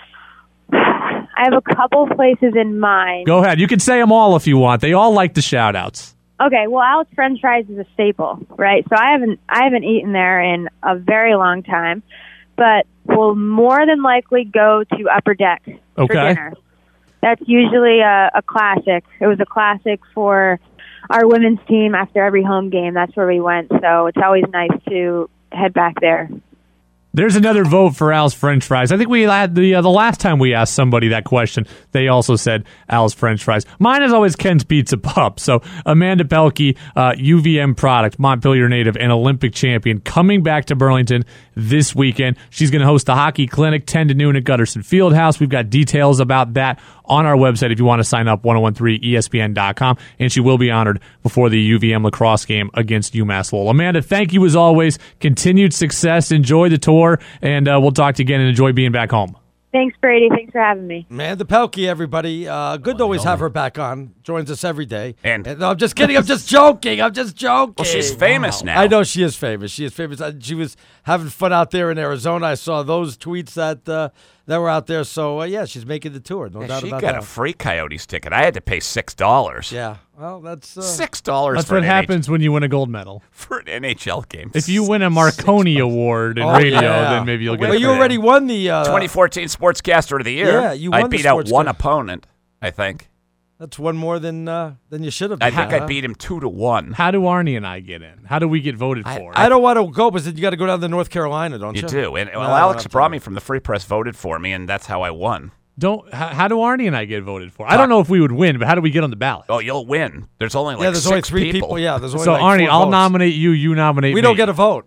Speaker 8: I have a couple places in mind.
Speaker 4: Go ahead. You can say them all if you want. They all like the shout-outs.
Speaker 8: Okay, well, Alex French Fries is a staple, right? So I haven't I haven't eaten there in a very long time, but we'll more than likely go to Upper Deck for
Speaker 4: okay.
Speaker 8: dinner. That's usually a, a classic. It was a classic for our women's team after every home game. That's where we went, so it's always nice to head back there.
Speaker 4: There's another vote for Al's French Fries. I think we had the uh, the last time we asked somebody that question, they also said Al's French Fries. Mine is always Ken's Pizza Pub. So Amanda Pelkey, uh, U V M product, Montpelier native, and Olympic champion, coming back to Burlington this weekend. She's going to host the hockey clinic ten to noon at Gutterson Fieldhouse. We've got details about that on our website if you want to sign up, ten thirteen E S P N dot com. And she will be honored before the U V M lacrosse game against UMass Lowell. Amanda, thank you as always. Continued success. Enjoy the tour, and uh, we'll talk to you again and enjoy being back home.
Speaker 8: Thanks, Brady. Thanks for having me.
Speaker 2: Amanda Pelkey, everybody. Uh, good to always have her back on. Joins us every day.
Speaker 3: And,
Speaker 2: and no, I'm just kidding. I'm just joking. I'm just joking.
Speaker 3: Well, she's famous
Speaker 2: wow.
Speaker 3: now.
Speaker 2: I know she is famous. She is famous. She was having fun out there in Arizona. I saw those tweets that uh, that were out there. So, uh, yeah, she's making the tour. No
Speaker 3: yeah,
Speaker 2: doubt
Speaker 3: she
Speaker 2: about
Speaker 3: got
Speaker 2: that.
Speaker 3: a free Coyotes ticket. I had to pay six dollars.
Speaker 2: Yeah. Well, that's... Uh,
Speaker 3: six dollars
Speaker 4: That's
Speaker 3: for
Speaker 4: what
Speaker 3: an
Speaker 4: happens
Speaker 3: N H L.
Speaker 4: when you win a gold medal.
Speaker 3: For an N H L game.
Speaker 4: If you win a Marconi Award in
Speaker 2: oh,
Speaker 4: radio,
Speaker 2: yeah.
Speaker 4: then maybe you'll get
Speaker 2: Well,
Speaker 4: it.
Speaker 2: you already won the... Uh,
Speaker 3: twenty fourteen Sportscaster of the Year.
Speaker 2: Yeah, you
Speaker 3: I
Speaker 2: won the
Speaker 3: beat out one
Speaker 2: Sportscaster.
Speaker 3: opponent, I think.
Speaker 2: That's one more than uh, than you should have.
Speaker 3: I
Speaker 2: done,
Speaker 3: think
Speaker 2: huh?
Speaker 3: I beat him two to one.
Speaker 4: How do Arnie and I get in? How do we get voted
Speaker 3: I-
Speaker 4: for?
Speaker 2: I don't want to go, but you got to go down to North Carolina, don't you?
Speaker 3: You do. And well,
Speaker 2: No,
Speaker 3: Alex
Speaker 2: no, no,
Speaker 3: brought
Speaker 2: no.
Speaker 3: me from the Free Press voted for me, and that's how I won.
Speaker 4: Don't. How, how do Arnie and I get voted for? I don't know if we would win, but how do we get on the ballot?
Speaker 3: Oh, you'll win. There's only like
Speaker 2: Yeah, there's
Speaker 3: six
Speaker 2: only three
Speaker 3: people.
Speaker 2: people. Yeah, there's only
Speaker 4: so
Speaker 2: like
Speaker 4: Arnie,
Speaker 2: four
Speaker 4: I'll
Speaker 2: votes.
Speaker 4: nominate you. You nominate
Speaker 2: We
Speaker 4: me.
Speaker 2: don't get a vote.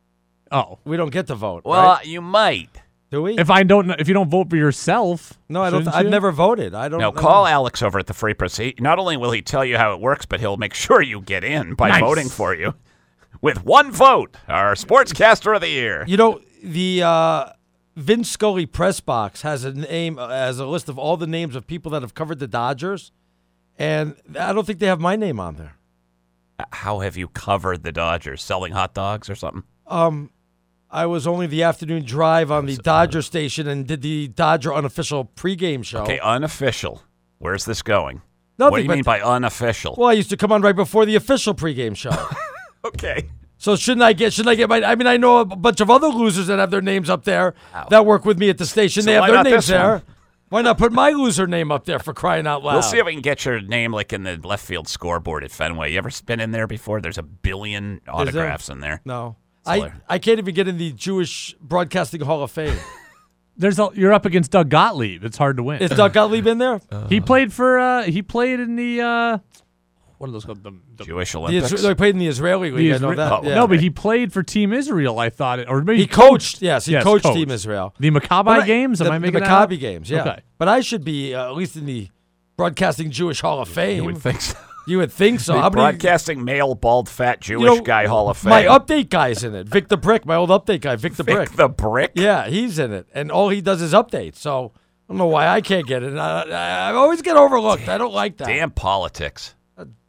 Speaker 4: Oh,
Speaker 2: We don't get to vote.
Speaker 3: Well,
Speaker 2: right?
Speaker 3: you might.
Speaker 2: Do we?
Speaker 4: if I don't, if you don't vote for yourself,
Speaker 2: no, I don't.
Speaker 4: shouldn't
Speaker 2: I've
Speaker 4: you?
Speaker 2: never voted. I don't.
Speaker 3: No,
Speaker 2: I don't-
Speaker 3: call Alex over at the Free Press. He, not only will he tell you how it works, but he'll make sure you get in by
Speaker 4: Nice.
Speaker 3: voting for you. With one vote, our Sportscaster of the Year.
Speaker 2: You know, the uh, Vince Scully press box has a name, uh, has a list of all the names of people that have covered the Dodgers, and I don't think they have my name on there.
Speaker 3: How have you covered the Dodgers? Selling hot dogs or something?
Speaker 2: Um, I was only the afternoon drive on the Dodger station and did the Dodger unofficial pregame show.
Speaker 3: Okay, unofficial. Where's this going?
Speaker 2: Nothing,
Speaker 3: what do you
Speaker 2: but-
Speaker 3: mean by unofficial?
Speaker 2: Well, I used to come on right before the official pregame show.
Speaker 3: Okay.
Speaker 2: So shouldn't I get? Shouldn't I get my? I mean, I know a bunch of other losers that have their names up there
Speaker 3: Wow.
Speaker 2: that work with me at the station.
Speaker 3: So
Speaker 2: they have
Speaker 3: why
Speaker 2: their
Speaker 3: not
Speaker 2: names
Speaker 3: this
Speaker 2: there.
Speaker 3: one?
Speaker 2: Why not put my loser name up there for crying out loud?
Speaker 3: We'll see if we can get your name like in the left field scoreboard at Fenway. You ever been in there before? There's a billion autographs in there.
Speaker 2: No,
Speaker 3: It's
Speaker 2: I
Speaker 3: hilarious.
Speaker 2: I can't even get in the Jewish Broadcasting Hall of Fame.
Speaker 4: There's a, you're up against Doug Gottlieb. It's hard to win.
Speaker 2: Is Doug Gottlieb in there?
Speaker 4: he played for. Uh, he played in the. Uh, what are those called? The, the,
Speaker 3: Jewish
Speaker 2: The
Speaker 3: Olympics.
Speaker 2: Isra- they played in the Israeli
Speaker 4: the
Speaker 2: league. I know
Speaker 4: Isra-
Speaker 2: that.
Speaker 3: oh,
Speaker 2: yeah.
Speaker 4: No, but he played for Team Israel. I thought, it, or maybe
Speaker 2: he coached. Yes, he
Speaker 4: Yes,
Speaker 2: coached
Speaker 4: coached.
Speaker 2: Team Israel.
Speaker 4: the Maccabi
Speaker 2: But I-
Speaker 4: games. Am
Speaker 2: the,
Speaker 4: I making
Speaker 2: the
Speaker 4: that up?
Speaker 2: Maccabi games? Yeah,
Speaker 4: Okay.
Speaker 2: but I should be uh, at least in the Broadcasting Jewish Hall of Fame.
Speaker 3: You would think so.
Speaker 2: You would think so.
Speaker 3: The
Speaker 2: How many-
Speaker 3: Broadcasting male, bald, fat Jewish
Speaker 2: you know,
Speaker 3: guy Hall of Fame.
Speaker 2: My update guy's in it. Vic the Brick, my old update guy, Vic the
Speaker 3: Vic
Speaker 2: Brick.
Speaker 3: the Brick?
Speaker 2: Yeah, he's in it, and all he does is updates. So I don't know why I can't get it. I, I, I always get overlooked. I don't like that.
Speaker 3: Damn politics.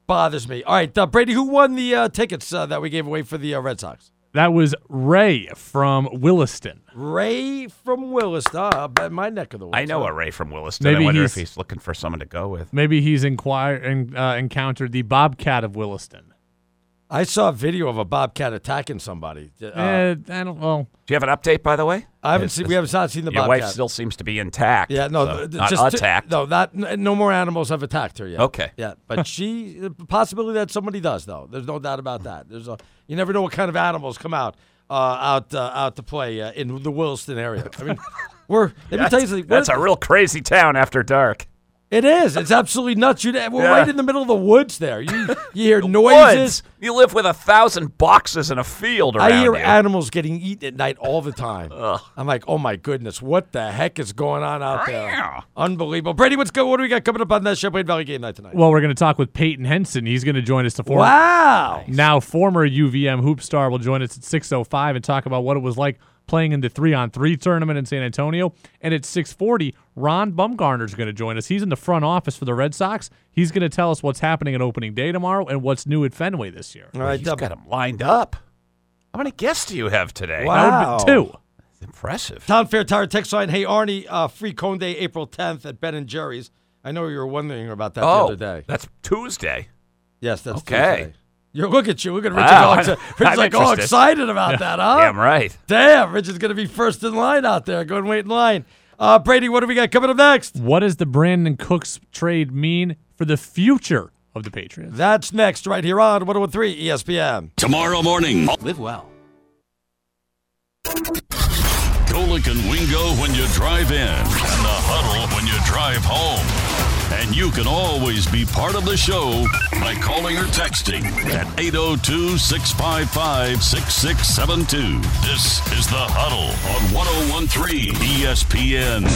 Speaker 2: bothers me. All right, uh, Brady, who won the uh, tickets uh, that we gave away for the uh, Red Sox?
Speaker 4: That was Ray from Williston.
Speaker 2: Ray from Williston. Uh, my neck of the woods.
Speaker 3: I know
Speaker 2: huh?
Speaker 3: a Ray from Williston.
Speaker 4: Maybe
Speaker 3: I wonder
Speaker 4: he's-
Speaker 3: if he's looking for someone to go with.
Speaker 4: Maybe he's inquire, uh, encountered the Bobcat of Williston.
Speaker 2: I saw a video of a bobcat attacking somebody. Uh,
Speaker 4: Uh, I don't. Well,
Speaker 3: Do you have an update, by the way?
Speaker 2: I haven't
Speaker 3: Is-
Speaker 2: seen.
Speaker 3: is-
Speaker 2: We haven't not seen the
Speaker 3: Your
Speaker 2: bobcat.
Speaker 3: wife still seems to be intact.
Speaker 2: Yeah, no,
Speaker 3: so
Speaker 2: th-
Speaker 3: not
Speaker 2: just
Speaker 3: attacked.
Speaker 2: no, not n- no more animals have attacked her yet.
Speaker 3: Okay.
Speaker 2: Yeah, but she the possibility that somebody does though. There's no doubt about that. There's a you never know what kind of animals come out uh, out uh, out to play uh, in the Williston area. I mean, we're let me tell you something.
Speaker 3: That's
Speaker 2: we're-
Speaker 3: a real crazy town after dark.
Speaker 2: It is. It's absolutely nuts. You we're
Speaker 3: Yeah.
Speaker 2: right in the middle of the woods there. You you hear noises.
Speaker 3: Woods. You live with a thousand boxes in a field around
Speaker 2: I hear
Speaker 3: you.
Speaker 2: animals getting eaten at night all the time.
Speaker 3: Ugh.
Speaker 2: I'm like, oh my goodness, what the heck is going on out there?
Speaker 3: Yeah.
Speaker 2: Unbelievable. Brady, what's go? What do we got coming up on that Champlain Valley game night tonight?
Speaker 4: well, we're going to talk with Peyton Henson. He's going to join us to form.
Speaker 2: Wow.
Speaker 4: Now, former U V M hoop star will join us at six oh five and talk about what it was like playing in the three-on-three tournament in San Antonio. And at six forty, Ron Bumgarner is going to join us. He's in the front office for the Red Sox. He's going to tell us what's happening at opening day tomorrow and what's new at Fenway this year.
Speaker 2: All right,
Speaker 3: He's
Speaker 2: uh,
Speaker 3: got them lined up. How many guests do you have today?
Speaker 2: Wow.
Speaker 4: That would be two.
Speaker 3: That's impressive.
Speaker 2: Town Fair Tire text line. Hey, Arnie, uh, free cone day April tenth at Ben and Jerry's. I know you were wondering about that
Speaker 3: oh,
Speaker 2: the other day.
Speaker 3: that's Tuesday.
Speaker 2: Yes, that's
Speaker 3: Okay.
Speaker 2: Tuesday. You look at you. Look at Richard.
Speaker 3: Wow.
Speaker 2: all exci- Richard's
Speaker 3: I'm
Speaker 2: like all
Speaker 3: interested.
Speaker 2: excited about that, huh?
Speaker 3: Damn right.
Speaker 2: Damn, Richard's going to be first in line out there. Go and wait in line. Uh, Brady, what do we got coming up next?
Speaker 4: What does the Brandon Cooks trade mean for the future of the Patriots?
Speaker 2: That's next right here on one oh one three E S P N.
Speaker 1: Tomorrow morning,
Speaker 7: Live well.
Speaker 1: Golick and Wingo when you drive in, and the Huddle when you drive home. And you can always be part of the show by calling or texting at eight oh two, six five five, six six seven two. This is the Huddle on one oh one three E S P N.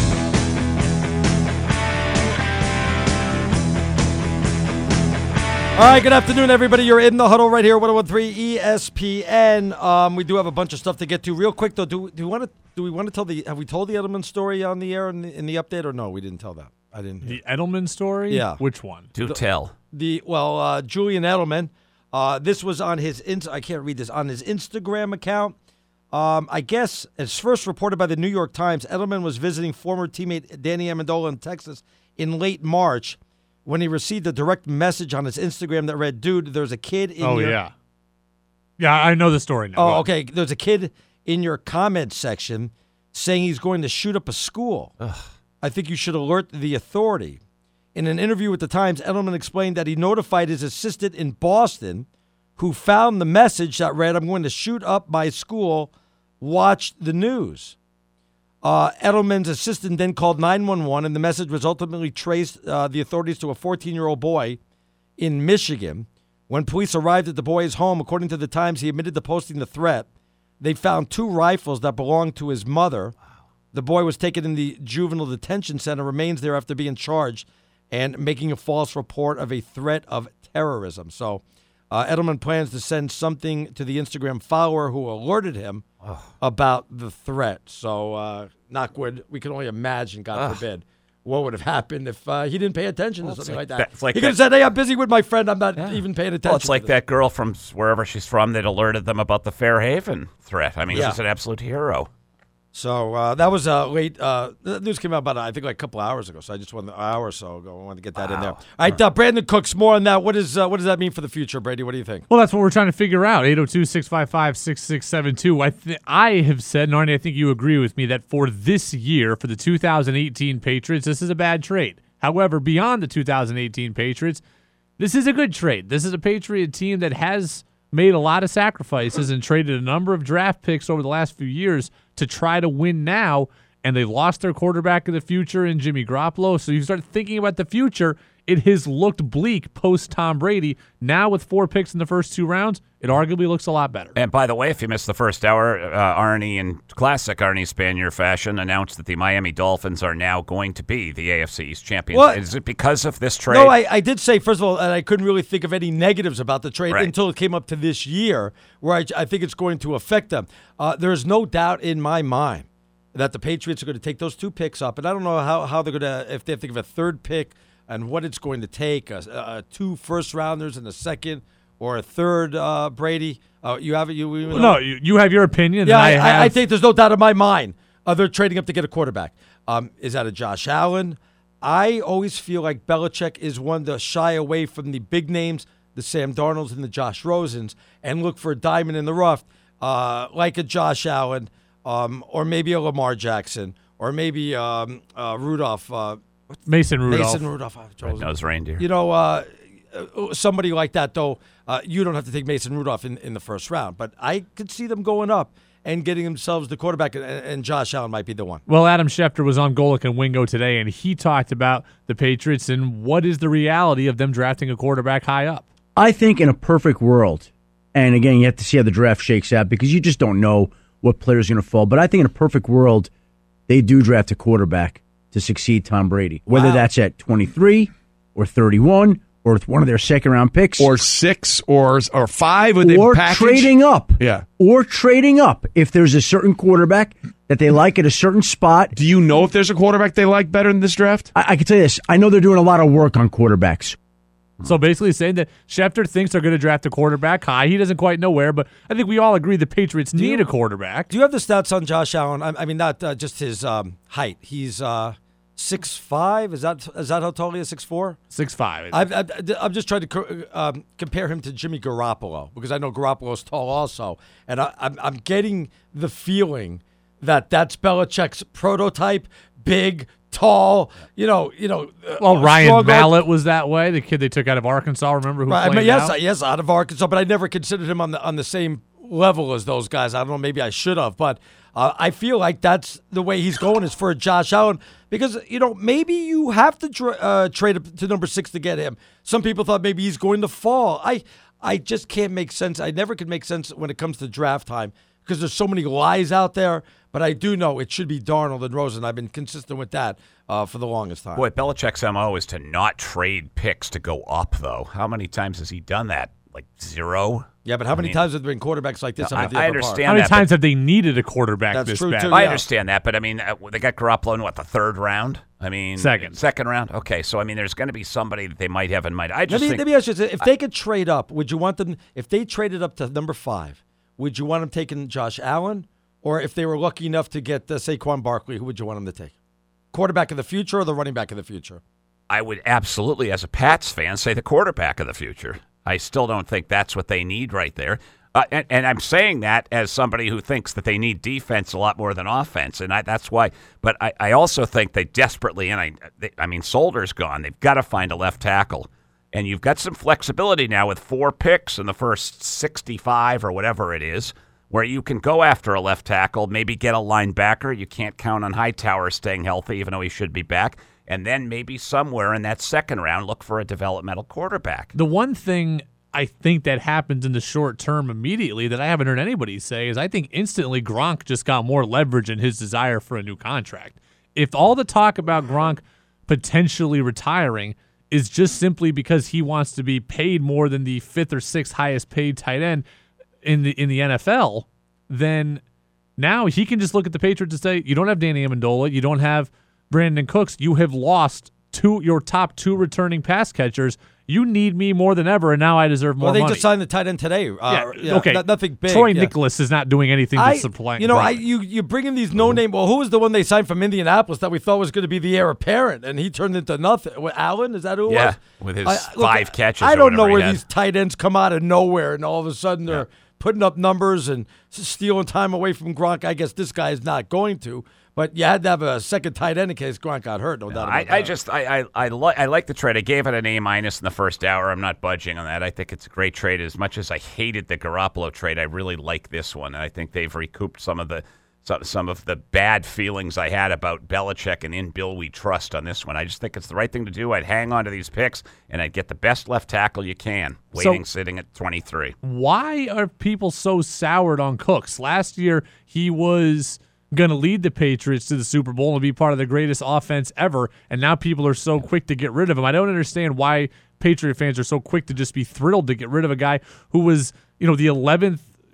Speaker 2: All right, good afternoon, everybody. You're in the Huddle right here, one oh one three E S P N. Um, we do have a bunch of stuff to get to. Real quick, though, do, do we want to do we want to tell the have we told the Edelman story on the air in the, in the update or no? We didn't tell that. I didn't. Hear.
Speaker 4: The Edelman story?
Speaker 2: Yeah.
Speaker 4: Which one?
Speaker 3: Do tell.
Speaker 2: The well, uh, Julian Edelman. Uh, this was on his ins- I can't read this on his Instagram account. Um, I guess as first reported by the New York Times, Edelman was visiting former teammate Danny Amendola in Texas in late March when he received a direct message on his Instagram that read, "Dude, there's a kid in
Speaker 4: Oh,
Speaker 2: your
Speaker 4: yeah. Yeah, I know the story now. Go
Speaker 2: oh
Speaker 4: on.
Speaker 2: okay there's a kid in your comment section saying he's going to shoot up a school. I think you should alert the authority." In an interview with the Times, Edelman explained that he notified his assistant in Boston, who found the message that read, "I'm going to shoot up my school. Watch the news." Uh, Edelman's assistant then called nine one one, and the message was ultimately traced uh, the authorities to a fourteen-year-old boy in Michigan. When police arrived at the boy's home, according to the Times, he admitted to posting the threat. They found two rifles that belonged to his mother. The boy was taken in the juvenile detention center, remains there after being charged and making a false report of a threat of terrorism. So uh, Edelman plans to send something to the Instagram follower who alerted him about the threat. So, uh, not good. We can only imagine, God
Speaker 3: Ugh.
Speaker 2: forbid, what would have happened if uh, he didn't pay attention
Speaker 3: Well,
Speaker 2: to
Speaker 3: it's
Speaker 2: something like,
Speaker 3: like
Speaker 2: that.
Speaker 3: that- it's like
Speaker 2: he could have
Speaker 3: that-
Speaker 2: said, "Hey, I'm busy with my friend. I'm not even paying attention."
Speaker 3: Well, it's like
Speaker 2: to
Speaker 3: that girl from wherever she's from that alerted them about the Fairhaven threat. I mean,
Speaker 2: Yeah.
Speaker 3: she's an absolute hero.
Speaker 2: So uh, that was uh, late. Uh, the news came out about, I think, like a couple hours ago. So I just wanted an hour or so ago. I wanted to get that in there. All right, uh, Brandon Cooks, more on that. What is uh, what does that mean for the future, Brady? What do you think?
Speaker 4: Well, that's what we're trying to figure out. eight oh two, six five five, six six seven two. I th- I have said, and Arnie, I think you agree with me, that for this year, for the two thousand eighteen Patriots, this is a bad trade. However, beyond the two thousand eighteen Patriots, this is a good trade. This is a Patriot team that has made a lot of sacrifices and traded a number of draft picks over the last few years to try to win now, and they lost their quarterback of the future in Jimmy Garoppolo. So you start thinking about the future, it has looked bleak post-Tom Brady. Now with four picks in the first two rounds, it arguably looks a lot better.
Speaker 3: And by the way, if you missed the first hour, uh, Arnie, in classic Arnie Spanier fashion, announced that the Miami Dolphins are now going to be the A F C East champions.
Speaker 2: What?
Speaker 3: Is it because of this trade?
Speaker 2: No, I, I did say, first of all, and I couldn't really think of any negatives about the trade
Speaker 3: Right.
Speaker 2: until it came up to this year, where I, I think it's going to affect them. Uh, there is no doubt in my mind that the Patriots are going to take those two picks up, and I don't know how, how they're going to, if they have to give a third pick and what it's going to take, uh, uh, two first-rounders and a second or a third, uh, Brady. Uh, you have it? You, you
Speaker 4: No, you, you have your opinion.
Speaker 2: Yeah,
Speaker 4: and
Speaker 2: I,
Speaker 4: I, have,
Speaker 2: I, I think there's no doubt in my mind. Uh, they're trading up to get a quarterback. Um, is that a Josh Allen? I always feel like Belichick is one to shy away from the big names, the Sam Darnolds and the Josh Rosens, and look for a diamond in the rough, uh, like a Josh Allen, um, or maybe a Lamar Jackson, or maybe um, uh, Rudolph. Uh,
Speaker 4: Mason Rudolph.
Speaker 2: Mason Rudolph.
Speaker 3: Red-nosed reindeer.
Speaker 2: You know, uh, somebody like that, though, uh, you don't have to take Mason Rudolph in, in the first round. But I could see them going up and getting themselves the quarterback, and, and Josh Allen might be the one.
Speaker 4: Well, Adam Schefter was on Golic and Wingo today, and he talked about the Patriots and what is the reality of them drafting a quarterback high up.
Speaker 7: I think in a perfect world, and again, you have to see how the draft shakes out because you just don't know what players are going to fall. But I think in a perfect world, they do draft a quarterback to succeed Tom Brady, whether
Speaker 2: Wow.
Speaker 7: that's at twenty-three or thirty-one or with one of their second-round picks.
Speaker 9: Or six or or five with
Speaker 7: or
Speaker 9: a package.
Speaker 7: trading up.
Speaker 9: Yeah.
Speaker 7: Or trading up if there's a certain quarterback that they like at a certain spot.
Speaker 9: Do you know if there's a quarterback they like better in this draft?
Speaker 7: I, I can tell you this. I know they're doing a lot of work on quarterbacks.
Speaker 4: So basically saying that Schefter thinks they're going to draft a quarterback high. He doesn't quite know where, but I think we all agree the Patriots need
Speaker 2: you-
Speaker 4: a quarterback.
Speaker 2: Do you have the stats on Josh Allen? I, I mean, not uh, just his um, height. He's uh, six five. Is that is that how tall he is? six four?
Speaker 4: six five.
Speaker 2: I've, I've, I'm just trying to co- um, compare him to Jimmy Garoppolo because I know Garoppolo's tall also, and I, I'm I'm getting the feeling that that's Belichick's prototype, big, tall. You know, you know. Uh,
Speaker 4: Well, Ryan
Speaker 2: strong arm-
Speaker 4: Mallett was that way, the kid they took out of Arkansas. Remember who
Speaker 2: Right, I
Speaker 4: played
Speaker 2: mean, yes,
Speaker 4: out?
Speaker 2: yes, out of Arkansas, but I never considered him on the on the same level as those guys. I don't know, maybe I should have, but uh, I feel like that's the way he's going is for Josh Allen because you know maybe you have to tra- uh, trade up to number six to get him. Some people thought maybe he's going to fall. I I just can't make sense. I never could make sense when it comes to draft time because there's so many lies out there. But I do know it should be Darnold and Rosen. I've been consistent with that uh, for the longest time.
Speaker 3: Boy, Belichick's M O is to not trade picks to go up, though. How many times has he done that? Like zero?
Speaker 2: Yeah, but how
Speaker 3: I
Speaker 2: many
Speaker 3: mean,
Speaker 2: times have there been quarterbacks like this?
Speaker 3: I-
Speaker 2: on the
Speaker 3: I
Speaker 2: upper part?
Speaker 3: understand
Speaker 4: How many
Speaker 3: that, but-
Speaker 4: times have they needed a quarterback
Speaker 2: That's
Speaker 4: this
Speaker 2: true,
Speaker 4: bad?
Speaker 2: too.
Speaker 3: I
Speaker 2: Yeah.
Speaker 3: understand that, but I mean, uh, they got Garoppolo in what, the third round? I mean,
Speaker 4: Second.
Speaker 3: second round. Okay, so I mean, there's going to be somebody that they might have in mind. I
Speaker 2: Let
Speaker 3: just
Speaker 2: me,
Speaker 3: think
Speaker 2: let me ask you this. If they could trade up, would you want them, if they traded up to number five, would you want them taking Josh Allen? Or if they were lucky enough to get uh, Saquon Barkley, who would you want them to take? Quarterback of the future or the running back of the future?
Speaker 3: I would absolutely, as a Pats fan, say the quarterback of the future. I still don't think that's what they need right there. Uh, and, and I'm saying that as somebody who thinks that they need defense a lot more than offense, and I, that's why. But I, I also think they desperately, and I, they, I mean, Solder's gone. They've got to find a left tackle, and you've got some flexibility now with four picks in the first sixty-five or whatever it is, where you can go after a left tackle, maybe get a linebacker. You can't count on Hightower staying healthy, even though he should be back. And then maybe somewhere in that second round, look for a developmental quarterback.
Speaker 4: The one thing I think that happens in the short term immediately that I haven't heard anybody say is I think instantly Gronk just got more leverage in his desire for a new contract. If all the talk about Gronk potentially retiring is just simply because he wants to be paid more than the fifth or sixth highest paid tight end in the in the N F L, then now he can just look at the Patriots and say, you don't have Danny Amendola, you don't have Brandon Cooks, you have lost two your top two returning pass catchers. You need me more than ever, and now I deserve more
Speaker 2: Well, they
Speaker 4: money.
Speaker 2: just signed the tight end today. Uh,
Speaker 4: yeah,
Speaker 2: yeah,
Speaker 4: okay.
Speaker 2: no- nothing big.
Speaker 4: Troy
Speaker 2: yeah.
Speaker 4: Nicholas is not doing anything to
Speaker 2: I,
Speaker 4: supplant.
Speaker 2: you know,
Speaker 4: Gronk.
Speaker 2: I, you you bring in these no name. Well, who was the one they signed from Indianapolis that we thought was going to be the heir apparent, and he turned into nothing? What, Allen, is that who it
Speaker 3: Yeah,
Speaker 2: was?
Speaker 3: with his
Speaker 2: I-
Speaker 3: five catches
Speaker 2: I
Speaker 3: or
Speaker 2: don't know
Speaker 3: whatever he
Speaker 2: where
Speaker 3: had.
Speaker 2: these tight ends come out of nowhere, and all of a sudden they're putting up numbers and s- stealing time away from Gronk. I guess this guy is not going to, but you had to have a second tight end in case Gronk got hurt. No doubt about
Speaker 3: I,
Speaker 2: that.
Speaker 3: I just I I I, li- I like the trade. I gave it an A minus in the first hour. I'm not budging on that. I think it's a great trade. As much as I hated the Garoppolo trade, I really like this one, and I think they've recouped some of the some, some of the bad feelings I had about Belichick and in Bill we trust on this one. I just think it's the right thing to do. I'd hang on to these picks, and I'd get the best left tackle you can, waiting,
Speaker 4: So-
Speaker 3: sitting at twenty-three.
Speaker 4: Why are people so soured on Cooks? Last year, he was going to lead the Patriots to the Super Bowl and be part of the greatest offense ever, and now people are so quick to get rid of him. I don't understand why Patriot fans are so quick to just be thrilled to get rid of a guy who was, you know, the eleventh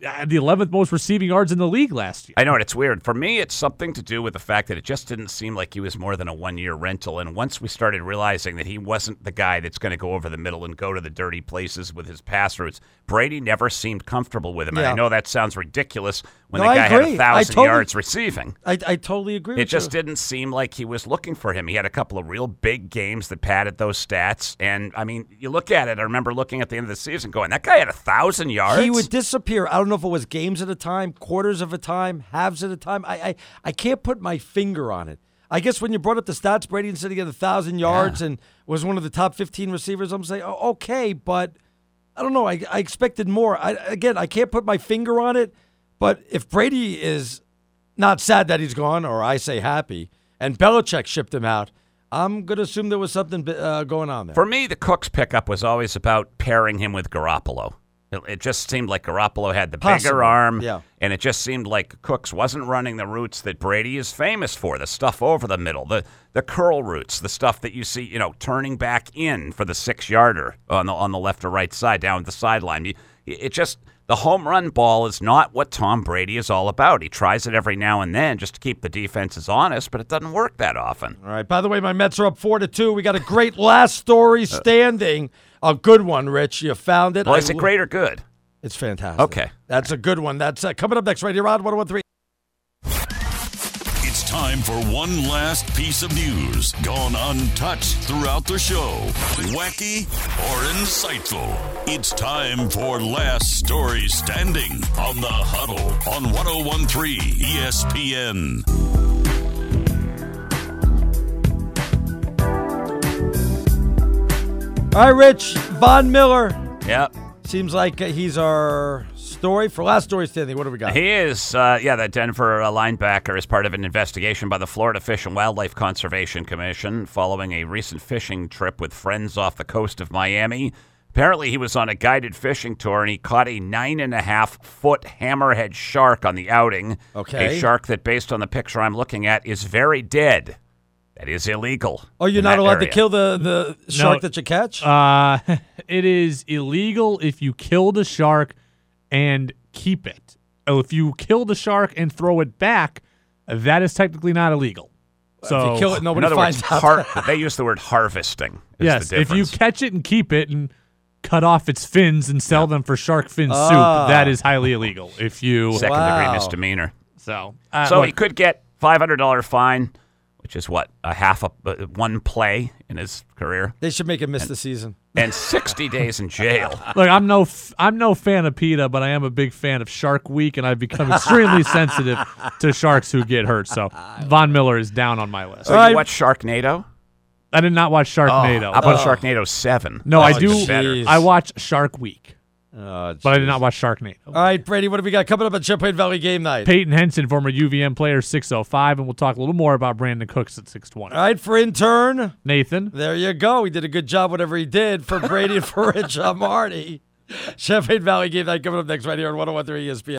Speaker 4: uh, the eleventh most receiving yards in the league last year.
Speaker 3: I know, and it's weird. For me, it's something to do with the fact that it just didn't seem like he was more than a one-year rental. And once we started realizing that he wasn't the guy that's going to go over the middle and go to the dirty places with his pass routes, Brady never seemed comfortable with him.
Speaker 2: Yeah.
Speaker 3: And I know that sounds ridiculous when
Speaker 2: No,
Speaker 3: the
Speaker 2: I
Speaker 3: guy had
Speaker 2: agree.
Speaker 3: a thousand
Speaker 2: totally-
Speaker 3: yards receiving.
Speaker 2: I, I totally agree
Speaker 3: It
Speaker 2: with
Speaker 3: just
Speaker 2: you.
Speaker 3: didn't seem like he was looking for him. He had a couple of real big games that padded those stats. And, I mean, you look at it, I remember looking at the end of the season going, that guy had a thousand yards?
Speaker 2: He would disappear. I don't know if it was games at a time, quarters of a time, halves at a time. I, I, I can't put my finger on it. I guess when you brought up the stats, Brady said he had a thousand yards
Speaker 3: Yeah.
Speaker 2: and was one of the top fifteen receivers. I'm saying, oh, okay, but I don't know. I, I expected more. I, again, I can't put my finger on it. But if Brady is not sad that he's gone, or I say happy, and Belichick shipped him out, I'm going to assume there was something uh, going on there.
Speaker 3: For me, the Cooks pickup was always about pairing him with Garoppolo. It, it just seemed like Garoppolo had the
Speaker 2: Possible.
Speaker 3: bigger arm,
Speaker 2: Yeah.
Speaker 3: and it just seemed like Cooks wasn't running the routes that Brady is famous for, the stuff over the middle, the the curl routes, the stuff that you see, you know, turning back in for the six-yarder on the, on the left or right side, down the sideline. You- It just... The home run ball is not what Tom Brady is all about. He tries it every now and then just to keep the defenses honest, but it doesn't work that often.
Speaker 2: All right. By the way, my Mets are up four to two. We got a great last story standing. A good one, Rich. You found it.
Speaker 3: Well,
Speaker 2: I
Speaker 3: is it
Speaker 2: lo-
Speaker 3: great or good?
Speaker 2: It's fantastic.
Speaker 3: Okay.
Speaker 2: That's a good one. That's uh, coming up next right here on one oh one three.
Speaker 1: It's time for one last piece of news gone untouched throughout the show. Wacky or insightful? It's time for Last Story Standing on the Huddle on one oh one three E S P N.
Speaker 2: All right, Rich. Von Miller.
Speaker 3: Yep.
Speaker 2: Seems like uh, he's our story for last story standing. What do we got?
Speaker 3: He is, uh, yeah, the Denver uh, linebacker is part of an investigation by the Florida Fish and Wildlife Conservation Commission following a recent fishing trip with friends off the coast of Miami. Apparently, he was on a guided fishing tour and he caught a nine and a half foot hammerhead shark on the outing.
Speaker 2: Okay.
Speaker 3: A shark that, based on the picture I'm looking at, is very dead. That is illegal.
Speaker 2: Oh, you're
Speaker 3: in
Speaker 2: not
Speaker 3: that
Speaker 2: allowed
Speaker 3: area.
Speaker 2: to kill the, the shark
Speaker 4: No.
Speaker 2: that you catch?
Speaker 4: Uh, it is illegal if you kill the shark and keep it. Oh, if you kill the shark and throw it back, that is technically not illegal. So
Speaker 2: if you kill it,
Speaker 3: In
Speaker 2: nobody
Speaker 3: other
Speaker 2: finds
Speaker 3: words,
Speaker 2: out.
Speaker 3: har- they use the word harvesting. Is
Speaker 4: yes,
Speaker 3: the
Speaker 4: if you
Speaker 3: difference.
Speaker 4: catch it and keep it and cut off its fins and sell them for shark fin
Speaker 2: Ah.
Speaker 4: soup, that is highly illegal. If you
Speaker 3: Second
Speaker 2: Wow.
Speaker 3: degree misdemeanor.
Speaker 4: so uh,
Speaker 3: So
Speaker 4: look,
Speaker 3: he could get five hundred dollars fine, which is what, a half a uh, one play in his career,
Speaker 2: They should make him miss the season.
Speaker 3: and sixty days in jail.
Speaker 4: look, I'm no f- I'm no fan of PETA, but I am a big fan of Shark Week, and I've become extremely sensitive to sharks who get hurt. So Von Miller is down on my list.
Speaker 3: So
Speaker 2: All right.
Speaker 3: you watch Sharknado?
Speaker 4: I did not watch Sharknado.
Speaker 3: How about Sharknado seven?
Speaker 4: No, I
Speaker 2: Oh,
Speaker 4: do.
Speaker 2: jeez.
Speaker 4: I watch Shark Week,
Speaker 2: Oh,
Speaker 4: but I did not watch Sharknado.
Speaker 2: All right, Brady, what do we got coming up at Champlain Valley Game Night?
Speaker 4: Peyton Henson, former U V M player, six oh five, and we'll talk a little more about Brandon Cooks at six twenty.
Speaker 2: All right, for intern,
Speaker 4: Nathan,
Speaker 2: there you go. He did a good job, whatever he did. For Brady and for Rich, I'm Marty. Champlain Valley Game Night coming up next right here on one oh one three E S P N.